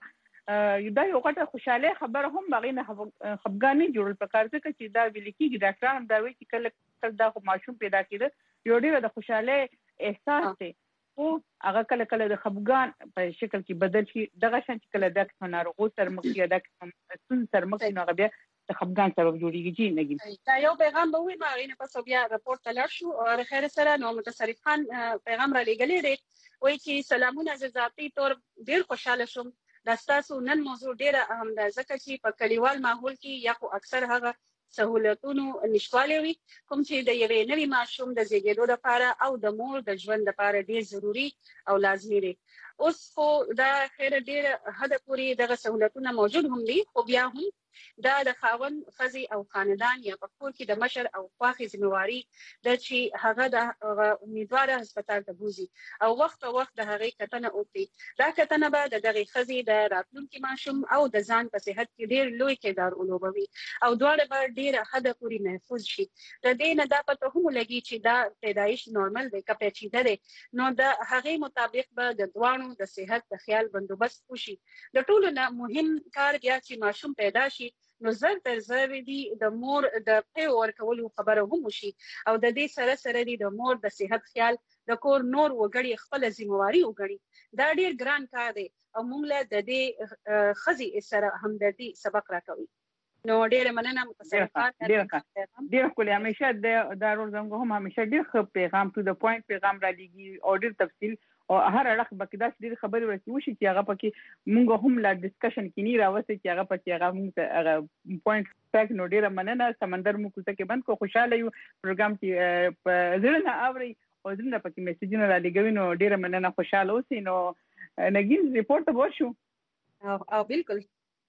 یو دا یو غټه خوشاله خبره هم هغې نه خفګان نه جوړول پکار ځکه چې دا ویل کېږي ډاکټران هم دا وایي چې کله کله دا خو ماشوم پیدا کېده یو ډېره د خوشحالۍ احساس دی خو هغه کله کله د خفګان په شکل کې بدل شي دغه شان چې کله د قسم ناروغو سره مخ یا د قسم ستون سره مخ نو هغه بیا د خفګان سبب جوړیږي جی نګي دا یو پیغام به وي ما غوښنه پس بیا راپورټ تلل شو او خیر سره نو متصرف خان پیغام را لګلې دی وایي چې سلامونه ز ذاتی تور ډیر خوشاله شوم دا تاسو نن موضوع ډیره اهم ده ځکه چې په کلیوال ماحول کې یا خو اکثر هغه سہولتونو نشواله وي کوم چې د یوې نوې ماشوم د زیږیدو لپاره او د مور د ژوند لپاره ډیر ضروری او لازمي دي اوس خو دا خیر ډیر حد پورې دغه سہولتونه موجود هم دي خو بیا هم دا د خاوند خزي او خاندان یا په کور کې د مشر او خواخي ذمہواری د چې هغه د امیدواره هسپتال ته بوزي او وخت په وخت د هغه کتنه وکړي دا کتنه به د دغه خزي د راتلونکي ماشوم او د ځان په صحت کې ډیر لوی کردار ولوبوي او دواړه به ډیر حد پورې محفوظ شي د دې نه دا پته هم لګي چې دا پیدایش نورمال دی که پیچیده دی نو د هغه مطابق به د دوانو د صحت د خیال بندوبست وشي د ټولو نه مهم کار بیا چې ماشوم پیدا شي نو زر تر زر دي د مور د پی ورکولو خبره هم وشي او د دې سره سره دي د مور د صحت خیال د کور نور وګړي خپل ذمہواری وګړي دا ډیر ګران کار دی او موږ له د دې خزي سره همدردي سبق راکوي نو ډیر مننه متصرفات ډیر کولې همیشه د دارول زموږ هم همیشه ډیر ښه پیغام ټو د پوینټ پیغام را لګي او ډیر تفصیل او هر اړخ به کې دا ډېر خبرې ورته وشي چې هغه پکې مونږ هم لا ډسکشن کې نه راوځي چې هغه پکې هغه مونږ هغه پوینټ تک نو ډېر مننه سمندر مو کوڅه کې بند کو خوشاله یو پروګرام کې په زړه نه اوري او زړه پکې میسجونه را لګوي نو ډېر مننه خوشاله اوسئ نو نګین ریپورت به وشو او او بالکل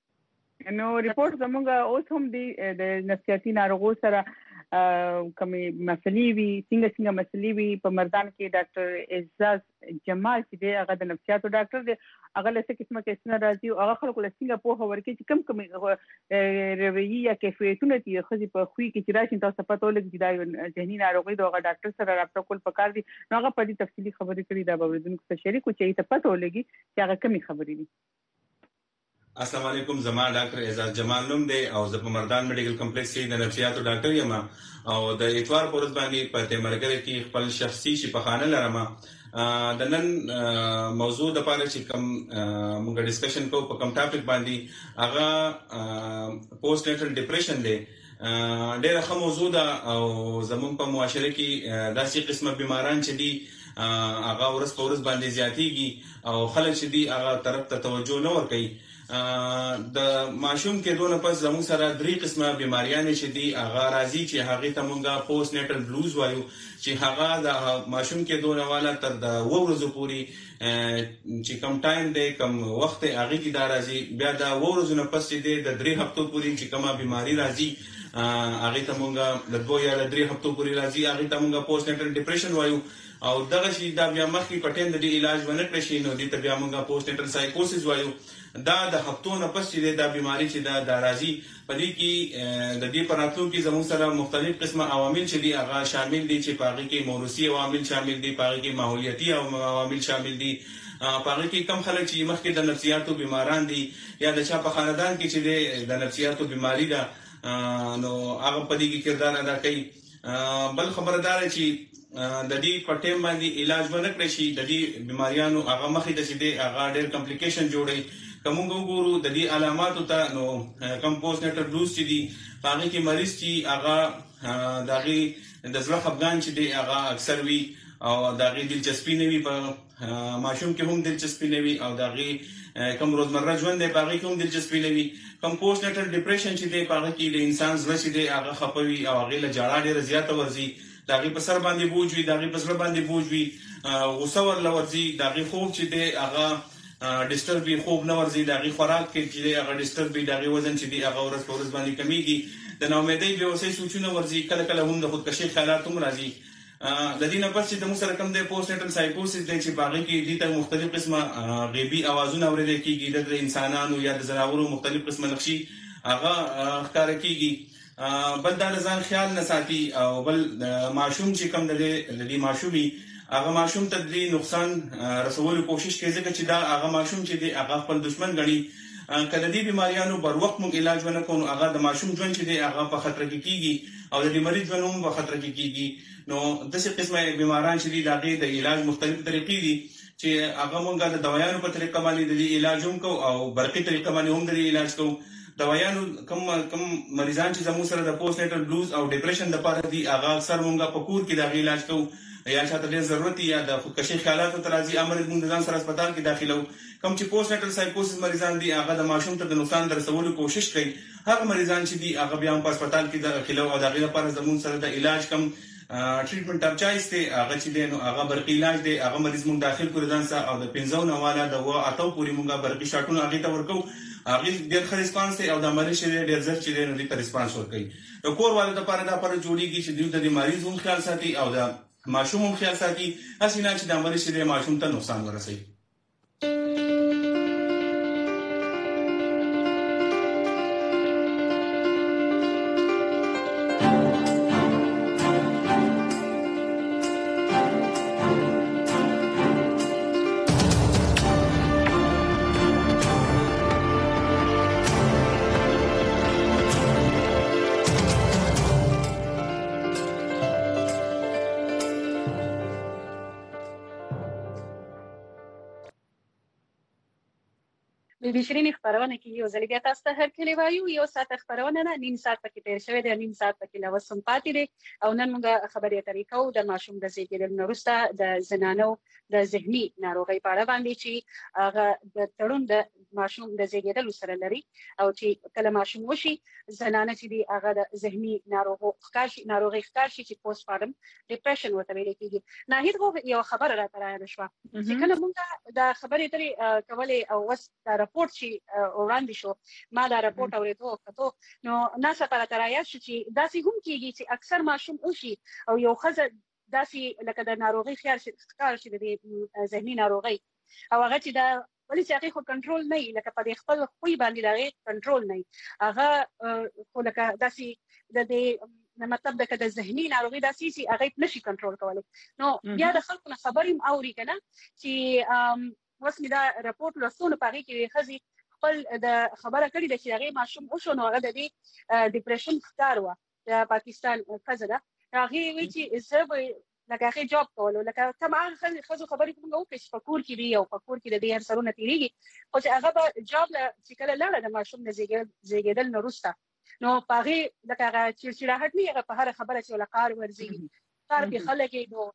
نو ریپورت زموږ اوس هم دی د نفسیاتي ناروغو سره کومې مسلې وي څنګه څنګه مسلې وي په مردان کې ډاکټر اعزاز جمال چې دی هغه د نفسیاتو ډاکټر دی هغه له څه قسمه کیسونه راځي او هغه خلکو له څنګه پوهه ورکړي چې کم کم رویي یا کیفیتونه دي ښځې په خوی کې چې راشي تاسو پته ولګي چې دا یو ذهني ناروغي ده هغه ډاکټر سره رابطه کول پکار دي نو هغه په دې تفصیلي خبرې کړي دا به اوریدونکو سره شریکو چې ته پته ولګي چې هغه کمی خبرې دي السلام علیکم زما ډاکټر اعزاز جمال نوم دی او زه په مردان میډیکل کمپلیکس کې د نفسیاتو ډاکټر یم او د اتوار په ورځ باندې په تمرګر کې خپل شخصي شفاخانه لرم د نن موضوع د پاره چې کوم موږ ډسکشن کوو په کوم ټاپک باندې هغه پوسټ نیټل ډیپریشن دی ډېر ښه موضوع ده او زموږ په معاشره کې داسې قسمه بیماران چې دي هغه ورځ په ورځ باندې زیاتېږي او خلک چې دي هغه طرف ته توجه نه ورکوي د ماشوم کې دونه پس زموږ سره درې قسمه بیماریانې چې دي هغه راځي چې هغه ته مونږه پوسټ نیټل بلوز وایو چې هغه د ماشوم کې دونه والا تر د ورځو پورې چې کم ټایم دی کم وخت هغه کې دا راځي بیا د ورځو نه پس دی د درې هفتو پورې چې کومه بیماری راځي هغه ته مونږه د دوه یا درې هفتو پورې راځي هغه ته مونږه پوسټ نیټل ډیپریشن وایو او دغه شی دا بیا مخکې پټین د علاج ونه کړی شي نو دې ته بیا مونږه پوسټ نیټل سایکوسس وایو دا د هفتو نه پس چې دا بیماری چې دا د راځي په دې کې د دې پراتلو کې زموږ سره مختلف قسمه عوامل چې دي هغه شامل دي چې پاږي کې موروثي عوامل شامل دي پاږي کې ماحولیتي عوامل شامل دي پاږي کې کم خلک چې مخکې د نفسیاتو بیماران دي یا د چا په خاندان کې چې د نفسیاتو بیماری ده نو هغه په دې کې کردار ادا کوي بل خبردار چې د دې په ټیم باندې علاج ونه کړی شي د دې بیماریانو هغه مخې ته چې دي هغه ډېر کمپلیکیشن جوړي کومو ګورو د دې علاماتو ته نو کم پوسټ نیټل بلوز چې دي هغه کې مریض چې هغه دغه د زړه خفګان چې دی هغه اکثر وي او دغه دلچسپي نه وي په ماشوم کې هم دلچسپي نه وي او دغه کوم روزمره ژوند دی باغی کوم دلچسپي نه وي کوم پوسټ نیټل ډیپریشن چې دی باغی کې د انسان زړه چې دی هغه خپوي او هغه له جړا ډیره زیاته ورزي دغه په سر باندې بوج وي دغه په سر باندې بوج وي غوسه ور لورځي دغه خوب چې دی هغه ډیسټرب وي خوب نه ورزي دغه خوراک کې چې دی هغه ډیسټرب وي دغه وزن چې دی هغه ورځ په ورځ باندې کمیږي د ناامیدۍ به اوسې سوچونه ورزي کله کله هم د خودکشي خیالات هم راځي د دې نه پس چې د مو سره کوم د پوسټ نیټل سایکوسس د چې باغی کې دي ته مختلف قسمه غیبی اوازونه اورېدل کېږي د انسانانو یا د زناورو مختلف قسمه نقشي هغه ښکار کېږي بل دا ځان خیال نه ساتي او بل ماشوم چې کوم د دې ماشومي هغه ماشوم ته د نقصان رسولو کوشش کوي ځکه چې دا هغه ماشوم چې دی هغه خپل دشمن ګڼي کله دې بیماریانو بر وخت موږ علاج ونه کوو هغه د ماشوم ژوند چې دی هغه په خطر کې کیږي او د مریض ژوند هم په خطر کې کیږي نو دغه قسمه بیماران چې دي دغه د علاج مختلف طریقې دي چې هغه موږ د دوايانو په طریقه باندې د علاج هم کوو او برقي طریقه باندې هم د علاج کوو دوايانو کوم کوم مریضان چې زموږ سره د پوسټ نیټل بلوز او ډیپریشن د لپاره دي هغه اکثر موږ په کور کې د علاج کوو یا شاته ډېر ضرورت یا د خودکشي خیالات تر راځي امر موږ ځان سره هسپتال کې داخلو کوم چې پوسټ نیټل سایکوسس مریضان دي هغه د ماشوم ته د نقصان درسولو کوشش کوي هغه مریضان چې دي هغه بیا په هسپتال کې داخلو او دغه لپاره زموږ سره د علاج کوم ټریټمنټ اپ چایس ته هغه چې دی نو هغه برقي علاج دی هغه مریض موږ داخل کړو ځان سره او د پنځو نه والا د و اتو پوری موږ برقي شاټونه هغه ته ورکو هغه ډېر ښه ریسپانس دی او د مریض چې ډېر زر چې دی نو د ریسپانس ورکوي د کور والو لپاره دا پر جوړیږي چې د مریض هم خیال ساتي او د ماشوم هم خیال ساتي اسینه چې د مریض چې ماشوم ته نقصان ورسوي د شيرين خبرونه کې یو ځل بیا تاسو ته هر کلی وایو یو ساعت خبرونه نه نیم ساعت پکې تیر شوی دی نیم ساعت پکې لا وسم پاتې دی او نن موږ خبرې طریقو د ماشوم د زیږیدل وروسته د زنانو د ذهني ناروغۍ په اړه باندې چې هغه د تړون د ماشوم د زیږیدل سره لري او چې کله ماشوم وشي زنانه چې دی هغه د ذهني ناروغو ښکار ناروغي ښکار شي چې پوسټ پارټم ډیپریشن وته ویل کېږي نه هیڅ یو خبره راته راځي شو چې کله موږ د خبرې ترې کولې او وس د راپورټ چې وړاندې شو ما دا راپورټ اورېدو کته نو ناسا پر ترایه شو چې داسې هم کېږي چې اکثر ماشوم وشي او یو خزه داسې لکه د ناروغي خیال شي ښکار شي د ذهني ناروغي او هغه چې دا ولې چې هغه خو کنټرول نه لکه په خپل خوې باندې دا کنټرول نه هغه خو لکه داسې د دې مطلب د کده ذهني ناروغي داسې چې هغه نشي کنټرول کولای نو بیا د خلکو خبرې م اوري کنه چې وسمه دا راپورټ لسونه پاره کې خزي خپل د خبره کړې د چې هغه ماشوم او شو نو هغه د دې ډیپریشن ښکار و د پاکستان خزه دا هغه وی چې زه لکه هغه جاب کولو لکه کوم هغه خزو خبرې کوم او چې فکر کې دی او فکر کې د دې هر سرونه تیریږي او چې هغه به جاب چې کله لاړه د ماشوم د زیږیدل نورسته نو پاره لکه هغه چې چې راهټ نه هغه په هر خبره چې ولقار ورزي کار په خلک نو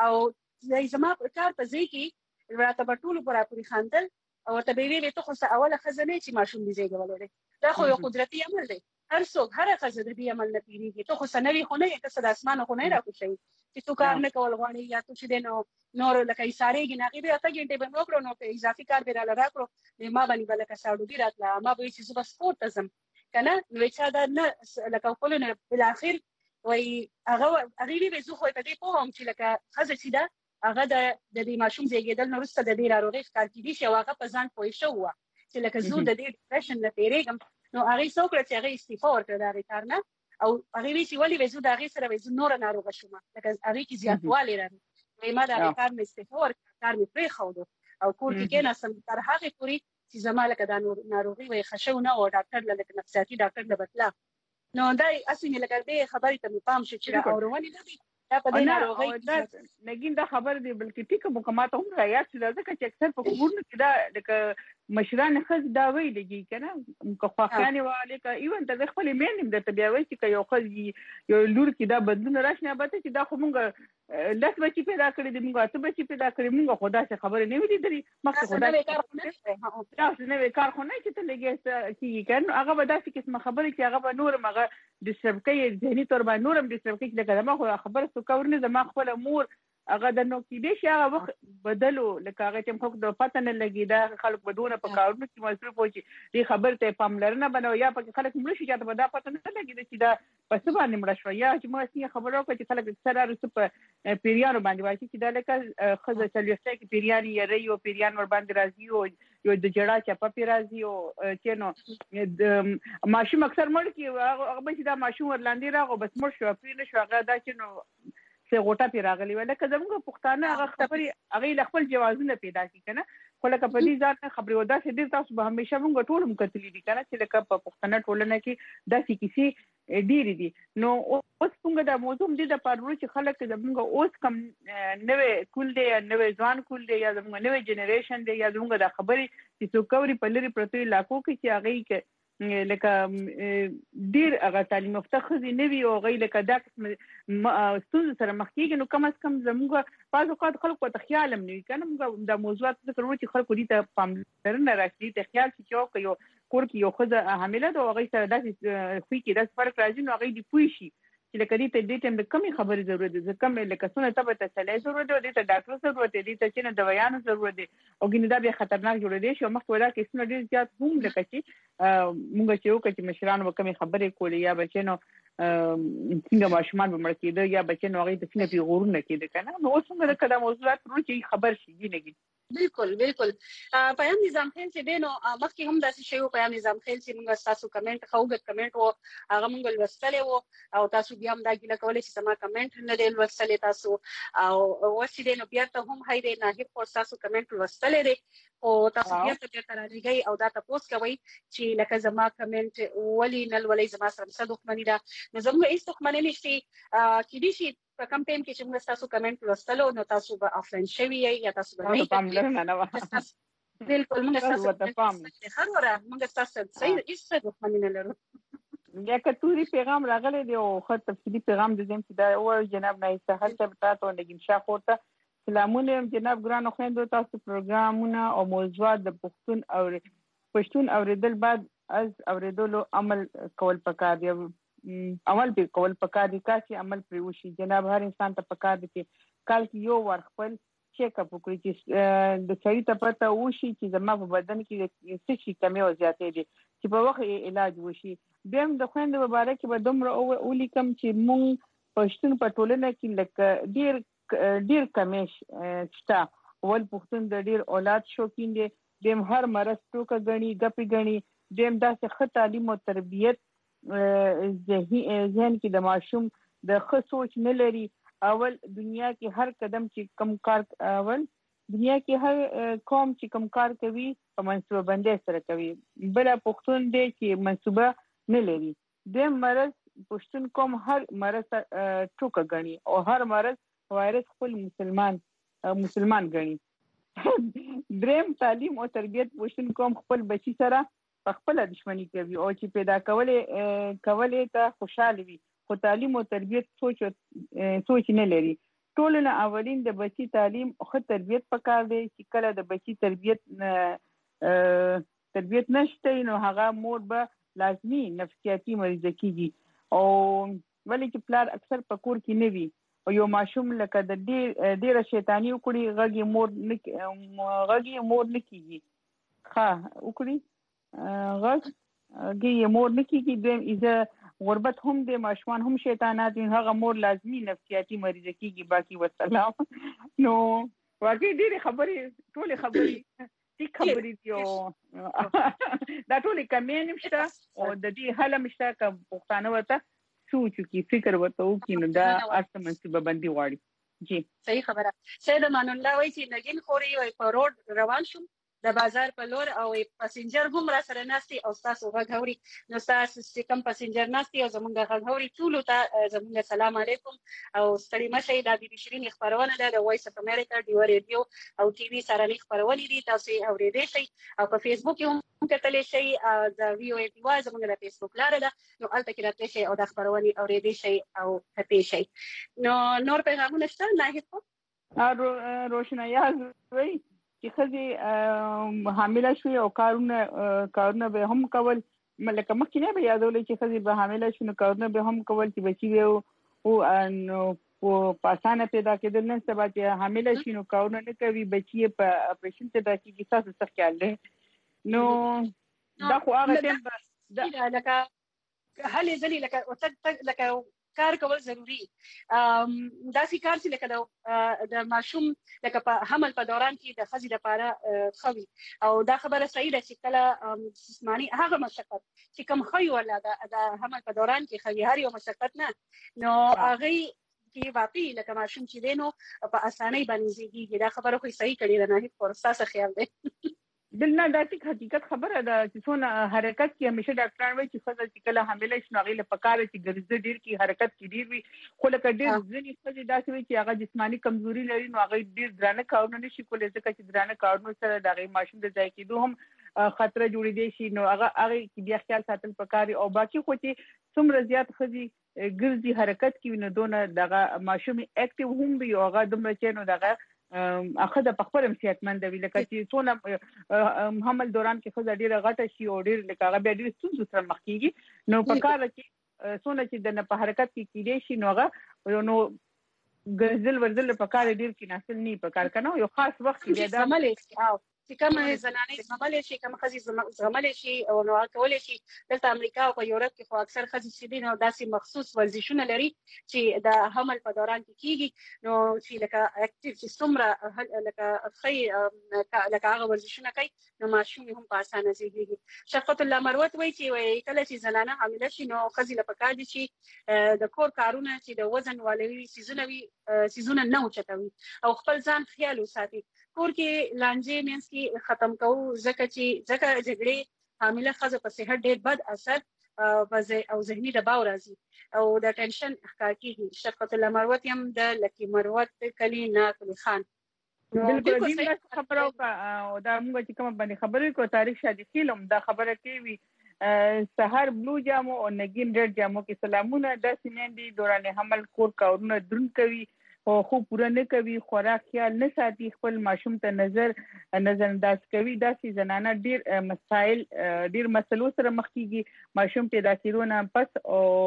او زما کار په ځای کې راته بټول پر اپری خاندل او ته به وی ته خو اوله خزانه چې ماشوم دې زیږولې دا خو یو قدرتي عمل دی هر څوک هر خزانه دې عمل نه پیریږي ته خو سنوي خو نه ته صد اسمانه خو نه راکوشي چې تو کار نه کول غواړي یا تو چې دینو نور لکه ایسارېږي نه غیبه اته ګنټه به نو کړو نو په اضافي کار به را راکړو ما باندې بل کا ساړو دی راتله ما به چې زما سپورت تزم کنه نو چې دا نه لکه خپل نه بل اخر وای هغه هغه به زه خو په دې په هم چې لکه خزه چې دا هغه د دې ماشوم زیږیدل نو وروسته د دې ناروغي ښکار کیدی شي هغه په ځان پوي شو چې لکه زه د دې ډیپریشن نه تیریږم نو هغه څوک چې هغه استعفا ورکړه دا کار نه او هغه وی چې ولې وزو د هغه سره وزو نور ناروغه شوم لکه هغه کې زیاتوالی راغی وای ما دا کار مې استعفا ورکړه کار مې پرې خو او کور کې کې ناسم تر هغه پوری چې زماله کدا ناروغي وای خشو نه او ډاکټر لکه نفسیاتي ډاکټر لبتلا نو دا اسینه لکه دې خبرې ته پام شي چې اورونی نه دا په دې ناروغي نګین دا خبر دی بلکې ټیک مکمات هم رایا چې دا چې اکثر په کورونو کې دا د مشران خز دا وی لګي کنه کو خواخانه والے کا ایون ته خپل مینم د تبیا وی چې یو خز یو لور کې دا بدلون راشنه به چې دا خو مونږ لس بچی پیدا کړی د موږ اته بچی پیدا کړی موږ خدا څخه خبرې نه ویلې دري مخکې خدا تاسو نه کار خو نه چې ته لګي کیږي کنه هغه به داسې قسمه خبرې چې هغه به نور مغه د سبکې ذهني تور باندې نورم د سبکې لکه ما خو خبره څه کور نه زما خپل مور هغه د نو کې دې شي هغه وخت بدلو لکه هغه چې خو د پته نه لګي دا خلک بدونه په کارونو کې مصروف وي چې خبر ته پاملرنه بنو یا په خلک مړ شي چې دا پته نه لګي چې دا پس باندې مړ شو یا چې مو سي خبرو کوي چې خلک سره رسو په پیریانو باندې وایي چې دا لکه خزه چلیسته کې پیریان یې ریو پیریان ور باندې راځي او یو د جړه چې په پیرازي او چې نو د ماشوم اکثر مړ کې هغه به چې دا ماشوم ورلاندې راغو بس مړ شو پیر نه شو هغه دا چې نو څه غوټه پی راغلی ولا که زموږ پښتانه هغه خبري هغه خپل جوازونه پیدا کی کنه خو لکه په دې ځان خبري ودا چې دې تاسو به همیشه موږ ټول مکتلی دي کنه چې لکه په پښتانه ټولنه کې داسې کیسې ډېری دي نو اوس څنګه دا موضوع دې د پاره چې خلک زموږ اوس کم نوې کول دي نوې ځوان کول دي یا زموږ نوې جنریشن دي یا زموږ د خبري چې څوکوري په لري پرتې علاقو کې چې هغه کې لکه ډیر هغه تعلیم یافته خزي نه وي او غي لکه دا ستونزه سره مخ کېږي نو کم از کم زموږ بعض اوقات خلکو ته خیال هم نه وي کنه موږ د موضوعات ذکر وکړو چې خلکو دې ته پاملرنه راکړي ته خیال چې یو یو کور کې یو خزه حامله ده او غي سره داسې خوې کې داسې فرق راځي نو غي دې پوي شي چې لکه دې ته دې ټیم د کمی خبرې ضرورت ده کم لکه څونه ته ته سلای ضرورت ده دې ته ډاکټر ضرورت دی دې ته چې نه دوايانو ضرورت دی او ګینه دا به خطرناک جوړ دی شو مخکې ولا کې څونه ډیر زیات هم لکه چې مونږ چې یو کې مشرانو به کمی خبرې کولې یا بچنو څنګه ماشومان به مړ کېده یا بچنو هغه د څنګه پیغورونه کېده کنه نو اوس موږ د کله موضوعات پرو چې خبر شي ګینه بالکل بالکل پیام نظام خیل چې دینو مخکې هم داسې شی و پیام نظام خیل چې موږ تاسو کمنټ خوګت کمنټ وو هغه موږ لوستلې وو او تاسو بیا هم دا ګیله کولای چې سما کمنټ نه دی لوستلې تاسو او وڅ دینو بیا ته هم هاي دی نه هیڅ تاسو کمنټ لوستلې دی او تاسو بیا ته تر راځي او دا تاسو کوي چې لکه زما کمنټ ولي نل ولي زما سره صدق منی دا نو زموږ هیڅ تخمنه نشي کې دي شي په کم ټایم کې چې موږ تاسو کمنټ لوستلو نو تاسو به افرین شوي یا تاسو به نه پاملرنه نه و بالکل موږ تاسو ته پام هر وره موږ تاسو صحیح هیڅ دښمنی نه لرو یا کتوري پیغام راغلی دی او خو تفصیلی پیغام د زم چې دا او جناب نه سهل ته تاسو نګین شاه خورته سلامونه جناب ګران خويندو تاسو پروګرامونه او موضوعات د پښتون او پښتون اوریدل بعد از اوریدلو عمل کول پکار دی عمل به کول پکار دي چې عمل پرې وشي جناب هر انسان ته پکار دي چې کال کې یو ور خپل چیک اپ وکړي چې د صحیح ته پته وشي چې زما په بدن کې څه شي کمی او زیاتې دي چې په وخت علاج وشي دیم د خويند مبارک به دومره او لیکم چې مونږ پښتون په ټولنه کې لکه ډیر ډیر کمیش شته ول پښتون د ډیر اولاد شوکین دي دیم هر مرز ټوکه غني غپي غني دیم داسې ښه تعلیم او تربیت ذهن کې د ماشوم د ښه سوچ نه لري اول دنیا کې هر قدم چې کم کار اول دنیا کې هر قوم چې کم کار کوي په منصوبه بندي سره کوي بل پښتون دی چې منصوبه نه لري د مرز پښتون قوم هر مرز ټوکه غني او هر مرز وایرس خپل مسلمان مسلمان غني دریم تعلیم او تربیت پښتون قوم خپل بچی سره په خپل دښمنی کوي او چې پیدا کولې کولې ته خوشاله وي خو تعلیم او تربیت سوچ سوچ نه لري ټول نه اولین د بچی تعلیم او تربیت پکار دی چې کله د بچی تربیت تربیت نشته نو هغه مور به لازمی نفسیاتی مریض کیږي او ولی چې پلار اکثر پکور کې نه وي او یو ماشوم لکه د ډیر ډیر شیطانی وکړي غږی مور نه غږی مور نه کیږي ها وکړي غږ کې مور نه کیږي د ایزه غربت هم د ماشومان هم شیطانات هغه مور لازمی نفسیاتی مریض کیږي باقی والسلام نو واقعي ډېری خبرې ټولې خبرې ټیک خبرې دی دا ټولې کمې نشته او د دې حل مشته ک پښتانه وته سوچ کی فکر وته او کینو دا اصل منصوبه بندي غواړي جی صحیح خبره سید امان الله وایي چې نګین خوري وي په روډ روان شوم د بازار په لور او پاسنجر هم را سره ناشتي او تاسو غوړي نو تاسو چې کوم پاسنجر ناشتي او زمونږ غوړي ټول ته زمونږ سلام علیکم او ستړي مشه د بي بي شيرين خبرونه ده د وایس اف امریکا ډیو ریډیو او ټي وي سره نه خبرونه دي تاسو اورېدئ شي او په فیسبوک هم کتلی شي د وی او ای ټي وای زمونږ د فیسبوک لاره ده نو الته کې راتلی شي او د خبرونه اورېدئ شي او کتلی شي نو نور پیغامونه شته نه هیڅ روشنايي وي چې خزي حامله شوی او کارونه کارونه به هم کول ملکه مخکې نه به یادول چې خزي به حامله شونه کارونه به هم کول چې بچي وي او نو په پاسانه پیدا کېدل نه سبا چې حامله شي نو کارونه نه کوي بچي په اپریشن ته د کیږي تاسو څه خیال ده نو دا خو هغه ټیم دا لکه هلي ځلې لکه او تک لکه کار کول ضروری ام داسې کار چې لکه د ماشوم لکه په حمل په دوران کې د خزي لپاره خوي او دا خبره صحیح ده چې کله جسمانی هغه مشقت چې کوم خوي ولا د حمل په دوران کې خوي هر یو مشقت نه نو هغه کې واقعي لکه ماشوم چې دینو په اسانۍ باندې زیږي دا خبره خو صحیح کړي نه هیڅ فرصت خیال ده دلته دا چې حقیقت خبره ده چې څونه حرکت کې همیشه ډاکټران وایي چې خزه چې کله حامله شي نو هغه په کار چې ګرځي ډیر کې حرکت کې ډیر وي خو لکه ډیر ځینې خزه داسې وي چې هغه جسمانی کمزوري لري نو هغه ډیر درانه کارونه نشي کولای ځکه چې درانه کارونه سره د ماشوم د ځای کېدو هم خطر جوړېدي شي نو هغه هغه کې بیا خیال ساتل پکاري او باقي خو چې څومره زیات خزي ګرځي حرکت کوي نو دونه دغه ماشوم اکټیو هم وي او هغه دومره چې نو دغه اخه د خپل صحتمند وي لکه چې څونه حمل دوران کې خزه ډیره غټه شي او ډیر لکه هغه بیا ډیر ستونزې سره مخ کیږي نو په کار کې څونه چې د په حرکت کې کېدې شي نو هغه نو ګرځل ورزل په کار ډیر کې ناسل نه په کار کنه یو خاص وخت کې دا عمل او چې کوم زنانې زغمل شي کوم خزي زغمل شي او نو کول شي دلته امریکا او په یورپ کې خو اکثر خزي سیدي نو داسې مخصوص ورزشونه لري چې د حمل په دوران کې کیږي نو چې لکه اکټیو چې څومره لکه خي لکه هغه ورزشونه کوي نو ماشوم هم په اسانه زیږي شفقت الله مروت وایي چې کله چې زنانه حامله شي نو خزي له پکار دي چې د کور کارونه چې د وزن والوي سيزونه وي سيزونه نه اوچتوي او خپل ځان خیال وساتي کور کې لانجې مینس کې ختم کوو ځکه چې ځکه جګړې حامله ښځه په صحت ډېر بد اثر او ذهني دباو راځي او د ټینشن ښکار کېږي شفقت الله مروت یم د لکی مروت کلی نه کلی خان بالکل دې خبرو او دا موږ چې کوم باندې خبرې کو تاریخ شادي فلم دا خبره کوي سحر بلو جامو او نگین ریډ جامو کې سلامونه د سیمندي دوران حمل کور کارونه درن کوي او خو پوره نه کوي خوراک خیال نه ساتي خپل ماشوم ته نظر نظر انداز کوي دا سي زنانه ډیر مسائل ډیر مسلو سره مخ کیږي ماشوم پیدا کېدو نه پس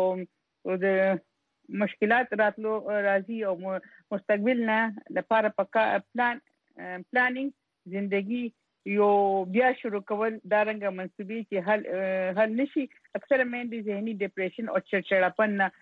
او د مشکلات راتلو راځي او مستقبل نه لپاره پلان پلانینګ ژوندۍ یو بیا شروع کول دا رنګ منسوبي چې حل حل نشي اکثر مېندې ذهني ډیپریشن او چړچړاپن نه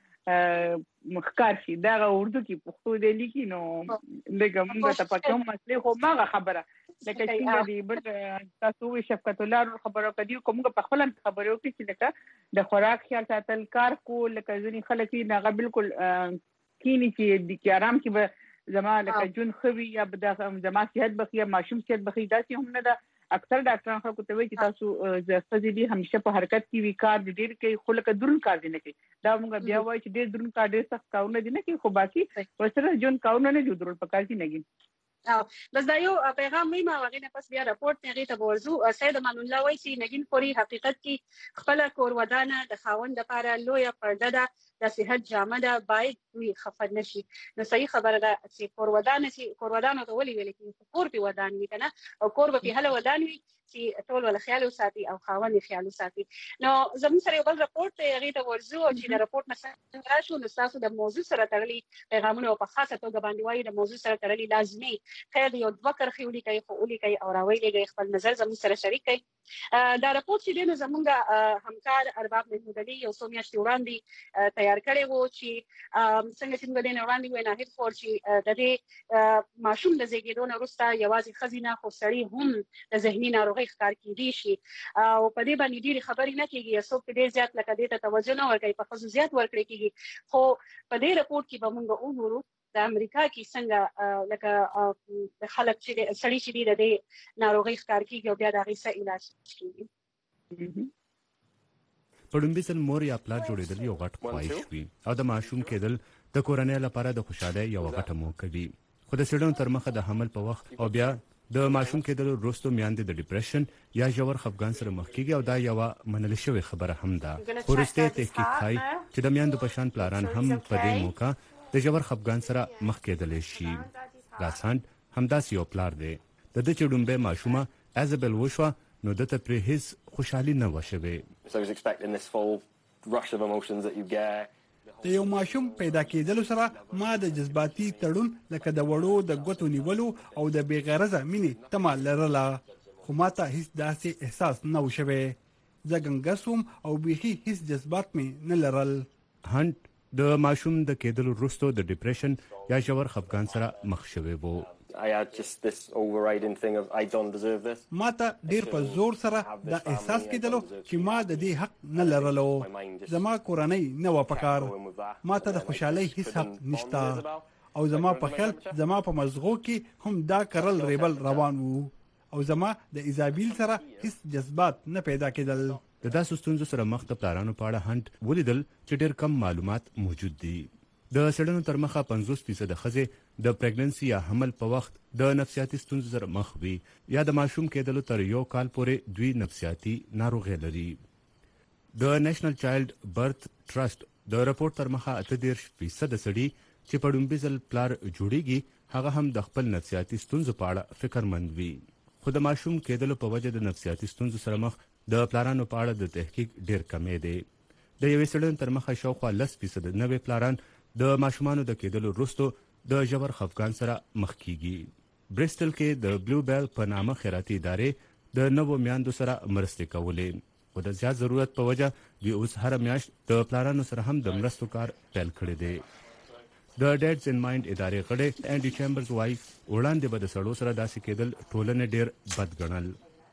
مخکار شي دا اردو کې پښتو دی لیکي نو لږه موږ ته پکې هم مسلې خو ماغه خبره لکه چې دی بل تاسو وی شفقت الله خبرو کدي کوم په خپل خبرو کې چې لکه د خوراک خیال ساتل کار کو لکه ځینې خلک نه بالکل کینی چې د آرام کې به زما لکه جون خوي یا د زما صحت بخي ماشوم صحت بخي دا چې هم نه ده اکثر ډاکټران خلکو ته وایي چې تاسو ځکه دې همیشه په حرکت کې وی کار ډیر کوي خو لکه درون کار دی نه کوي دا موږ بیا وایي چې ډیر درون کار ډیر سخت کارونه دي نه کوي خو باقي وسره جون کارونه نه جوړ درول پکار دي نه او بس دا یو پیغام می ما وغینه پس بیا راپورټ نه غیته ورزو سید امان الله وایي چې نگین پوری حقیقت کې خپل کور ودانه د خاوند لپاره لوی پرده ده د صحت جامه ده باید وی خفت نشي نو صحیح خبره ده چې کور ودانه چې کور ودانه ته ولي ویل کې کور په ودان وی کنه او کور په هله ودان وی چې ټول ول خیال وساتي او خاوند خیال وساتي نو زموږ سره یو بل راپورټ ته غیته ورزو او چې د راپورټ مثلا راشو نو تاسو د موضوع سره تړلي پیغامونه په خاصه توګه باندې وایي د موضوع سره تړلي لازمي خیر یو دوه کرخي ولي کوي خو ولي کوي او راویلې خپل نظر زموږ سره شریک کړي دا راپورټ چې د زموږ همکار ارباب محمود علي یو څو میاشتې وړاندې تیار کړی وو چې څنګه چې موږ د وړاندې وینا هیڅ فور چې د دې ماشوم د زیږیدو نه وروسته یوازې خزینه خو سړی هم د ذهني ناروغي ښکار کیدی شي او په دې باندې ډېری خبرې نه کیږي څوک ډېر زیات لکه دې ته توجه نه ورکوي په خصوصیات ورکړي کیږي خو په دې راپورټ کې به موږ وګورو د امریکا کې څنګه لکه د خلک چې سړی چې د ناروغي ښکار کیږي او بیا د هغې څه علاج کیږي. په لومړي ځل مور یا پلار جوړېدل یو غټ خواهش وي او د ماشوم کېدل د کورنۍ لپاره د خوشحالۍ یوه غټه موقع وي. خو د څېړنو تر مخه د حمل په وخت او بیا د ماشوم کېدلو وروسته میندې د ډیپریشن یا ژور خفګان سره مخ کېږي او دا یوه منل شوې خبره هم ده. خو وروستی تحقیق ښایي چې د میندو په شان پلاران هم په دې موقع د ژور خفګان سره مخ کېدلی شي. لاسانډ همداسې یو پلار دی. د ده چې ډومبی ماشومه ایزابل وشوه نو دته پرې هیڅ خوشحالي نه وه شوې. د یو ماشوم پیدا کېدلو سره ما د جذباتي تړون لکه د وړو د ګوتو نیولو او د بې غرضه مینې تمه لرله، خو ما ته هیڅ داسې احساس نه و شوی. زه ګنګس وم او بیخي هیڅ جذبات مې نه لرل. هنټ د ماشوم د کېدلو وروسته د ډیپریشن یا ژور خفګان سره مخ شوی و. ما ته ډیر په زور سره دا احساس کېدلو چې ما د دې حق نه لرلو. زما کورنۍ نه وه پکار، ما ته د خوشحالۍ هیڅ حق نشته او زما په خیال زما په مزغو کې هم دا کرل ریبل روان وو او زما د ایزابیل سره هیڅ جذبات نه پیدا کېدل. د داسې ستونزو سره مخ د پلارانو په اړه هنټ ولیدل چې ډیر کم معلومات موجود دي. د څېړنو تر مخه پنځوس فیصد ښځې د پریګننسي یا حمل په وخت د نفسیاتي ستونزو سره مخ وي یا د ماشوم کېدلو تر یو کال پورې دوی نفسیاتي ناروغۍ لري. د نیشنل چایلډ برث ټرست د راپورټ تر مخه اته دېرش فیصد سړي چې په لومړي ځل پلار جوړیږي هغه هم د خپل نفسیاتي ستونزو په اړه فکرمند وي. خو د ماشوم کېدلو په وجه د نفسیاتي ستونزو سره مخ د پلارانو په اړه د تحقیق ډیر کمی دی. د یوې څېړنې تر مخه شاوخوا لس فیصد نوي پلاران د ماشومانو د کېدلو وروسته د ژور خفګان سره مخ کیږي. برسټل کې د بلو بیل په نامه خیراتي ادارې د نوو میندو سره مرستې کولې، خو د زیات ضرورت په وجه دوی اوس هره میاشت د پلارانو سره هم د مرستو کار پیل کړی دی. د ډیډز ان مایند ادارې غړی انډي چیمبرز وایي وړاندې به د سړو سره داسې کېدل ټولنې ډیر بد ګڼل.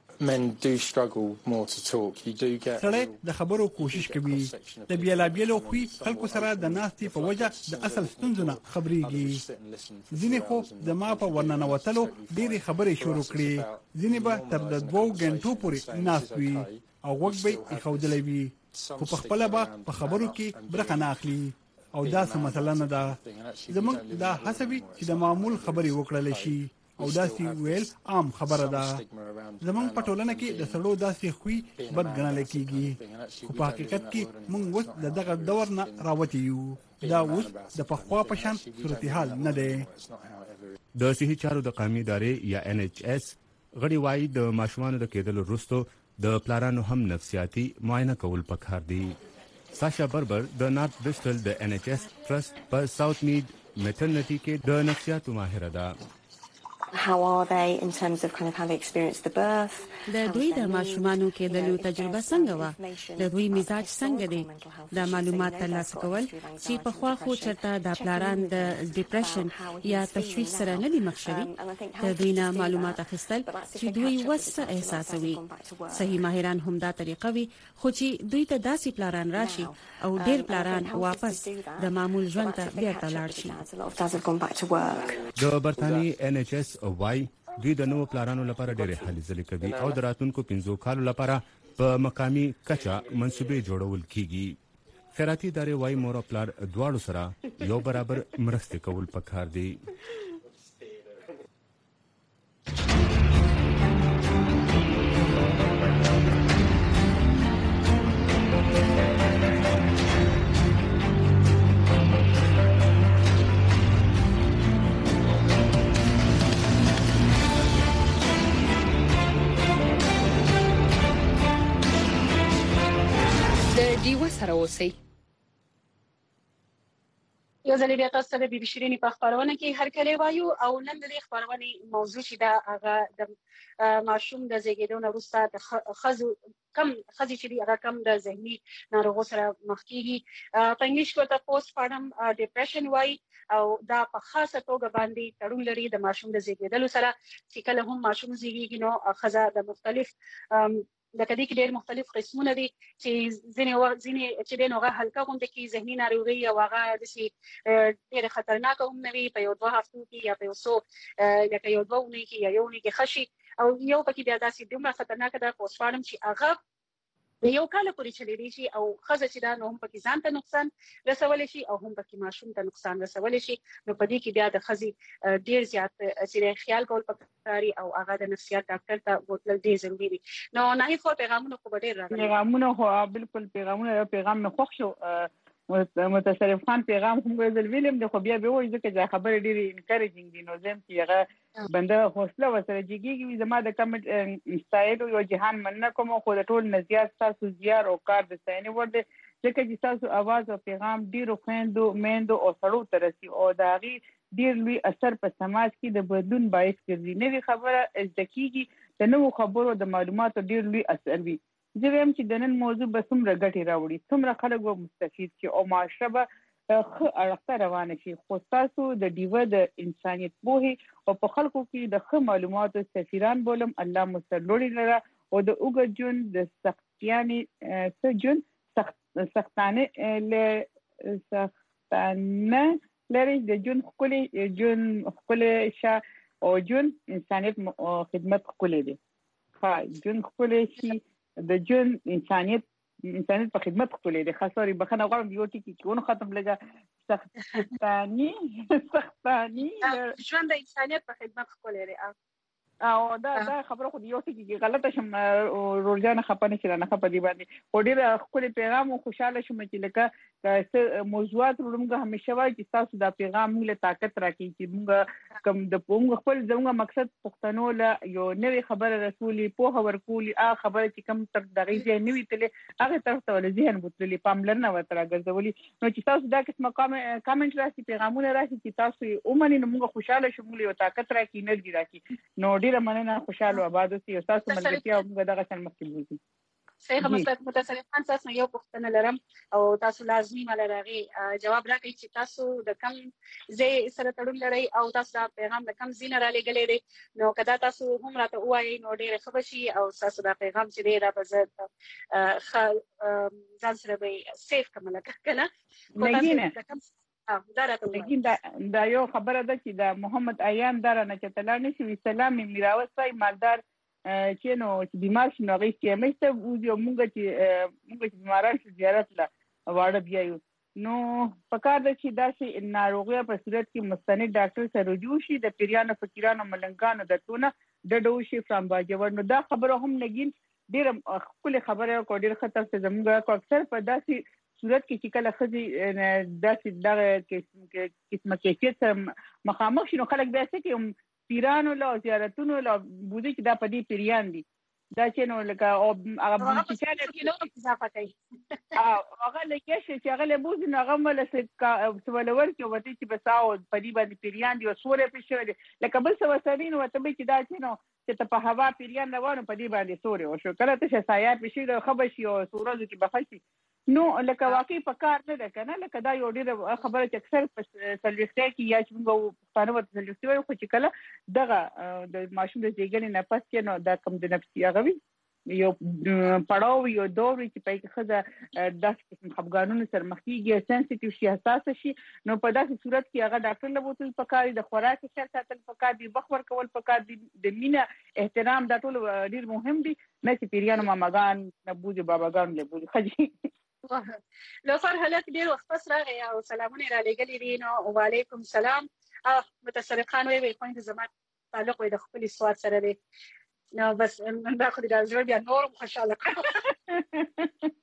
سړی د خبرو کوشش کوي، د بیلابیلو خوی خلکو سره د ناستې په وجه د اصل ستونزو نه خبرېږي. ځینې خو د ما په ورننوتلو ډېرې خبرې شروع کړې، ځینې به تر د دوو ګنټو پورې ناست وي او غوږ به یې ایښودلی وي، خو په خپله به په خبرو کې برخه نه اخلي او دا څه مسله نه ده. زموږ دا هڅه وي چې د معمول خبرې وکړلی شي او داسې ویل عام خبره ده. زمونږ په ټولنه کې د سړو داسې خوی بد ګڼل کېږي، خو په حقیقت کې موږ اوس د دغه دور نه راوتي یو. دا اوس د پخوا په شان صورتحال نه دی. د صحي چارو د قومي ادارې یا ان ایچ اس غړي وایي د ماشومانو د کېدلو وروسته د پلارانو هم نفسیاتي معاینه کول پکار دي. ساشا بربر د نارت برسټل د ان ایچ اس ټرست په ساوث میډ میټرنټي کې د نفسیاتو ماهره ده. How are they in terms of kind of how they experience the birth? د دوی د ماشومانو کېدلو تجربه څنګه وه؟ د دوی مزاج څنګه دی؟ دا معلومات ترلاسه کول چې په خوا خو چرته د پلاران د ډیپریشن یا تشویش سره نه دي مخ شوي، د دوی نه معلومات اخیستل چې دوی اوس څه احساسوي. صحیح ماهران هم دا طریقه وي، خو چې دوی ته داسې پلاران راشي او ډیر پلاران واپس د معمول ژوند ته بیرته لاړ شي. د برتانیې ان ایچ اس وای دوی د نوو پلارانو لپاره ډېرې هلې ځلې کوي او د راتلونکو پنځو کالو لپاره په مقامي کچه منصوبې جوړول کیږي. خیراتي ادارې وای مور او پلار دواړو سره یو برابر مرستې کول پکار دي. ډیوه سره اوسئ. یو ځل بیا تاسو د بي بي شيرینې په خبرونه کې هر کله وایو او نن د خبرونې موضوع چې دا هغه د ماشوم د زیږیدو نه وروسته د خزو کم خزي چې هغه کم د ذهني ناروغیو سره مخ کیږي. په انګلیش کې ته پوسټ پارټم ډیپریشن وایي او دا په خاصه توګه باندې تړون لري د ماشوم د زیږیدلو سره چې کله هم ماشوم زیږیږي نو خزه د مختلف لکه دې کې ډېر مختلف قسمونه دي چې ځینې وخت ځینې چې دی نو هغه هلکه غوندې کې ذهني ناروغي او هغه داسې ډېره خطرناکه هم نه وي په یو دوه هفتو کې یا په یو څو لکه یو دوه اونۍ کې یا یو اونۍ کې ښه شي او یو پکې بیا داسې دومره خطرناکه ده پوسټپارټم چې هغه د یو کال پورې چلیدي شي او ښځه چې دا نو هم پکې ځان ته نقصان رسولی شي او هم پکې ماشوم ته نقصان رسولی شي نو په دې کې بیا د ښځې ډېر زیات چې خیال کول پکاري او هغه د نفسیات ډاکټر ته بوتل ډېر ضروري دي نو ناهید خو پیغامونه خو ډېر راغلي پیغامونه خو بالکل پیغامونه پیغام مې خوښ شو متصرف خان پیغام هم غوښتل ویلم د خو بیا به وایي ځکه چې خبره ډېری انکریجینګ دي نو زم چې هغه بنده حوصله وسره جګیږي زما د کمنټ سټایل او جهان مننه کوم خو د ټول نزيات تاسو زیار او کار د ستاینې ور دي ځکه چې تاسو आवाज او پیغام ډیرو خويندو میندو او سړو ترسي او داغي ډیر لوی اثر په سماج کې د بدلون باعث ګرځي نوې خبره از دقیقي د نوو خبرو د معلوماتو ډیر لوی اثر وي زه هم چې د نن موضوع به څومره ګټې راوړي څومره خلک به مستفید شي او معاشره به ښه اړخته روانه شي خو تاسو د ډیوه د انسانیت پوهې او په خلکو کې د ښه معلوماتو سفیران بولم الله مسلوړي لره او د اوږد ژوند د سختیانې څه ژوند سخت سختانه له سختانه لري د ژوند ښکلي ژوند ښکلي شه او ژوند انسانیت خدمت ښکلي دی ښه ژوند ښکلي شي د ژوند انسانیت انسانیت په خدمت ښکلي دی ښه سوري بخښنه غواړم یو ټکي کې ونه ختم لګه سختاني سختاني ژوند د انسانیت په خدمت ښکلي دی او دا دا خبره خو یو څه کې غلطه شم روزانه خپنه چې نه خپدي باندې او ډېر خپل پیغام او خوشاله شوم چې لکه موضوعات ورمغه همیشه وایي چې تاسو دا پیغام موږ له طاقت راکړي چې موږ کوم د پوم خپل زموږ مقصد پښتنو له یو نوې خبره رسولي په ورکولي ا خبره چې کوم تر دغه ځای نوې تلې هغه طرف ته ول ذهن بوتلې پاملرنه وتر غرزولي نو چې تاسو دا قسمه کامنټ راشي پیغامونه راشي چې تاسو اومنه موږ خوشاله شو موږ یو طاقت راکړي انرژي راکړي نو ډیره مننه خوشاله آباد اوسئ او تاسو ملګرتیا او موږ دغه څنګه مخکې وځو صحیح مستقیم متصرف خان تاسو یو پوښتنه لرم او تاسو لازمي ملګری جواب راکړئ چې تاسو د کم زې سره تړون لري او تاسو دا پیغام د کم زین را لګلې دي نو کدا تاسو هم راته وایي نو ډیره ښه شي او تاسو دا پیغام چې دی دا په ځان سره به سیف کوم لکه کنه لیکن دا دا یو خبره ده چې د محمد ایان دره نه چتلار نشي سلام میراوس پای مالدار چې نو چې بیمار شي نو غي چې مېسته او موږ چې موږ چې بیماران شي زیارت لا واړه بیايو نو پکار ده چې داسې ناروغي په صورت کې مستند ډاکټر سره رجوع شي د پیریانو فقیرانو ملنګانو د تونه د ډوشي فرام باجوړ نو دا خبره هم نګین ډېر خپل خبره کو ډېر خطر څه زموږ کو اکثر په داسې صورت کې چې کله خځې داسې دغه قسمه کیفیت مخامخ شي نو خلک بیا څه کوي پیرانو له زیارتونو له بودی چې دا پدی پیریان دي دا چې نو لکه او هغه چې نو اضافه کوي او هغه لکه چې هغه له بوز نو هغه مل څه ولور کې وته چې بساو پدی باندې پیریان دي او سورې په شوی لکه بل څه وسرین وته چې دا چې نو چې په هوا پیریان روانو پدی باندې سورې او شو کله ته سایه په شي خبشي او سورځ کې بخشي نو لکه واقعي په کار نه ده کنه لکه دا یو ډېر خبره چې اکثر په سلوخته کې یا چې موږ پښتانه وته سلوخته وایو خو چې کله دغه د ماشوم د زیګل نه پس کې نو دا کم د نفسي هغه یو پړاو یو دور چې په کې خزه داس قسم خپګانونو سره مخ کیږي سنسټیو شي حساس شي نو په داسې صورت کې هغه ډاکټر له بوتل پکاري د خوراک خیال ساتل پکار دي بخور کول پکار دي د مینه احترام دا ټول ډېر مهم دي نه چې پیریانو ماماګان نه بوجي باباګان له بوجي خجي لو فر هلک ډیر وخت پس راغی او سلامونه را لګلې دي نو وعلیکم السلام متصرف خان وی وی کوم زما تعلق وي د خپل سواد سره دی نو بس دا خو د ازور بیا نور خوشاله کړم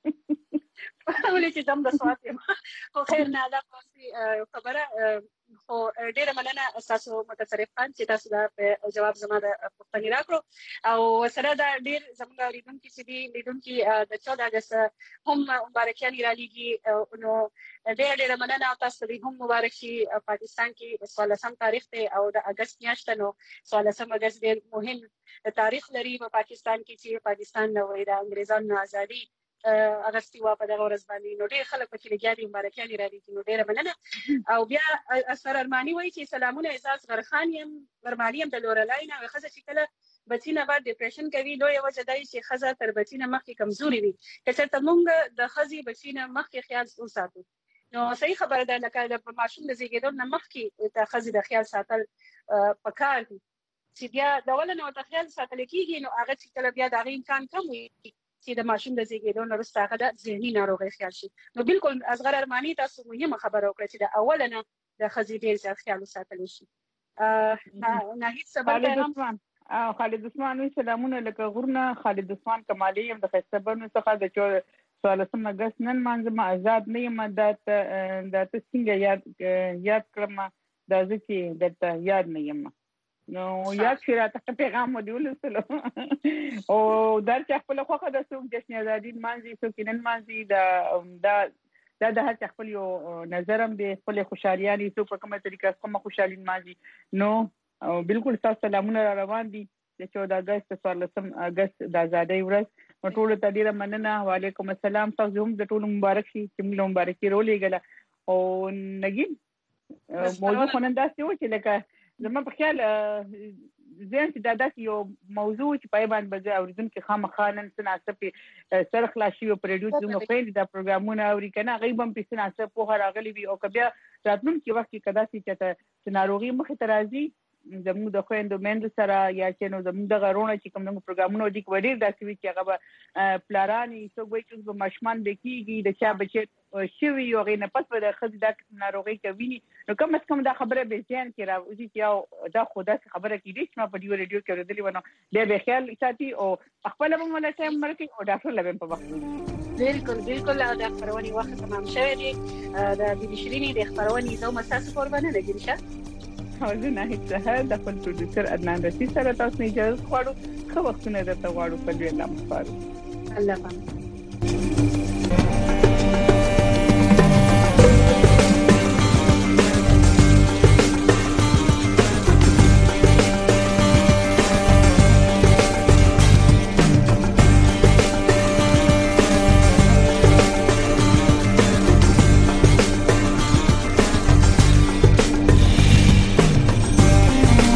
ولې چې دم د سواد یم خو خیر نه دا خبره خو ډیره مننه تاسو متصرف خان چې تاسو دا جواب زما د پوښتنې راکړو او سره دا ډیر زموږ لیدونکي چې دي لیدونکي د چودہ اگست هم مبارکیان را لېږي نو ډیره ډیره مننه تاسو دې هم مبارک شي پاکستان کې څوارلسم تاریخ ته او د اگست میاشت نو څوارلسم اگست ډیر مهم تاریخ لري په پاکستان کې چې پاکستان نو د انګریزانو ازادي اغستی وا په دغه ورځ باندې نو ډېر خلک پکې لګیا دي مبارکیان را دي نو ډېر مننه او بیا اثر ارمانی وایي چې سلامونه اعزاز غرخان يم ورمالیم د لورلاین او خزه چې کله بچینه بعد ډیپریشن کوي نو یو وجه دی چې خزه تر بچینه مخکې کمزوري وي که چېرته موږ د خزي بچینه مخکې خیال وساتو نو صحیح خبره ده لکه د ماشوم د زیږیدو نه مخکې د خزي د خیال ساتل پکار دي چې بیا د ولنه او خیال ساتل کیږي نو هغه چې کله بیا د هغه امکان کم وي چې د ماشوم د زیږیدو نه وروسته هغه د ذهني ناروغۍ خیال شي نو بالکل اصغر ارماني تاسو مهمه خبره وکړه چې د اولنه د خزي ډیر ځل خیال ساتل شي نه هیڅ سبب پیغام خالد عثمان سلامونه لکه غورنه خالد عثمان کمالي هم د خستبانو څخه د چور سوالسم اگست نن مانځم آزاد نه یم د د څنګه یاد یاد کړم د ځکه دته یاد نه یم نو یاد شي راته پیغام مودول سره او درته خپل خوخه د سوق جشن ازادي مانځي سو کینن مانځي د د دا د هر خپل یو نظرم د خپل خوشالياني سو په کومه طریقه کومه خوشالي مانځي نو بالکل تاسو سلامونه روان دي د چودہ اگست څوارلسم اگست د ازادۍ ورځ ټول ته ډیره مننه وعلیکم السلام تاسو هم د ټول مبارک شي چې موږ مبارکي رولېګله او نګین موضوع خننده څه و چې لکه زما په خیال زين چې دا داسې یو موضوع چې پای باندې بځه اوریدونکو خامخانن سناسه سره خلاصي او پروډوس نو پیل دا پروګرامونه اوري کنه غیبم په سناسه په راغلي وي او کبه راتلونکي وخت کې کدا چې ناروغي مخ ته راځي زموږ د خويندو مند سره یا چې نو زموږ د غرونه چې کوم نو پروګرامونه دي کوي داسې وي چې هغه پلارانی څوک چې په مشمان د کیږي د چا بچي شوی یو غینه پس په د خځې د ناروغي کوي نو کوم اس کوم دا خبره به ځان کې راوځي چې دا خدا خبره کې دي چې ما په دیو ریډیو کې ورېدلی ونه له به خیال ساتي او خپل به مولا ټایم مرکه او ډاکټر لبم په وخت بالکل بالکل دا خبرونه وخت تمام شوی دی د بي شيريني د خبرونه زو مساس قربانه نه ګرځه حاضر نه هیڅ د خپل پروډوسر عدنان رشید سره تاسو نه اجازه غواړو خو وختونه درته غواړو په دې لامل الله پاک